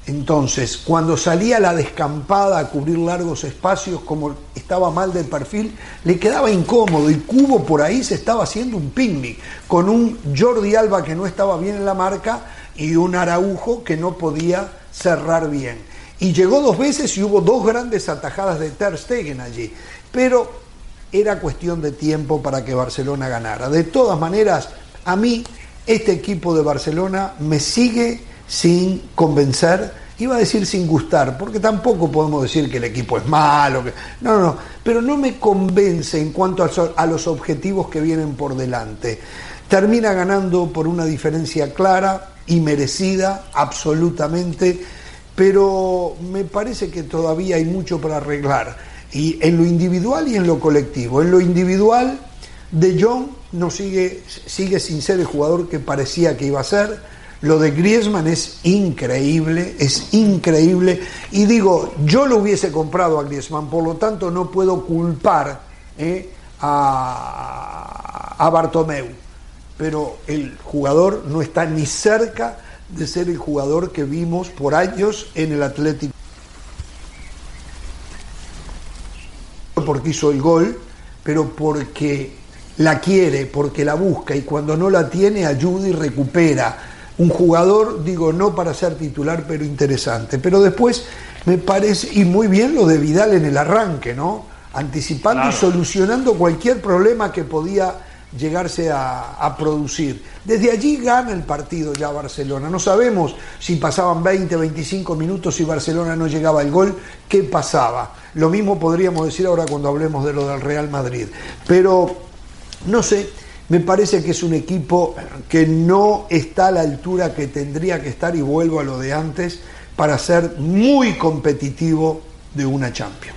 Entonces, cuando salía la descampada a cubrir largos espacios, como estaba mal del perfil, le quedaba incómodo y Cubo por ahí se estaba haciendo un picnic, con un Jordi Alba que no estaba bien en la marca y un Araujo que no podía cerrar bien. Y llegó dos veces y hubo dos grandes atajadas de Ter Stegen allí, pero era cuestión de tiempo para que Barcelona ganara. De todas maneras, a mí este equipo de Barcelona me sigue sin convencer, iba a decir sin gustar, porque tampoco podemos decir que el equipo es malo, que, no, no, no, pero no me convence en cuanto a, a los objetivos que vienen por delante. Termina ganando por una diferencia clara y merecida, absolutamente, pero me parece que todavía hay mucho para arreglar, y en lo individual y en lo colectivo. En lo individual, De Jong no sigue, sigue sin ser el jugador que parecía que iba a ser. Lo de Griezmann es increíble, es increíble. Y digo, yo lo hubiese comprado a Griezmann, por lo tanto no puedo culpar eh, a, a Bartomeu. Pero el jugador no está ni cerca de ser el jugador que vimos por años en el Atlético. Porque hizo el gol, pero porque la quiere, porque la busca, y cuando no la tiene ayuda y recupera. Un jugador, digo, no para ser titular, pero interesante. Pero después me parece, y muy bien lo de Vidal en el arranque, ¿no? Anticipando claro. Y solucionando cualquier problema que podía llegarse a, a producir. Desde allí gana el partido ya Barcelona. No sabemos si pasaban veinte, veinticinco minutos y Barcelona no llegaba al gol, ¿qué pasaba? Lo mismo podríamos decir ahora cuando hablemos de lo del Real Madrid. Pero, no sé, me parece que es un equipo que no está a la altura que tendría que estar, y vuelvo a lo de antes, para ser muy competitivo de una Champions.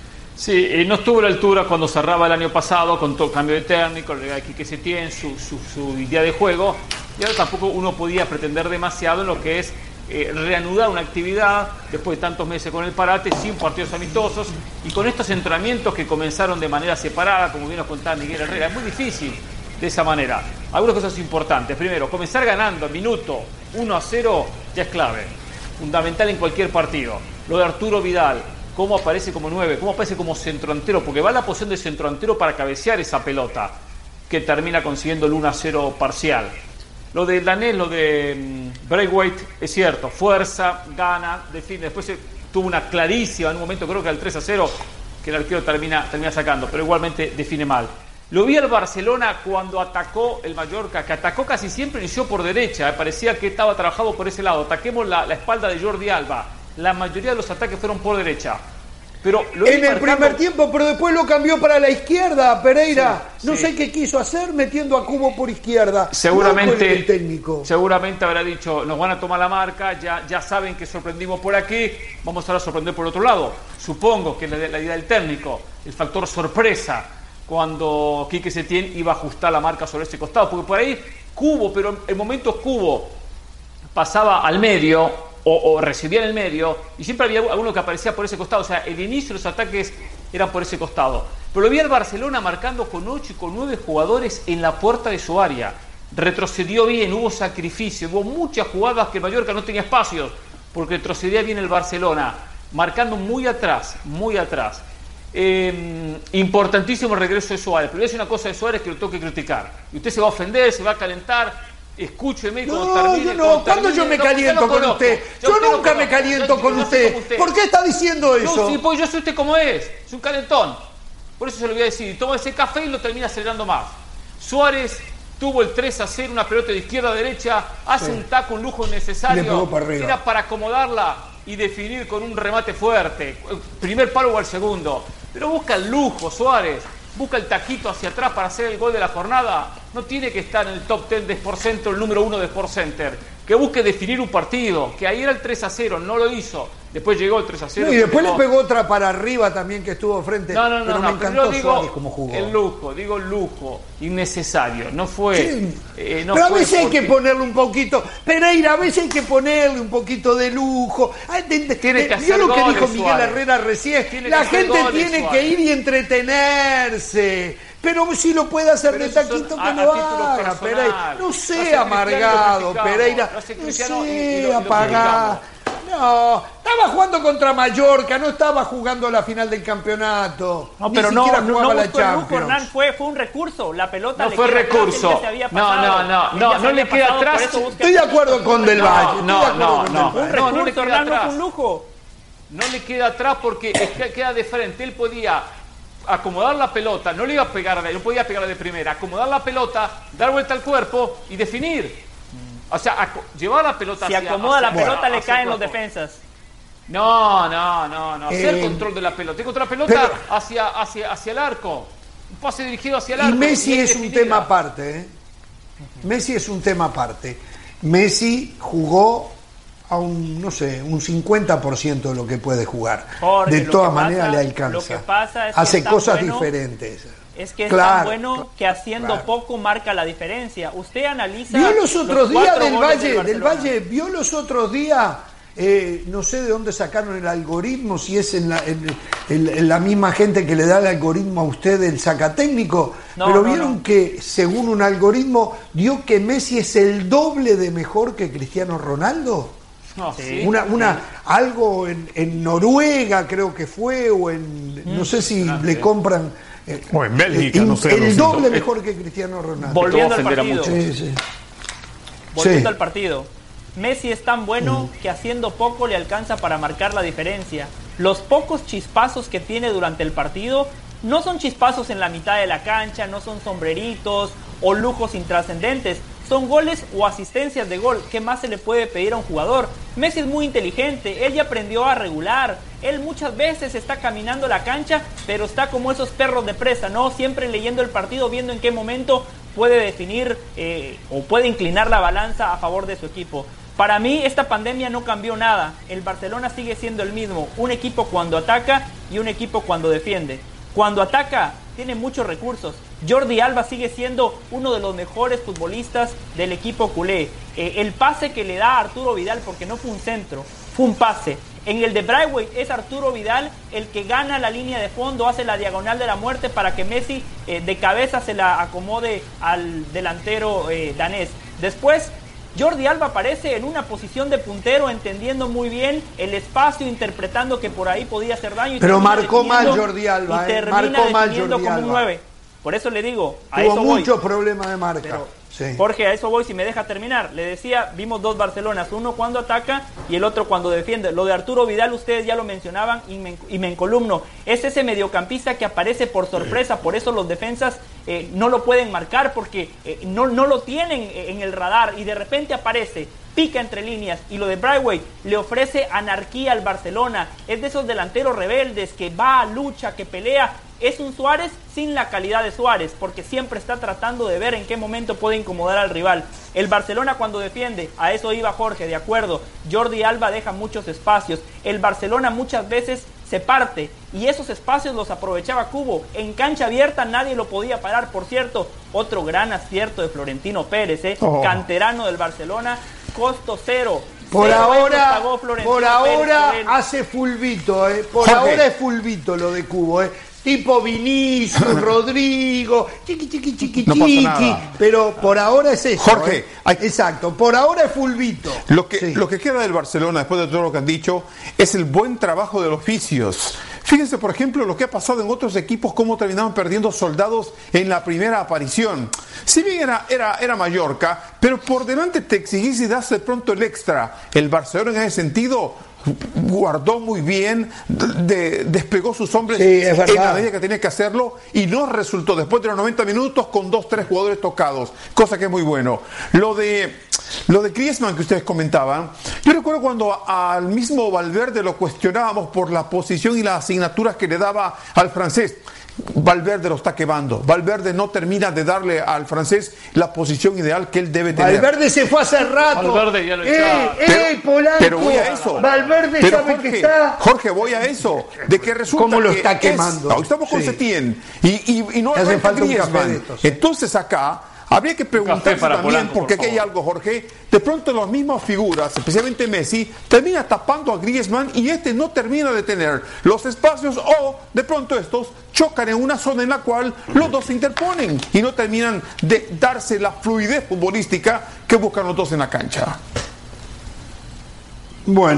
Sí, eh, no estuvo a la altura cuando cerraba el año pasado con todo el cambio de técnico, el de Quique Setién, su, su, su idea de juego, y ahora tampoco uno podía pretender demasiado en lo que es eh, reanudar una actividad después de tantos meses con el parate, sin partidos amistosos y con estos entrenamientos que comenzaron de manera separada, como bien nos contaba Miguel Herrera. Es muy difícil de esa manera. Algunas cosas importantes. Primero, comenzar ganando minuto uno a cero ya es clave, fundamental en cualquier partido. Lo de Arturo Vidal, cómo aparece como nueve, cómo aparece como centrodelantero, porque va a la posición de centrodelantero para cabecear esa pelota, que termina consiguiendo el uno a cero parcial. Lo de Danés, lo de um, Braithwaite, es cierto, fuerza, gana, define. Después se, tuvo una clarísima, en un momento creo que al tres a cero, que el arquero termina, termina sacando, pero igualmente define mal. Lo vi al Barcelona cuando atacó el Mallorca, que atacó casi siempre, inició por derecha, eh, parecía que estaba trabajado por ese lado. Ataquemos la, la espalda de Jordi Alba. La mayoría de los ataques fueron por derecha. Pero lo en el marcando... primer tiempo, pero después lo cambió para la izquierda, Pereira. Sí, no sí. sé qué quiso hacer metiendo a Cubo por izquierda. Seguramente, no el técnico. seguramente habrá dicho, nos van a tomar la marca, ya, ya saben que sorprendimos por aquí, vamos ahora a sorprender por otro lado. Supongo que la, la idea del técnico, el factor sorpresa, cuando Quique Setién iba a ajustar la marca sobre ese costado, porque por ahí Cubo, pero en momentos Cubo pasaba al medio o, o recibía en el medio y siempre había alguno que aparecía por ese costado. O sea, el inicio de los ataques eran por ese costado. Pero lo vi al Barcelona marcando con ocho y con nueve jugadores en la puerta de su área. Retrocedió bien, hubo sacrificio, hubo muchas jugadas que Mallorca no tenía espacios porque retrocedía bien el Barcelona, marcando muy atrás, muy atrás. Eh, importantísimo el regreso de Suárez. Pero voy a decir una cosa de Suárez que lo tengo que criticar. Y usted se va a ofender, se va a calentar. Escúcheme no, cuando termine. Yo no, cuando ¿cuándo termine, yo me no, caliento con usted? Yo, yo nunca me caliento con yo usted. usted. ¿Por qué está diciendo eso? No, sí, pues yo soy usted como es. Es un calentón. Por eso se lo voy a decir. Toma ese café y lo termina acelerando más. Suárez tuvo el tres a cero, una pelota de izquierda a derecha, hace sí. un taco, un lujo innecesario. Para era para acomodarla y definir con un remate fuerte. Primer palo o al segundo. Pero busca el lujo, Suárez. Busca el taquito hacia atrás para hacer el gol de la jornada. No tiene que estar en el top diez de Sport Center, el número uno de Sport Center. Que busque definir un partido. Que ahí era el tres a cero, no lo hizo. Después llegó el tres a cero. No, y después le pegó otra para arriba también que estuvo frente. No, no, no, pero no, me encantó pero digo Suárez como jugó. El lujo, digo lujo, innecesario. No fue. Sí. Eh, no pero fue a veces porque... hay que ponerle un poquito. Pereira, a veces hay que ponerle un poquito de lujo. Ay, de, de, tiene que ¿Vio hacer lo que goles, dijo Miguel Suárez. Herrera recién? Tiene La que gente goles, tiene Suárez. que ir y entretenerse. Pero si lo puede hacer pero de taquito que a, lo a haga, Pereira. No no sea amargado, Pereira. No sea apagado. No, estaba jugando contra Mallorca, no estaba jugando la final del campeonato. No, pero Ni no, siquiera no, jugaba no la buscó el lujo, Champions. Hernán, fue, fue un recurso. La pelota No le fue queda atrás, recurso. él ya se había No, pasado, no, no, él no, ya se no había le queda pasado, atrás. por eso busca Estoy de acuerdo con Del Valle. No, estoy de no, acuerdo no, con Del no. Valle. Un No, no le recurso, queda Hernán, no atrás. fue un lujo. No le queda atrás porque es que queda de frente. Él podía acomodar la pelota, no le iba a pegar, no podía pegarle de primera, acomodar la pelota, dar vuelta al cuerpo y definir. O sea, llevar la pelota Si hacia, acomoda hacia- la pelota, bueno, le hacia caen el los cuerpo. defensas. No, no, no, no. Hacer Eh, control de la pelota. Tiene contra la pelota pero- hacia, hacia, hacia el arco. Un pase dirigido hacia el Y arco. Messi bien es un definida. tema aparte. ¿eh? Messi es un tema aparte. Messi jugó a un, no sé, un cincuenta por ciento de lo que puede jugar. Jorge, de lo todas que maneras pasa- le alcanza. lo que pasa es que Hace es tan cosas bueno- diferentes. Es que es Claro, tan bueno que haciendo claro. poco marca la diferencia. Usted analiza. Vio los otros días cuatro del goles Valle, del Barcelona. Valle, vio los otros días, eh, no sé de dónde sacaron el algoritmo, si es en la, en- en- en la misma gente que le da el algoritmo a usted el sacatécnico, No, pero no, vieron no. que según un algoritmo dio que Messi es el doble de mejor que Cristiano Ronaldo. No, sí. Una, una, algo en, en Noruega creo que fue, o en, no sé si ah, le sí. compran. eh, O en Bélgica, eh, no sé, El no sé. doble mejor que Cristiano Ronaldo. Volviendo al ofender a partido. muchos. Sí, sí. Volviendo Sí. al partido. Messi es tan bueno que haciendo poco le alcanza para marcar la diferencia. Los pocos chispazos que tiene durante el partido no son chispazos en la mitad de la cancha, no son sombreritos o lujos intrascendentes. Son goles o asistencias de gol. ¿Qué más se le puede pedir a un jugador? Messi es muy inteligente, él ya aprendió a regular. Él muchas veces está caminando la cancha, pero está como esos perros de presa, ¿no? Siempre leyendo el partido, viendo en qué momento puede definir eh, o puede inclinar la balanza a favor de su equipo. Para mí esta pandemia no cambió nada. El Barcelona sigue siendo el mismo. Un equipo cuando ataca y un equipo cuando defiende. Cuando ataca tiene muchos recursos. Jordi Alba sigue siendo uno de los mejores futbolistas del equipo culé. Eh, el pase que le da a Arturo Vidal, porque no fue un centro, fue un pase. En el de Braithwaite es Arturo Vidal el que gana la línea de fondo, hace la diagonal de la muerte para que Messi eh, de cabeza se la acomode al delantero eh, danés. Después Jordi Alba aparece en una posición de puntero, entendiendo muy bien el espacio, interpretando que por ahí podía hacer daño. Y Pero termina marcó mal definiendo- Jordi Alba, y eh, termina marcó mal definiendo Jordi como un Alba. nueve. Por eso le digo, a Tuvo eso voy. muchos problemas de marca. Pero, Sí. Jorge, a eso voy, si me deja terminar. Le decía, vimos dos Barcelonas, uno cuando ataca y el otro cuando defiende. Lo de Arturo Vidal, ustedes ya lo mencionaban y me, y me encolumno. Es ese mediocampista que aparece por sorpresa, por eso los defensas eh, no lo pueden marcar porque eh, no, no lo tienen en el radar y de repente aparece, pica entre líneas. Y lo de Braithwaite le ofrece anarquía al Barcelona. Es de esos delanteros rebeldes que va, lucha, que pelea. Es un Suárez sin la calidad de Suárez, porque siempre está tratando de ver en qué momento puede incomodar al rival. El Barcelona cuando defiende, a eso iba Jorge, de acuerdo. Jordi Alba deja muchos espacios. El Barcelona muchas veces se parte y esos espacios los aprovechaba Cubo. En cancha abierta nadie lo podía parar. Por cierto, otro gran acierto de Florentino Pérez, ¿eh? Oh. Canterano del Barcelona, costo cero. Por Cero euros ahora, pagó Florentino por Pérez ahora por él. hace fulbito, eh. Por Jorge. ahora es fulbito lo de Cubo, eh. Tipo Vinicius, Rodrigo, chiqui chiqui chiqui No pasa chiqui, nada. pero por ahora es eso. Jorge, eh. hay- Exacto, por ahora es fulbito. Lo que, Sí. lo que queda del Barcelona, después de todo lo que han dicho, es el buen trabajo de los oficios. Fíjense, por ejemplo, lo que ha pasado en otros equipos, cómo terminaban perdiendo soldados en la primera aparición. Si bien era, era, era Mallorca, pero por delante te exigís y das de pronto el extra. El Barcelona en ese sentido guardó muy bien, de- despegó sus hombres Sí, es verdad. en la medida que tenía que hacerlo y no resultó después de los noventa minutos con dos, tres jugadores tocados, cosa que es muy bueno. Lo de lo de Griezmann que ustedes comentaban, yo recuerdo cuando al mismo Valverde lo cuestionábamos por la posición y las asignaturas que le daba al francés. Valverde lo está quemando. Valverde no termina de darle al francés la posición ideal que él debe tener. Valverde se fue hace rato. Valverde ya lo ¡Eh, echaba. eh, Polanco! Pero voy a eso. Valverde Pero sabe Jorge, que está. Jorge, voy a eso. De que resulta ¿Cómo lo que está es- quemando? no, estamos con Sí. Setién y, y, y no Le hace arranca falta un café Griezmann. de estos, ¿eh? Entonces acá habría que preguntarse café para también, Polanco, porque por aquí hay favor. algo, Jorge. De pronto las mismas figuras, especialmente Messi, termina tapando a Griezmann y este no termina de tener los espacios o de pronto estos chocan en una zona en la cual los dos se interponen y no terminan de darse la fluidez futbolística que buscan los dos en la cancha. Bueno,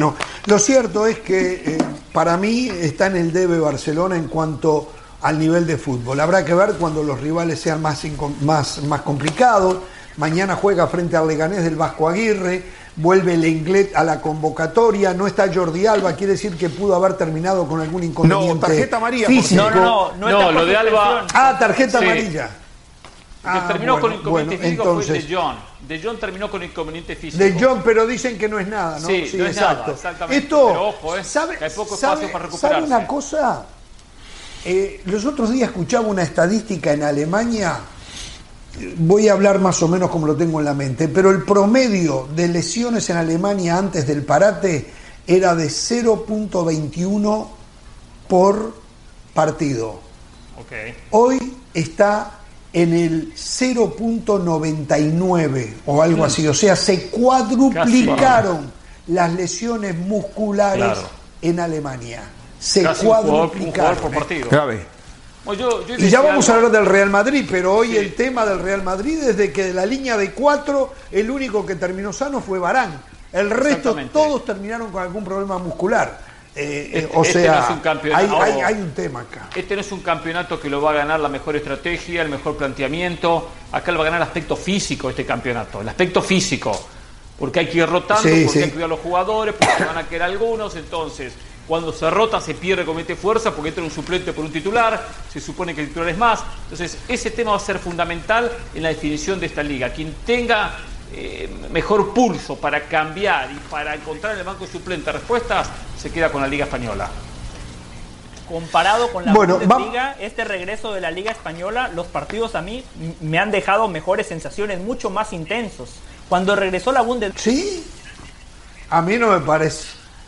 Lo cierto es que eh, para mí está en el debe Barcelona en cuanto al nivel de fútbol. Habrá que ver cuando los rivales sean más, más, más complicados. Mañana juega frente al Leganés del Vasco Aguirre, vuelve el Lenglet a la convocatoria, no está Jordi Alba, quiere decir que pudo haber terminado con algún inconveniente. No, tarjeta amarilla. Físico. No, no, no, no, No, lo de Alba. Ah, tarjeta Sí. amarilla. El que Ah, terminó bueno, con inconveniente bueno, físico entonces, fue De Jong. De Jong terminó con inconveniente físico. De Jong, pero dicen que no es nada, ¿no? Sí, no es nada, exactamente. Esto, Pero ojo, eh, ¿sabe, que hay poco sabe- espacio para recuperarse. ¿sabe una cosa? Eh, los otros días escuchaba una estadística en Alemania, voy a hablar más o menos como lo tengo en la mente, pero el promedio de lesiones en Alemania antes del parate era de cero punto veintiuno por partido. Ok. Hoy está en el cero punto noventa y nueve o algo así, o sea, se cuadruplicaron las lesiones musculares Claro. en Alemania. Se Casi un jugador, un jugador cuadruplicaron. por partido. Grave. Bueno, yo- yo Y ya decía vamos a algo. hablar del Real Madrid, pero hoy Sí. el tema del Real Madrid es de que de la línea de cuatro, el único que terminó sano fue Varane. El resto Exactamente. todos terminaron con algún problema muscular. Eh, eh, Este- o este sea, no es un campeonato. hay, hay- hay un tema acá. Este no es un campeonato que lo va a ganar la mejor estrategia, el mejor planteamiento. Acá lo va a ganar el aspecto físico este campeonato, el aspecto físico. Porque hay que ir rotando, Sí, porque sí. hay que cuidar a los jugadores, porque se van a quedar algunos. Entonces, cuando se rota, se pierde, comete fuerza, porque entra un suplente por un titular. Se supone que el titular es más. Entonces, ese tema va a ser fundamental en la definición de esta liga. Quien tenga eh, mejor pulso para cambiar y para encontrar en el banco suplente respuestas, se queda con la Liga Española. Comparado con la Bueno, Bundesliga, este regreso de la Liga Española, los partidos a mí m- me han dejado mejores sensaciones, mucho más intensos. Cuando regresó la Bundesliga, ¿Sí? A mí no me parece.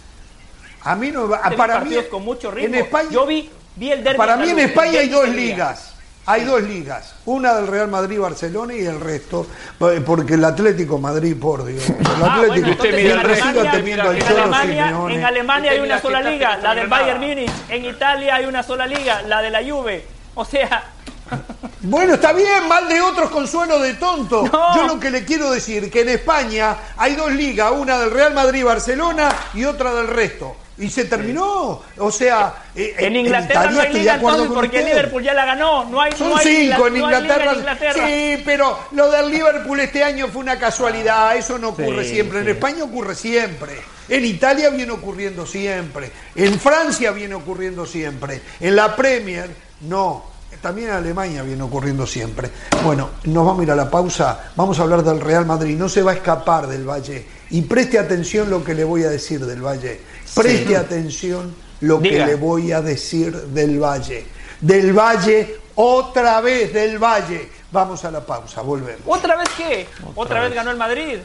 A mí no me va- para mí partidos con mucho ritmo. en España, Yo vi, vi el derbi para mí en andaluz, España el hay derbi dos sevilla. ligas. Hay dos ligas, una del Real Madrid Barcelona y el resto, porque el Atlético Madrid, por Dios, el Ah, Atlético bueno, usted entonces mira en el resto, Alemania, teniendo al en Cholo Alemania, Simeone. en Alemania hay Usted una mira sola que está- liga, que está la del Granada. Bayern Múnich. En Italia hay una sola liga, la de la Juve. O sea, Bueno, está bien, mal de otros consuelo de tonto. No. Yo lo que le quiero decir que en España hay dos ligas, una del Real Madrid Barcelona y otra del resto. Y se terminó. O sea, eh, en Inglaterra Italia no hay estoy de liga acuerdo entonces con porque usted. Liverpool ya la ganó. No hay, Son no hay cinco liga- en no hay liga Inglaterra. en Inglaterra. Sí, pero lo del Liverpool este año fue una casualidad. Eso no ocurre Sí, siempre. En sí. España ocurre siempre. En Italia viene ocurriendo siempre. En Francia viene ocurriendo siempre. En la Premier, no. También en Alemania viene ocurriendo siempre. Bueno, nos vamos a ir a la pausa. Vamos a hablar del Real Madrid. No se va a escapar del Valle. Y preste atención lo que le voy a decir del Valle. Preste Sí. atención lo Diga. que le voy a decir del Valle. Del Valle, otra vez del Valle. Vamos a la pausa, volvemos. ¿Otra vez qué? ¿Otra, vez ganó el Madrid?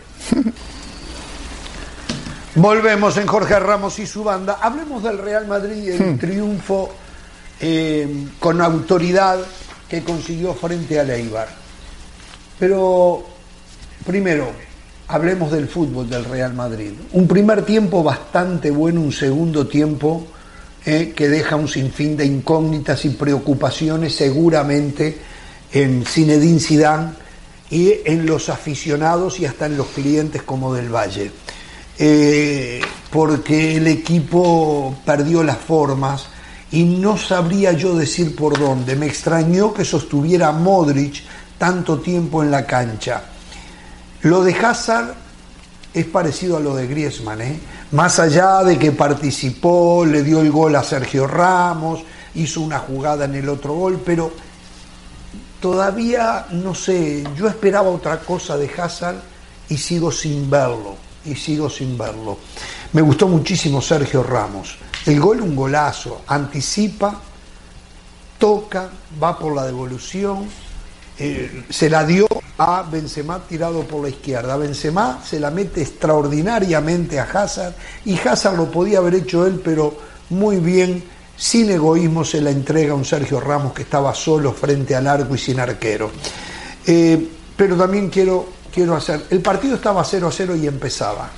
Volvemos en Jorge Ramos y su banda. Hablemos del Real Madrid y el triunfo eh, con autoridad que consiguió frente al Eibar. Pero primero, hablemos del fútbol del Real Madrid. Un primer tiempo bastante bueno, un segundo tiempo eh, que deja un sinfín de incógnitas y preocupaciones seguramente en Zinedine Zidane y en los aficionados y hasta en los clientes como del Valle. Eh, porque el equipo perdió las formas y no sabría yo decir por dónde. Me extrañó que sostuviera a Modric tanto tiempo en la cancha. Lo de Hazard es parecido a lo de Griezmann, ¿eh? Más allá de que participó, le dio el gol a Sergio Ramos, hizo una jugada en el otro gol, pero todavía no sé, yo esperaba otra cosa de Hazard y sigo sin verlo, y sigo sin verlo. Me gustó muchísimo Sergio Ramos. El gol, un golazo, anticipa, toca, va por la devolución, eh, se la dio a Benzema tirado por la izquierda. Benzema se la mete extraordinariamente a Hazard y Hazard lo podía haber hecho él, pero muy bien, sin egoísmo se la entrega a un Sergio Ramos que estaba solo frente al arco y sin arquero. Eh, pero también quiero, quiero hacer, el partido estaba cero a cero y empezaba.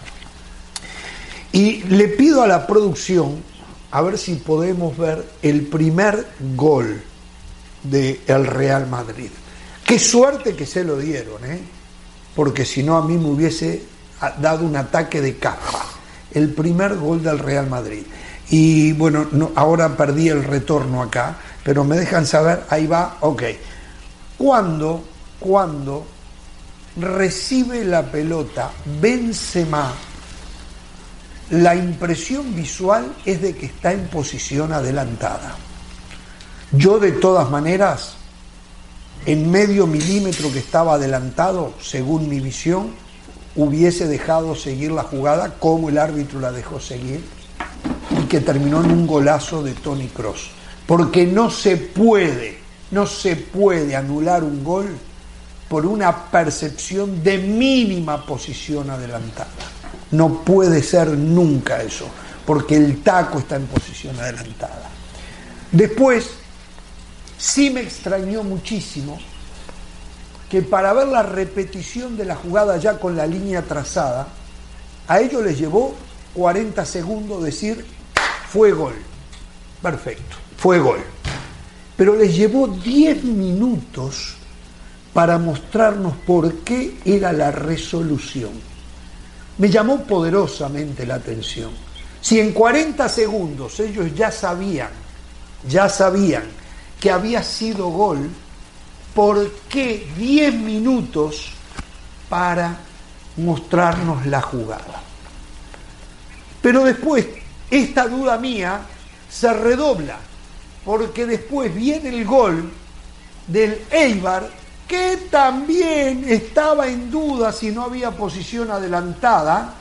Y le pido a la producción a ver si podemos ver el primer gol del Real Madrid. Qué suerte que se lo dieron, ¿eh? Porque si no a mí me hubiese dado un ataque de caja. el primer gol del Real Madrid. Y bueno, no, ahora perdí el retorno acá, pero me dejan saber, ahí va, ok. Cuando, cuando recibe la pelota Benzema, la impresión visual es de que está en posición adelantada. Yo de todas maneras, en medio milímetro que estaba adelantado, según mi visión, hubiese dejado seguir la jugada como el árbitro la dejó seguir y que terminó en un golazo de Toni Kroos. Porque no se puede, no se puede anular un gol por una percepción de mínima posición adelantada. No puede ser nunca eso, porque el taco está en posición adelantada. Después, sí me extrañó muchísimo que para ver la repetición de la jugada ya con la línea trazada, a ellos les llevó cuarenta segundos decir, fue gol. Perfecto, fue gol. Pero les llevó diez minutos para mostrarnos por qué era la resolución. Me llamó poderosamente la atención. Si en cuarenta segundos ellos ya sabían, ya sabían que había sido gol, ¿por qué diez minutos para mostrarnos la jugada? Pero después, esta duda mía se redobla, porque después viene el gol del Eibar, que también estaba en duda si no había posición adelantada,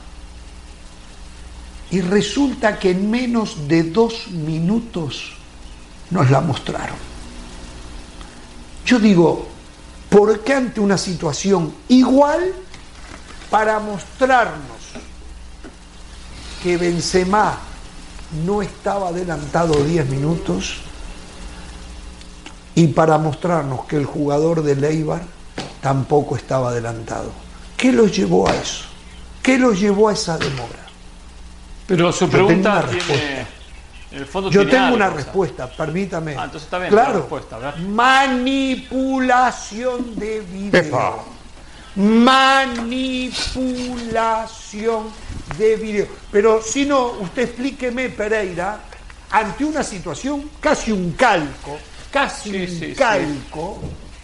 y resulta que en menos de dos minutos nos la mostraron. Yo digo, ¿por qué ante una situación igual, para mostrarnos que Benzema no estaba adelantado diez minutos y para mostrarnos que el jugador de Eibar tampoco estaba adelantado? ¿Qué los llevó a eso? ¿Qué los llevó a esa demora? Pero su pregunta tiene... En el fondo Yo tiene tengo algo, una o sea. respuesta, permítame. Ah, entonces está bien, claro. la respuesta, ¿verdad? Manipulación de video. Epa. Manipulación de video. Pero si no, usted explíqueme, Pereira, ante una situación, casi un calco, casi Sí, un sí, calco,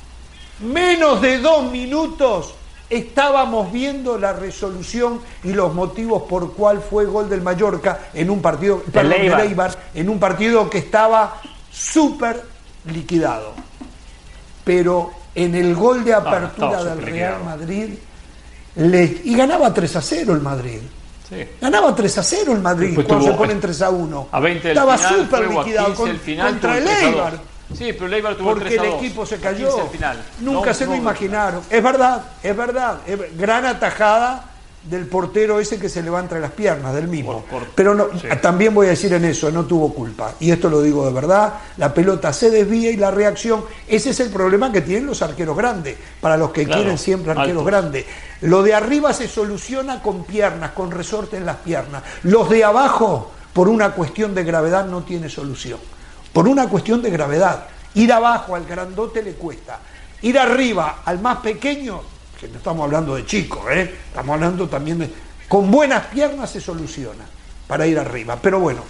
menos de dos minutos estábamos viendo la resolución y los motivos por cuál fue gol del Mallorca en un partido, perdón, del Eibar. Eibar, en un partido que estaba súper liquidado. Pero en el gol de apertura estaba del súper Real liquidado. Madrid, le, y ganaba tres a cero el Madrid. Sí. Ganaba tres a cero el Madrid. Después cuando tuvo- se ponen tres a uno. A veinte del Estaba final, súper luego a liquidado quince con- el final, contra tuvo el tres a dos. Eibar. Sí, pero el Eibar tuvo Porque tres a el dos. equipo se A quince cayó. el final. Nunca No, se lo no, imaginaron. Es verdad, es verdad. Es gran atajada del portero ese que se levanta entre las piernas, del mismo. Por- por- Pero no, sí. también voy a decir en eso, no tuvo culpa. Y esto lo digo de verdad. La pelota se desvía y la reacción. Ese es el problema que tienen los arqueros grandes. Para los que Claro, quieren siempre arqueros altos. grandes. Lo de arriba se soluciona con piernas, con resorte en las piernas. Los de abajo, por una cuestión de gravedad, no tiene solución. Por una cuestión de gravedad. Ir abajo al grandote le cuesta. Ir arriba al más pequeño, que no estamos hablando de chicos, ¿eh? Estamos hablando también de... Con buenas piernas se soluciona para ir arriba. Pero bueno,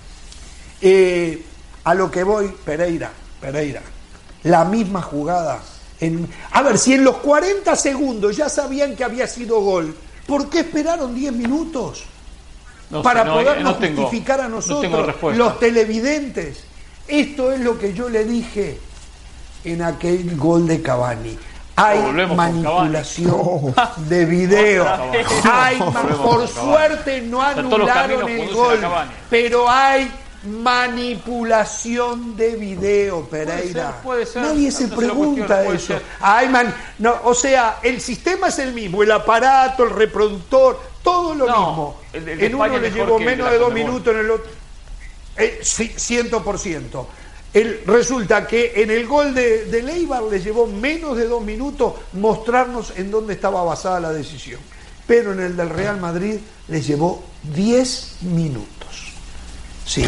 eh, a lo que voy, Pereira, Pereira, la misma jugada. En, a ver, si en los cuarenta segundos ya sabían que había sido gol, ¿por qué esperaron diez minutos? No sé, Para no, podernos no tengo- justificar a no nosotros, tengo respuesta. los televidentes. Esto es lo que yo le dije en aquel gol de Cavani. Hay Volvemos con manipulación de video. Otra vez. Hay ma- Volvemos por con Cavani. suerte no O sea, todos los anularon caminos el conducen gol, a Cavani. pero hay manipulación de video, Pereira. ser, puede ser. Nadie se Entonces la pregunta cuestión puede eso. ser. Hay man- no, o sea, el sistema es el mismo, el aparato, el reproductor, todo lo No, mismo. el- el de En uno España le es mejor llevó que el de menos la de dos Conmebol. minutos, en el otro eh, sí, cien por ciento. El, resulta que en el gol de, de Eibar le llevó menos de dos minutos mostrarnos en dónde estaba basada la decisión. Pero en el del Real Madrid les llevó diez minutos. Sigan.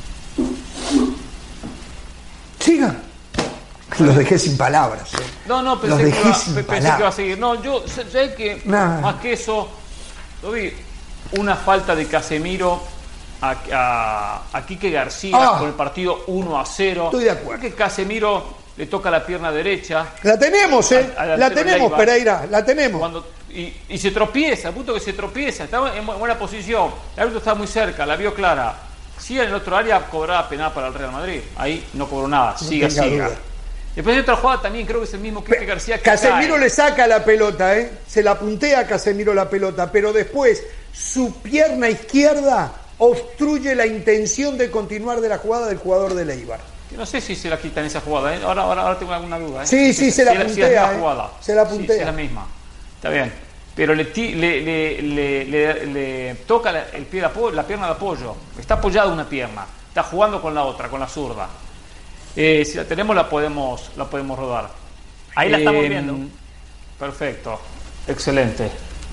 Sigan. Los dejé sin palabras. ¿eh? No, no, Los pensé, que dejé iba, sin pe- pensé que iba a palabras. seguir. No, yo sé, sé que Nah. más que eso, lo vi. una falta de Casemiro a, a, a Quique García ah, con el partido uno a cero. Estoy de acuerdo. Creo que Casemiro le toca la pierna derecha. La tenemos, ¿eh? Al, al la tenemos, Pereira, la tenemos. Cuando, y, y se tropieza, al punto que se tropieza, está en buena posición. El árbitro está muy cerca, la vio clara. Sí, en el otro área cobraba penal para el Real Madrid. Ahí no cobró nada, siga, no siga. Duda. Después de otra jugada también creo que es el mismo Quique García que Casemiro cae. Le saca la pelota, ¿eh? Se la puntea a Casemiro la pelota, pero después su pierna izquierda obstruye la intención de continuar de la jugada del jugador de Eibar. No sé si se la quita en esa jugada, ¿eh? ahora, ahora, ahora tengo alguna duda. ¿eh? Sí, sí, si, se la si puntea. Si es la jugada. ¿eh? Se la puntea. Sí, es la misma. Está bien. Pero le, le, le, le, le, le toca la, el pie de apoyo, la pierna de apoyo. Está apoyada una pierna. Está jugando con la otra, con la zurda. Eh, si la tenemos, la podemos, la podemos rodar. Ahí la eh, estamos viendo. Perfecto. Excelente.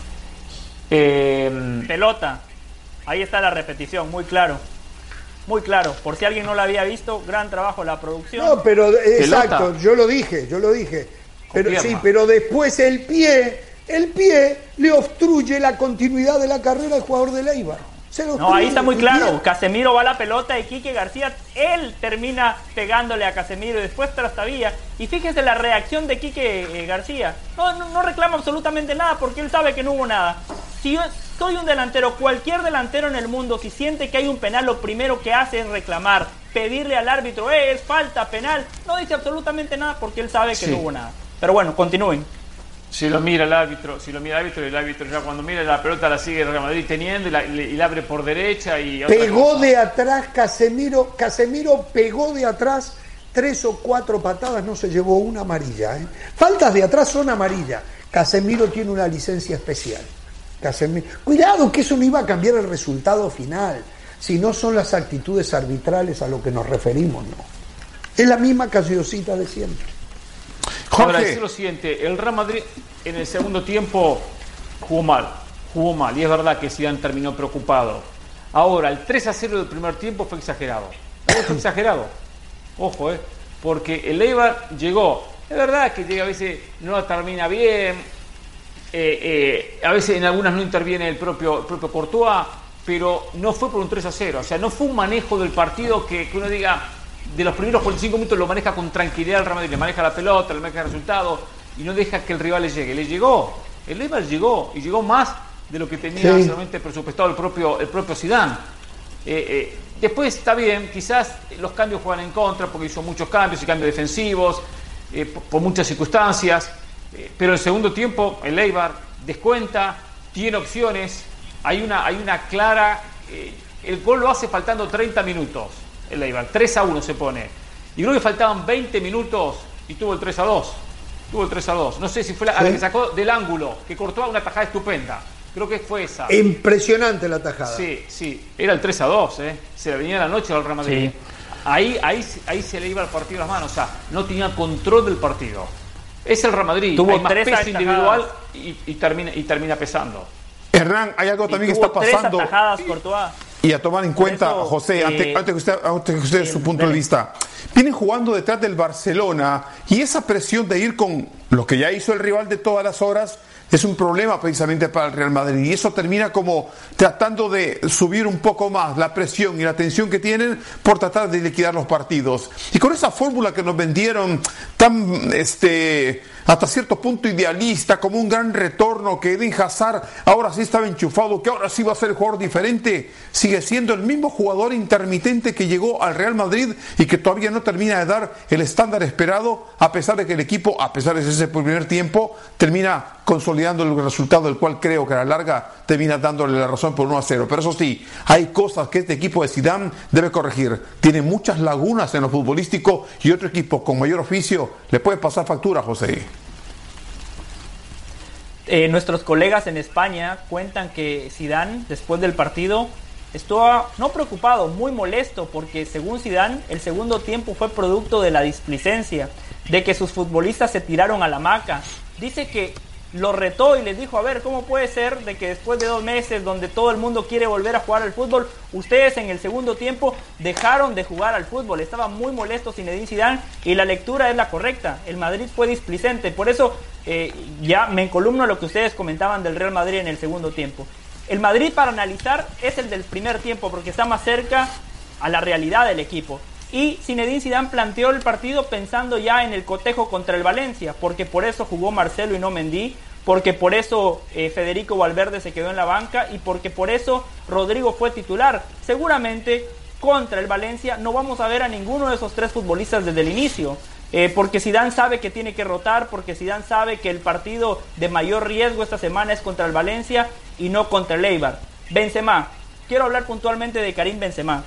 Eh, Pelota. Ahí está la repetición, muy claro. Muy claro. Por si alguien no la había visto, gran trabajo la producción. No, pero exacto, pelota. yo lo dije, yo lo dije. Pero sí, pero después el pie, el pie le obstruye la continuidad de la carrera del jugador de Eibar. No, ahí está muy claro. Casemiro va a la pelota y Quique García, él termina pegándole a Casemiro y después trastabilla. Y fíjese la reacción de Quique García. No, no, no reclama absolutamente nada porque él sabe que no hubo nada. Si yo soy un delantero, cualquier delantero en el mundo, si siente que hay un penal, lo primero que hace es reclamar, pedirle al árbitro, eh, es falta, penal. No dice absolutamente nada porque él sabe que sí. no hubo nada. Pero bueno, continúen. Si lo mira el árbitro, si lo mira el árbitro, el árbitro ya cuando mira la pelota la sigue el Real Madrid teniendo y la, y la abre por derecha y pegó cosa. de atrás Casemiro, Casemiro pegó de atrás tres o cuatro patadas, no se llevó una amarilla, ¿eh? Faltas de atrás son amarillas. Casemiro tiene una licencia especial. Casemiro, cuidado que eso no iba a cambiar el resultado final, si no son las actitudes arbitrales a lo que nos referimos, no. Es la misma casiosita de siempre. Jorge. Ahora, decir lo siguiente, el Real Madrid en el segundo tiempo jugó mal, jugó mal, y es verdad que Zidane terminó preocupado. Ahora, el tres a cero del primer tiempo fue exagerado, fue exagerado, ojo, eh, porque el Eibar llegó, es verdad que llega a veces no la termina bien, eh, eh, a veces en algunas no interviene el propio, el propio Courtois, pero no fue por un tres a cero, o sea, no fue un manejo del partido que, que uno diga... De los primeros cuarenta y cinco minutos lo maneja con tranquilidad el Real Madrid, le maneja la pelota, le maneja el resultado y no deja que el rival le llegue. Le llegó, el Eibar llegó y llegó más de lo que tenía sí. solamente presupuestado el propio, el propio Zidane. Eh, eh, después está bien, quizás los cambios juegan en contra porque hizo muchos cambios y cambios defensivos, eh, por, por muchas circunstancias, eh, pero el segundo tiempo el Eibar descuenta, tiene opciones, hay una, hay una clara, eh, el gol lo hace faltando treinta minutos. El Eibar, tres a uno se pone. Y creo que faltaban veinte minutos y tuvo el tres a dos. Tuvo el tres a dos. No sé si fue la, ¿sí? la que sacó del ángulo, que cortó una tajada estupenda. Creo que fue esa. Impresionante la tajada. Sí, sí. Era el tres a dos, ¿eh? Se le venía la noche al Real Madrid. Sí. Ahí, ahí, ahí se le iba el partido a las manos. O sea, no tenía control del partido. Es el Real Madrid. Tuvo hay más tres peso individual y, y, termina, y termina pesando. Hernán, hay algo también que está pasando. Tres atajadas, Courtois. Y a tomar en cuenta, eso, José, eh, antes, antes que usted, antes que usted eh, su punto ven. de vista, vienen jugando detrás del Barcelona y esa presión de ir con lo que ya hizo el rival de todas las horas es un problema precisamente para el Real Madrid y eso termina como tratando de subir un poco más la presión y la tensión que tienen por tratar de liquidar los partidos. Y con esa fórmula que nos vendieron tan este hasta cierto punto idealista, como un gran retorno, que Eden Hazard ahora sí estaba enchufado, que ahora sí va a ser el jugador diferente, sigue siendo el mismo jugador intermitente que llegó al Real Madrid y que todavía no termina de dar el estándar esperado, a pesar de que el equipo, a pesar de ese primer tiempo, termina consolidando el resultado, del cual creo que a la larga termina dándole la razón por uno a cero. Pero eso sí, hay cosas que este equipo de Zidane debe corregir. Tiene muchas lagunas en lo futbolístico y otro equipo con mayor oficio le puede pasar factura, José. Eh, nuestros colegas en España cuentan que Zidane, después del partido, estuvo no preocupado, muy molesto, porque según Zidane, el segundo tiempo fue producto de la displicencia, de que sus futbolistas se tiraron a la hamaca. Dice que lo retó y les dijo, a ver, ¿cómo puede ser de que después de dos meses donde todo el mundo quiere volver a jugar al fútbol, ustedes en el segundo tiempo dejaron de jugar al fútbol? Estaba muy molesto Zinedine Zidane y la lectura es la correcta. El Madrid fue displicente, por eso eh, ya me encolumno a lo que ustedes comentaban del Real Madrid en el segundo tiempo. El Madrid para analizar es el del primer tiempo porque está más cerca a la realidad del equipo. Y Zinedine Zidane planteó el partido pensando ya en el cotejo contra el Valencia, porque por eso jugó Marcelo y no Mendy, porque por eso eh, Federico Valverde se quedó en la banca y porque por eso Rodrigo fue titular. Seguramente contra el Valencia no vamos a ver a ninguno de esos tres futbolistas desde el inicio, eh, porque Zidane sabe que tiene que rotar, porque Zidane sabe que el partido de mayor riesgo esta semana es contra el Valencia y no contra el Eibar. Benzema, quiero hablar puntualmente de Karim Benzema.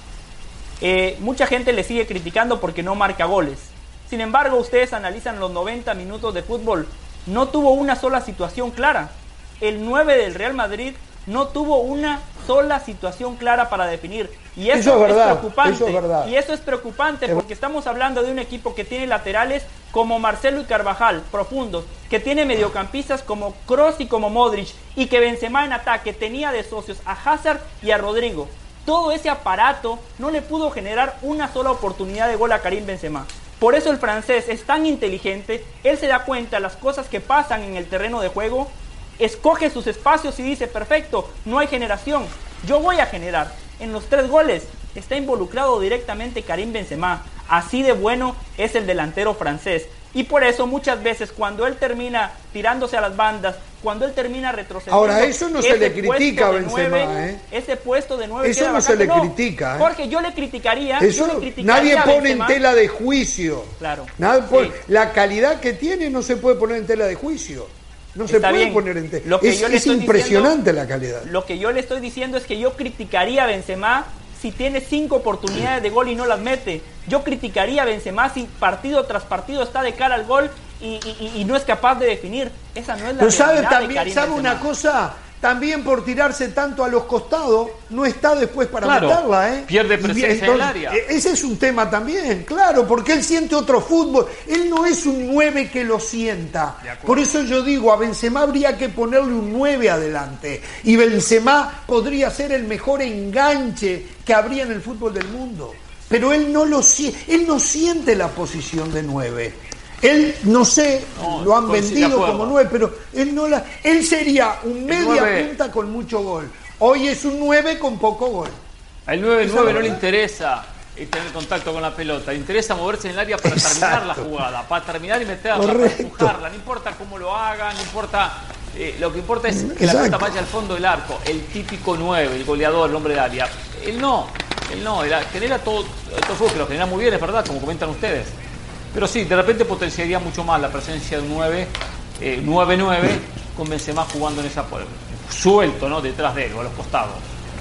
Eh, mucha gente le sigue criticando porque no marca goles. Sin embargo, ustedes analizan los noventa minutos de fútbol, no tuvo una sola situación clara. El nueve del Real Madrid no tuvo una sola situación clara para definir. Y eso, eso es, verdad, es preocupante. Eso es verdad. Y eso es preocupante porque estamos hablando de un equipo que tiene laterales como Marcelo y Carvajal, profundos, que tiene mediocampistas como Kroos y como Modric, y que Benzema en ataque tenía de socios a Hazard y a Rodrigo. Todo ese aparato no le pudo generar una sola oportunidad de gol a Karim Benzema. Por eso el francés es tan inteligente, él se da cuenta de las cosas que pasan en el terreno de juego, escoge sus espacios y dice, perfecto, no hay generación, yo voy a generar. En los tres goles está involucrado directamente Karim Benzema, así de bueno es el delantero francés. Y por eso muchas veces cuando él termina tirándose a las bandas, cuando él termina retrocediendo... Ahora, eso no se le critica a Benzema, nueve, ¿eh? Ese puesto de nueve... Eso no vacante. se le no, critica, ¿eh? Jorge, yo le criticaría... Eso yo le criticaría nadie pone Benzema. en tela de juicio. Claro. Nadie pone, sí. La calidad que tiene no se puede poner en tela de juicio. No se Está puede bien. poner en tela. Lo que Es, yo le es estoy impresionante diciendo, la calidad. Lo que yo le estoy diciendo es que yo criticaría a Benzema si tiene cinco oportunidades de gol y no las mete. Yo criticaría a Benzema si partido tras partido está de cara al gol y, y, y no es capaz de definir. Esa no es la Pero sabe también, de Karim sabe Benzema. una cosa, también por tirarse tanto a los costados, no está después para claro, meterla, ¿eh? Pierde presencia en el área. Ese es un tema también, claro, porque él siente otro fútbol. Él no es un nueve que lo sienta. Por eso yo digo, a Benzema habría que ponerle un nueve adelante. Y Benzema podría ser el mejor enganche que habría en el fútbol del mundo. Pero él no lo siente, él no siente la posición de nueve. Él, no sé, no, lo han vendido como nueve, pero él no la. Él sería un media punta con mucho gol. Hoy es un nueve con poco gol. Al nueve nueve no le interesa tener contacto con la pelota, le interesa moverse en el área para Exacto. terminar la jugada, para terminar y meterla, Correcto. para empujarla. No importa cómo lo haga, no importa. Eh, lo que importa es que Exacto. la pelota vaya al fondo del arco. El típico nueve, el goleador, el hombre de área. Él no, él no, él genera todo, todo fútbol, que lo genera muy bien, es verdad, como comentan ustedes. Pero sí, de repente potenciaría mucho más la presencia de un nueve, eh, nueve nueve, con Benzema jugando en esa suelto, ¿no? Detrás de él, o a los costados.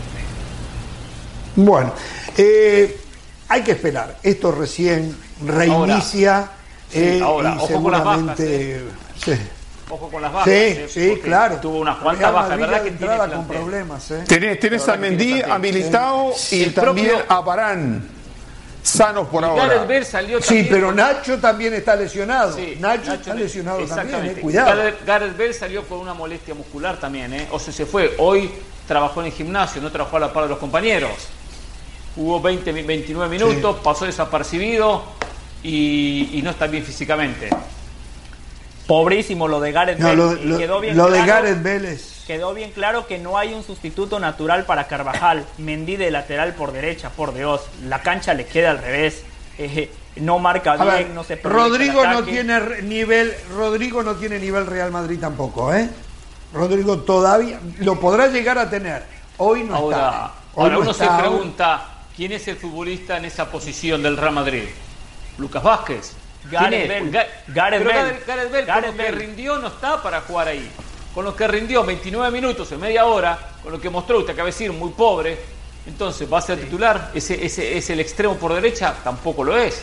Bueno, eh, hay que esperar. Esto recién reinicia. Ahora, eh, sí, ahora, y ojo seguramente, con las bajas. ¿eh? Sí. Ojo con las bajas. Sí, ¿eh? sí, claro. Tuvo unas cuantas bajas, ¿verdad? Que tiene con problemas. ¿eh? Tenés, tenés a Mendy, a Militao sí. y el también propio... a Varane. Sanos por y ahora. Gareth Bale salió sí, pero con... Nacho también está lesionado. Sí, Nacho, Nacho está lesionado también, eh, cuidado. Gareth, Gareth Bale salió con una molestia muscular también, ¿eh? O sea, se fue. Hoy trabajó en el gimnasio, no trabajó a la par de los compañeros. Jugó veinte, veintinueve minutos, sí. pasó desapercibido y, y no está bien físicamente. Pobrísimo lo de Gareth Bale. No, lo, lo, quedó bien lo claro, de Gareth Bale es... Quedó bien claro que no hay un sustituto natural para Carvajal. Mendy de lateral por derecha, por Dios. La cancha le queda al revés. Eh, no marca bien, ver, no se Rodrigo no tiene nivel, Rodrigo no tiene nivel Real Madrid tampoco, ¿eh? Rodrigo todavía lo podrá llegar a tener. Hoy no ahora, está. Hoy ahora no uno está, se pregunta, ¿quién es el futbolista en esa posición del Real Madrid? Lucas Vázquez. Gareth Bale. Gareth Bale. Gareth Bale, con lo que rindió no está para jugar ahí. Con lo que rindió veintinueve minutos en media hora, con lo que mostró, usted acaba de decir, muy pobre, entonces va a ser sí. titular. Ese, ese es el extremo por derecha, tampoco lo es.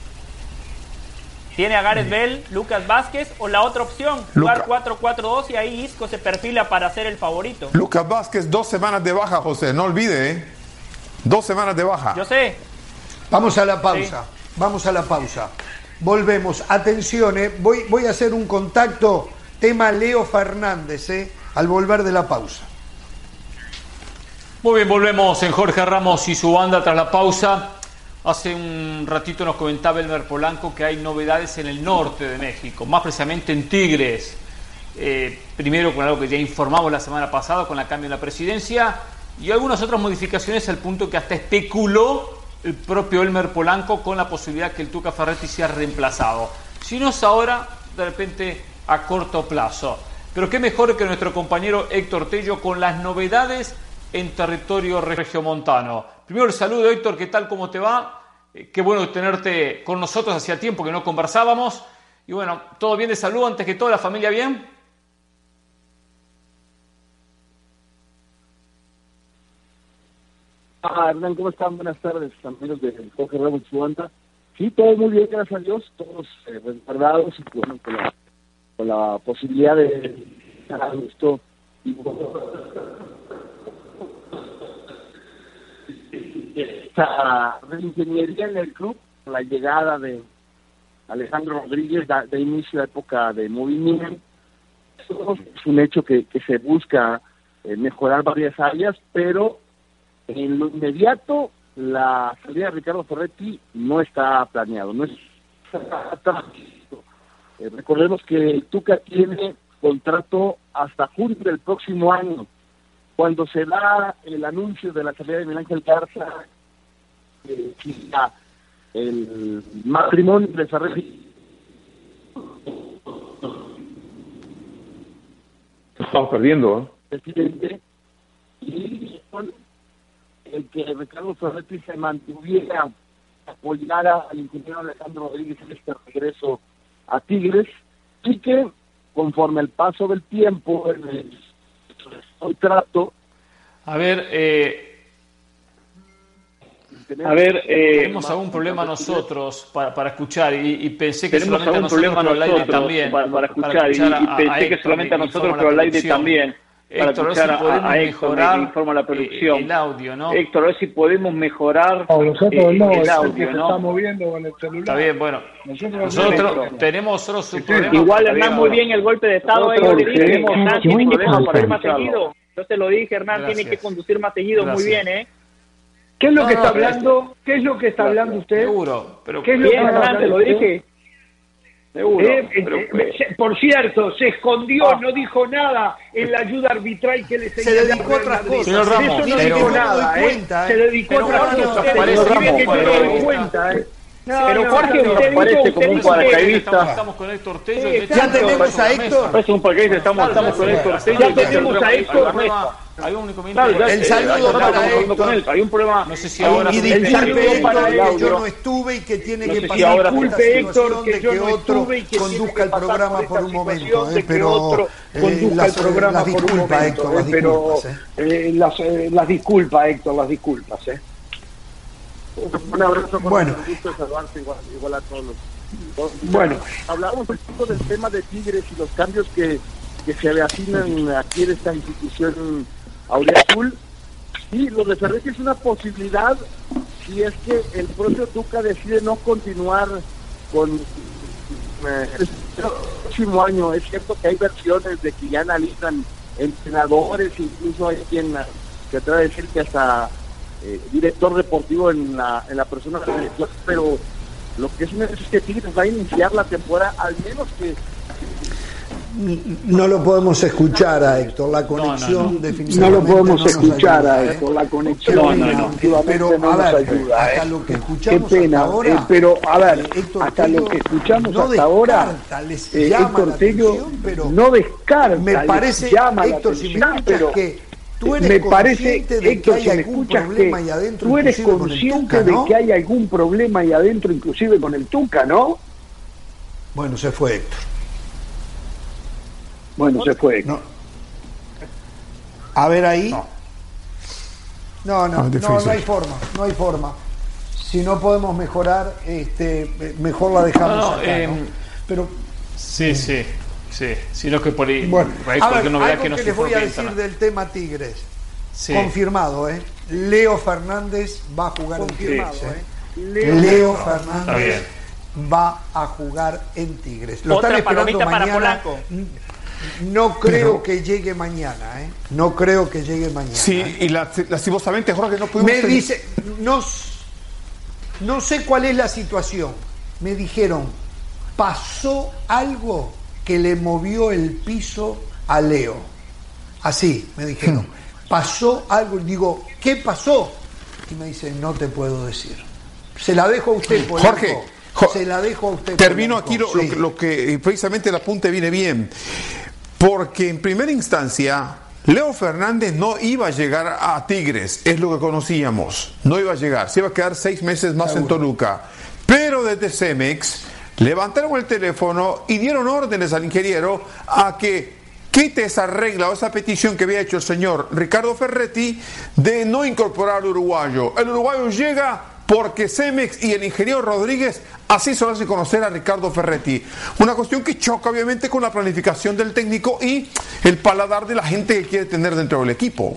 Tiene a Gareth Bale, Lucas Vázquez o la otra opción, jugar cuatro cuatro dos y ahí Isco se perfila para ser el favorito. Lucas Vázquez, dos semanas de baja, José, no olvide, ¿eh? Dos semanas de baja. Yo sé. Vamos a la pausa, sí. vamos a la pausa. Volvemos, atención, ¿eh? voy, voy a hacer un contacto, tema Leo Fernández, ¿eh? al volver de la pausa. Muy bien, volvemos en Jorge Ramos y su banda tras la pausa. Hace un ratito nos comentaba Elmer Polanco que hay novedades en el norte de México, más precisamente en Tigres. Eh, primero con algo que ya informamos la semana pasada, con la cambio en la presidencia, y algunas otras modificaciones al punto que hasta especuló el propio Elmer Polanco con la posibilidad que el Tuca Ferretti sea reemplazado. Si no es ahora, de repente a corto plazo. Pero qué mejor que nuestro compañero Héctor Tello con las novedades en territorio regiomontano. Primero el saludo, Héctor, ¿qué tal? ¿Cómo te va? Eh, qué bueno tenerte con nosotros, hacía tiempo que no conversábamos. Y bueno, ¿todo bien de salud? Antes que todo, ¿la familia bien? Ah, Hernán, ¿cómo están? Buenas tardes, amigos de Jorge Ramos Subanda. Sí, todo muy bien, gracias a Dios, todos eh, resguardados y bueno, con la, con la posibilidad de estar a gusto y esta reingeniería en el club, la llegada de Alejandro Rodríguez, da, de inicio a época de movimiento. Es un hecho que, que se busca eh, mejorar varias áreas, pero en lo inmediato la salida de Ricardo Ferretti no está planeado, no está eh, recordemos que el Tuca tiene contrato hasta junio del próximo año. Cuando se da el anuncio de la salida de Miguel Ángel Garza, eh, el matrimonio de Ferretti estamos perdiendo, ¿eh? Y el que Ricardo Ferretti se mantuviera, apoyara al ingeniero Alejandro Rodríguez en este regreso a Tigres, y que conforme el paso del tiempo en el contrato. A ver, eh, a ver, eh, tenemos algún problema nosotros para, para escuchar y, y pensé que tenemos solamente algún problema nosotros, nosotros al aire también para, para escuchar, para y, y a, pensé a que Héctor, solamente a me nosotros, informa pero al la aire producción. también. Para Héctor, a ver escuchar si podemos a, a Héctor, mejorar me informa la producción. el audio, ¿no? Héctor, a ver si podemos mejorar no, nosotros eh, no, el es audio, el que se ¿no? está moviendo con el celular. Está bien, bueno. Nosotros, Nosotros nosotros tenemos solo su Sí, problema. Igual Hernán, Hernán, muy bien el golpe de estado, ahí yo le dije, tenemos Hernán tiene que conducir más seguido. Yo te lo dije, Hernán, Gracias. tiene que conducir más seguido, Gracias. muy bien, ¿eh? ¿Qué es lo No, que no, está pero hablando? ¿Qué es lo que está hablando usted? Seguro, pero ¿Qué es lo Bien, que está Hernán, te lo hablando dije. Seguro. Eh, pero, eh, pero- eh, por cierto, se escondió, Ah. no dijo nada en la ayuda arbitral que le Se señaló dedicó a al otras Madrid. cosas. Señor Ramos, Eso no Mire pero- que dijo yo me doy nada, ¿eh? cuenta, Se ¿eh? dedicó Pero a otras Jorge, cosas. usted Pero parece si ve como que yo un me doy paracaidista. cuenta, ¿eh? No, Pero no, Jorge, no, usted no. parece Usted como un dijo que- paracaidista. Estamos, estamos con Héctor Tello. Sí, y exacto. Ya tenemos a Mesa. Héctor. Parece un paracaidista, estamos, estamos con Héctor Tello. Ya tenemos a Héctor. Hay un inconveniente. Claro, ya, El eh, saludo hace rato para estamos hablando Héctor. con él. Hay un problema. No sé si hay un- ahora- Y el disculpe saludo Héctor para el que yo audio. no estuve y que tiene No que sé si pasar ahora- por esta Disculpe, Héctor, situación que de yo que no otro estuve y que tiene conduzca que el pasar programa por por esta un momento. situación eh, de que pero otro eh, conduzca las, el programa las por un disculpas, momento, Héctor, las eh, pero, disculpas. eh. eh, las, eh, las disculpas, Héctor, las disculpas. Eh. Un abrazo, con Bueno. un gusto de saludarte igual, igual a todos los. todos. Bueno. Hablamos un poco del tema de Tigres y los cambios que, que se avecinan aquí en esta institución auriazul. Y lo de Ferretti es una posibilidad si es que el propio Tuca decide no continuar con eh, el próximo año. Es cierto que hay versiones de que ya analizan entrenadores, incluso hay quien que trata de decir que hasta eh, director deportivo en la, en la persona de la dirección, pero lo que es, una, es que Tigres va a iniciar la temporada, al menos que No lo podemos escuchar a Héctor, la conexión no, no. No definitivamente lo podemos no nos escuchar ayuda, a ¿eh? Héctor, la conexión Qué no, pena, definitivamente pero no a nos ver, ayuda. hasta ¿eh? lo que Qué escuchamos pena, hasta ahora, eh, pero a ver, Héctor hasta Tello lo que escuchamos no hasta ahora, descarta, les eh, llama Héctor la Tello atención, pero no descarta, me les parece, llama la Héctor, si me atención, escuchas pero que tú eres me parece, consciente de Héctor, que hay si me algún escuchas problema que ahí adentro, tú eres inclusive con el consciente Tuca, ¿no? de que hay algún problema ahí adentro, inclusive con el Tuca, ¿no? Bueno, se fue Héctor. Bueno, se fue. No. A ver ahí. No, no, no, Ah, no, difícil. no hay forma, no hay forma. Si no podemos mejorar, este, mejor la dejamos No, no, acá, eh, ¿no? Pero Sí, sí, sí. Sino que por ahí. bueno, por ahí a porque ver, no verá algo que no que se les voy a fomenta, decir ¿no? del tema Tigres. Sí. Confirmado, ¿eh? Leo Fernández va a jugar Confirmado, en Tigres. ¿eh? Leo, Leo Está Fernández bien. va a jugar en Tigres. Lo Otra están esperando palomita para mañana. Polanco. No creo que llegue mañana, ¿eh? No creo que llegue mañana. Sí, ¿eh? y la- lastimosamente, Jorge, no pudimos... Me ten- dice, no, s- no sé cuál es la situación. Me dijeron, pasó algo que le movió el piso a Leo. Así, me dijeron. Pasó algo, y digo, ¿qué pasó? Y me dice, no te puedo decir. Se la dejo a usted, Polanco. Jorge, jo- se la dejo a usted. termino Polanco. aquí lo, Sí. lo, lo que precisamente el apunte viene bien. Porque en primera instancia, Leo Fernández no iba a llegar a Tigres, es lo que conocíamos. No iba a llegar, se iba a quedar seis meses más Seguro. en Toluca. Pero desde Cemex levantaron el teléfono y dieron órdenes al ingeniero a que quite esa regla o esa petición que había hecho el señor Ricardo Ferretti de no incorporar al uruguayo. El uruguayo llega porque Cemex y el ingeniero Rodríguez así se lo hacen conocer a Ricardo Ferretti. Una cuestión que choca obviamente con la planificación del técnico y el paladar de la gente que quiere tener dentro del equipo.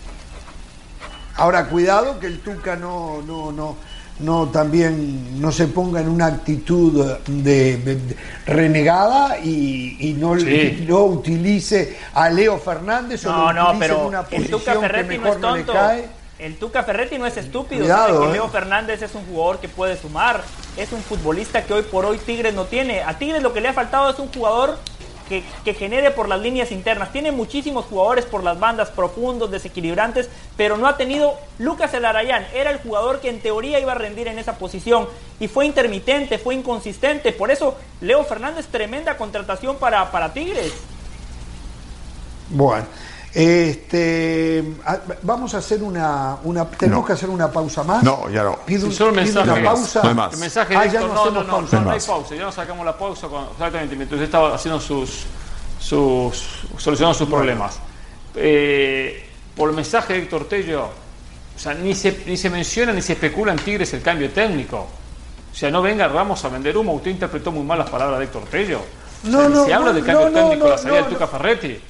Ahora, cuidado que el Tuca no, no, no, no también no se ponga en una actitud de, de, de renegada y, y no, Sí. no utilice a Leo Fernández o No, lo no, utilice en pero una el posición Tuca que Ferretti no mejor es no le tonto. cae. El Tuca Ferretti no es estúpido, Cuidado, sabe que eh. Leo Fernández es un jugador que puede sumar, es un futbolista que hoy por hoy Tigres no tiene. A Tigres lo que le ha faltado es un jugador que, que genere por las líneas internas. Tiene muchísimos jugadores por las bandas, profundos, desequilibrantes, pero no ha tenido. Lucas Elarayán era el jugador que en teoría iba a rendir en esa posición y fue intermitente, fue inconsistente. Por eso Leo Fernández, tremenda contratación para, para Tigres. Bueno, este, a- vamos a hacer una, una tenemos No. que hacer una pausa más. No, ya no. Pido, Sí, solo un pido mensaje. una pausa. No hay más. El mensaje Ah, de ya Héctor, no no, no, hacemos no, pausa. no, no hay más. pausa, ya no sacamos la pausa cuando- exactamente, mientras usted estaba haciendo sus, sus solucionando sus problemas. Eh, por el mensaje de Héctor Tello, o sea, ni se, ni se menciona ni se especula en Tigres el cambio técnico. O sea, no venga Ramos a vender humo, usted interpretó muy mal las palabras de Héctor Tello. O sea, No, ni no, se habla no, del cambio no, técnico, no, la salida no, del Tuca no. Ferretti.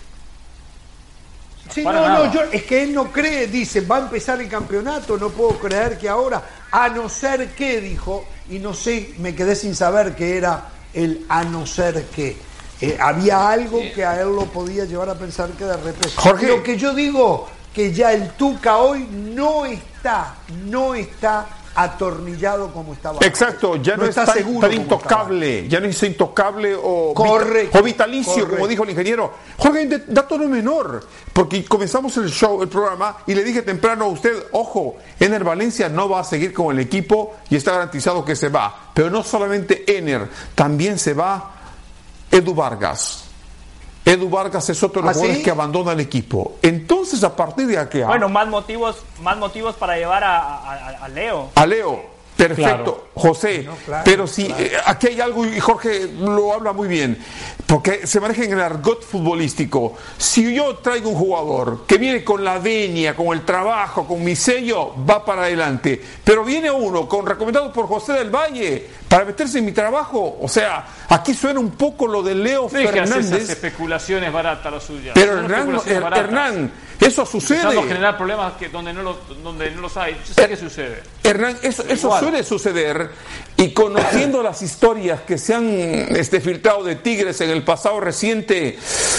Sí, Para no, nada. no, yo, es que él no cree, dice, va a empezar el campeonato, no puedo creer que ahora, a no ser que, dijo, y no sé, me quedé sin saber qué era el a no ser que. Eh, había algo que a él lo podía llevar a pensar que de repente. Jorge. Lo que yo digo, que ya el Tuca hoy no está, no está atornillado como estaba antes. Exacto, ya no, está es tan, seguro tan como estaba intocable, ya no es intocable o, Correcto, o vitalicio, correcto. como dijo el ingeniero. Jorge, de- dato no menor, porque comenzamos el show, el programa, y le dije temprano a usted, ojo, Ener Valencia no va a seguir con el equipo y está garantizado que se va. Pero no solamente Ener, también se va Edu Vargas. Edu Vargas es otro de los ¿Ah, jugadores sí? que abandona el equipo. Entonces, a partir de aquí, Bueno, más motivos, más motivos para llevar a, a- a- a Leo. a Leo, perfecto, Claro. José, No, claro, pero si claro. eh, aquí hay algo, y Jorge lo habla muy bien, porque se maneja en el argot futbolístico. Si yo traigo un jugador que viene con la venia, con el trabajo, con mi sello, va para adelante, pero viene uno con recomendado por José del Valle para meterse en mi trabajo, o sea, aquí suena un poco lo de Leo Deje hacer esas Fernández, especulaciones baratas las suyas. pero Son Hernán, especulaciones Her- baratas. Hernán, eso Empezando a sucede. generar problemas que donde no, lo, donde no los hay. Yo sé Eh, qué sucede. Hernán, eso, eso Igual. suele suceder, y conociendo las historias que se han este, filtrado de Tigres en el pasado reciente,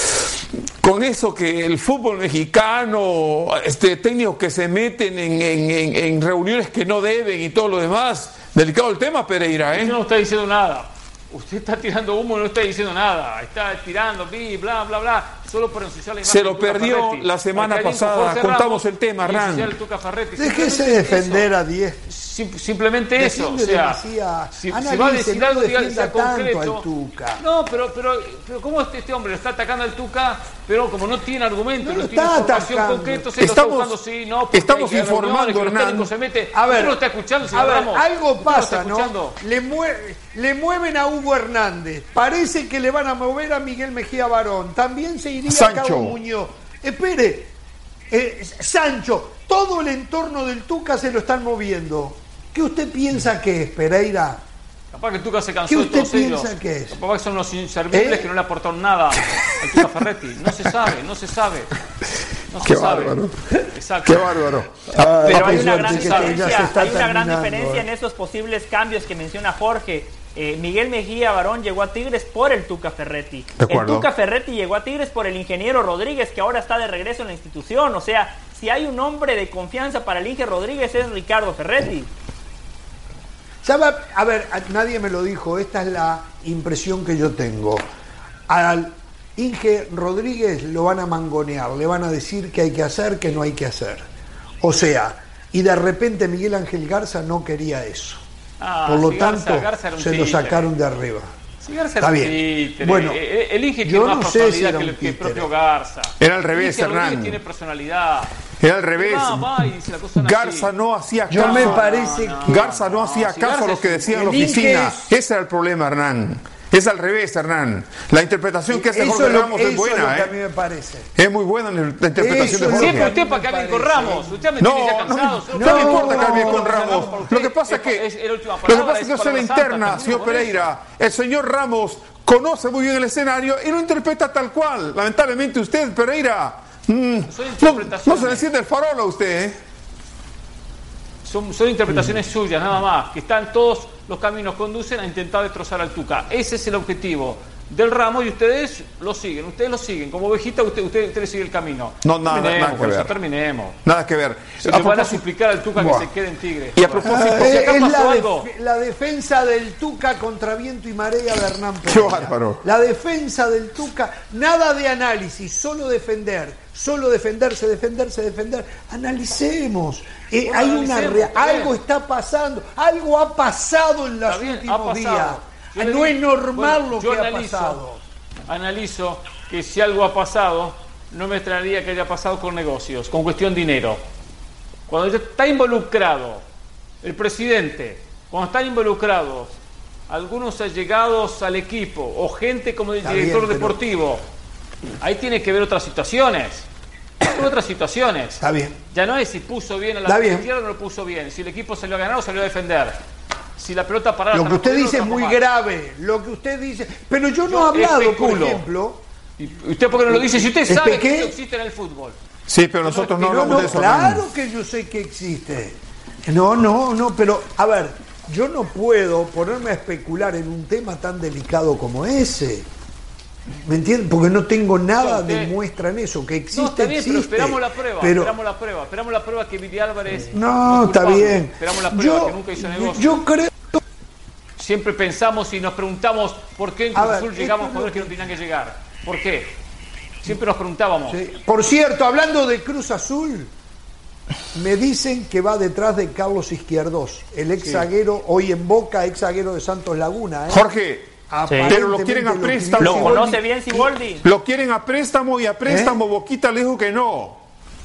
con eso que el fútbol mexicano, este técnicos que se meten en, en- en- en reuniones que no deben y todo lo demás, delicado el tema, Pereira, ¿eh? Usted no está diciendo nada. Usted está tirando humo y no está diciendo nada. Está tirando, bi, bla, bla, bla, solo para ensuciar la imagen Se del lo Tuca perdió Ferretti. la semana Porque alguien con pasada, Jorge contamos Ramos el tema, y Hernán. ensuciar al Tuca Ferretti. Déjese Simplemente defender eso. a diez. Sim- simplemente eso, o Defiende sea, demasiado. si, Ana si va a dice, decir no algo, diga que defienda sea tanto concreto. al Tuca. No, pero, pero, pero ¿cómo este, este hombre lo está atacando al Tuca? Pero como no tiene argumento, No no, lo tiene está información atacando. concreta, se Estamos- lo está buscando, sí, no, porque estamos hay que haber informando, reuniones, que los Hernán. técnicos se meten. A ver, Usted no lo está escuchando, a señor ver, Ramos. algo Usted lo pasa, está ¿no? escuchando. Le, mue- le mueven a Hugo Hernández. Parece que le van a mover a Miguel Mejía Barón. También se iría Sancho. a Cabo Muñoz. Espere, eh, Sancho, todo el entorno del Tuca se lo están moviendo. ¿Qué usted piensa que es, Pereira? Capaz que el Tuca se cansó ¿Qué de usted todos ellos. piensa que es? Capaz que son los inservibles ¿Eh? que no le aportaron nada al Tuca Ferretti. No se sabe, no se sabe. No se Qué sabe. bárbaro. Exacto. Qué bárbaro. Ah, Pero hay qué una suerte gran que sabe, ya se diferencia, está hay una gran terminando, diferencia eh. en esos posibles cambios que menciona Jorge. Eh, Miguel Mejía Barón llegó a Tigres por el Tuca Ferretti. De El acuerdo. Tuca Ferretti llegó a Tigres por el ingeniero Rodríguez, que ahora está de regreso en la institución. O sea, si hay un hombre de confianza para el Inge Rodríguez es Ricardo Ferretti. ¿Sabe? A ver, a- nadie me lo dijo, esta es la impresión que yo tengo. al Inge Rodríguez lo van a mangonear, le van a decir qué hay que hacer, qué no hay que hacer. O sea, y de repente Miguel Ángel Garza no quería eso. Ah, Por lo sí, tanto, Garza, Garza se lo sacaron de arriba. Sí, Garza Está era bien. títere. Bueno, el Inge yo tiene no más sé personalidad si era que, un el, que el títere. propio Garza. Era al revés, Inge Rodríguez Hernán. tiene personalidad. Era al revés. Va, va y dice la cosa así. Garza no hacía caso. Yo me parece no, que... Garza no hacía si caso Garza a lo es que un- decía en la el Inge oficina. es- Ese era el problema, Hernán. Es al revés, Hernán. La interpretación que hace Eso Jorge es lo- Ramos eso es buena, es lo que a ¿eh? mí me parece. Es muy buena la interpretación Eso de es Jorge. Siempre a usted mí para que me hable con parece. Ramos. Usted me No, tiene ya no, cansado. no, Solo no para- me importa que hable con no, Ramos. para Lo usted que pasa es que es la última lo que palabra, pasa es que es no sé la palabra interna, santa, señor por eso. Pereira. El señor Ramos conoce muy bien el escenario y lo interpreta tal cual. Lamentablemente usted, Pereira, mm, Son no, interpretaciones. no se le enciende el farol a usted, ¿eh? Son, son interpretaciones suyas, nada más. Que están todos los caminos conducen a intentar destrozar al Tuca. Ese es el objetivo del Ramos y ustedes lo siguen. Ustedes lo siguen. Como ovejita, usted, usted, usted le sigue el camino. No, nada, terminemos, nada que con eso, ver. terminemos. Nada que ver. Se A le van a propósito- suplicar al Tuca Buah. que se quede en Tigre. Y a propósito- Si acá es pasó la, algo. def- la defensa del Tuca contra viento y marea de Hernán Qué Pereira. bárbaro. La defensa del Tuca, nada de análisis, solo defender, solo defenderse, defenderse, defender. Analicemos. Eh, Bueno, hay una analicemos, rea- está bien. algo está pasando, algo ha pasado en los Está bien, ha últimos pasado. días. Yo le No es digo- normal bueno, lo yo que ha analizo, pasado. Analizo que si algo ha pasado, no me extrañaría que haya pasado con negocios, con cuestión dinero. Cuando ya está involucrado el presidente, cuando están involucrados algunos allegados al equipo o gente como el Está director bien, pero- deportivo, ahí tiene que ver otras situaciones. Hay otras situaciones. Está bien. Ya no es si puso bien a la Está bien. izquierda o no lo puso bien, si el equipo salió a ganar o salió a defender. Si la pelota parada Lo que usted dice es está muy mal. grave, lo que usted dice, pero yo no Yo he hablado, por especulo. ejemplo, ¿Y usted por qué no lo dice? Si usted ¿Este sabe qué? que eso existe en el fútbol. Sí, pero nosotros no no, hablamos no, de eso. Hernán. claro que yo sé que existe. No, no, no, pero a ver, yo no puedo ponerme a especular en un tema tan delicado como ese. ¿Me entiendes? Porque no tengo nada No, usted- de muestra en eso, que existe, No, está bien, existe. pero esperamos la prueba. Pero- Esperamos la prueba. Esperamos la prueba que Vidi Álvarez. no, es está culpable. bien. Esperamos la prueba Yo, que nunca hizo negocio. yo creo, Siempre pensamos y nos preguntamos por qué en A Cruz ver, Azul esto llegamos a es jugadores lo que no tenían que llegar. ¿Por qué? Siempre nos preguntábamos. sí. Por cierto, hablando de Cruz Azul, me dicen que va detrás de Carlos Izquierdos, el ex zaguero, hoy en Boca, ex zaguero de Santos Laguna. ¿eh? Jorge, Aparentemente pero lo quieren a lo préstamo. pidió Lo Siboldi. conoce bien Siboldi. lo quieren a préstamo y a préstamo ¿Eh? Boquita le dijo que no.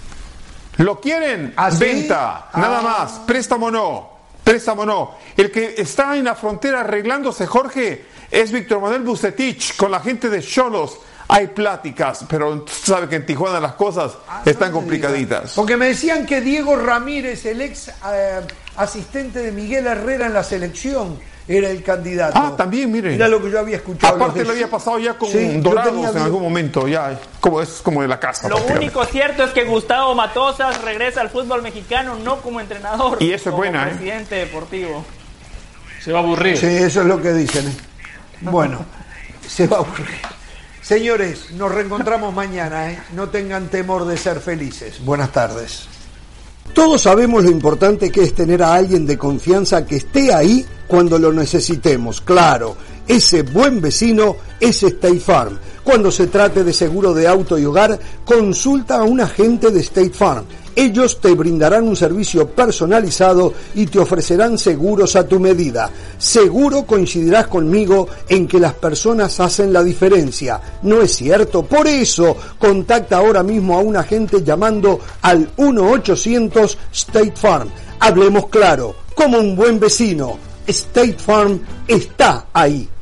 Lo quieren ¿Ah, sí? venta, nada Ah. más. Préstamo no. Préstamo no. El que está en la frontera arreglándose, Jorge, es Víctor Manuel Bucetich con la gente de Xolos. Hay pláticas, pero sabe que en Tijuana las cosas Ah, están no me diga. complicaditas. Porque me decían que Diego Ramírez, el ex eh, asistente de Miguel Herrera en la selección, era el candidato. Ah, también, mire. Era lo que yo había escuchado. Aparte Los lo de- había pasado ya con Sí, yo Dorados tenía en duda. algún momento, ya como es como de la casa. Lo prácticamente. único cierto es que Gustavo Matosas regresa al fútbol mexicano no como entrenador, Y eso es como buena, ¿eh? presidente deportivo. Se va a aburrir. Sí, eso es lo que dicen. ¿eh? Bueno, se va a aburrir. Señores, nos reencontramos mañana, ¿eh? No tengan temor de ser felices. Buenas tardes. Todos sabemos lo importante que es tener a alguien de confianza que esté ahí cuando lo necesitemos. Claro, ese buen vecino es State Farm. Cuando se trate de seguro de auto y hogar, consulta a un agente de State Farm. Ellos te brindarán un servicio personalizado y te ofrecerán seguros a tu medida. Seguro coincidirás conmigo en que las personas hacen la diferencia. ¿No es cierto? Por eso, contacta ahora mismo a un agente llamando al uno ochocientos State Farm. Hablemos claro, como un buen vecino. State Farm está ahí.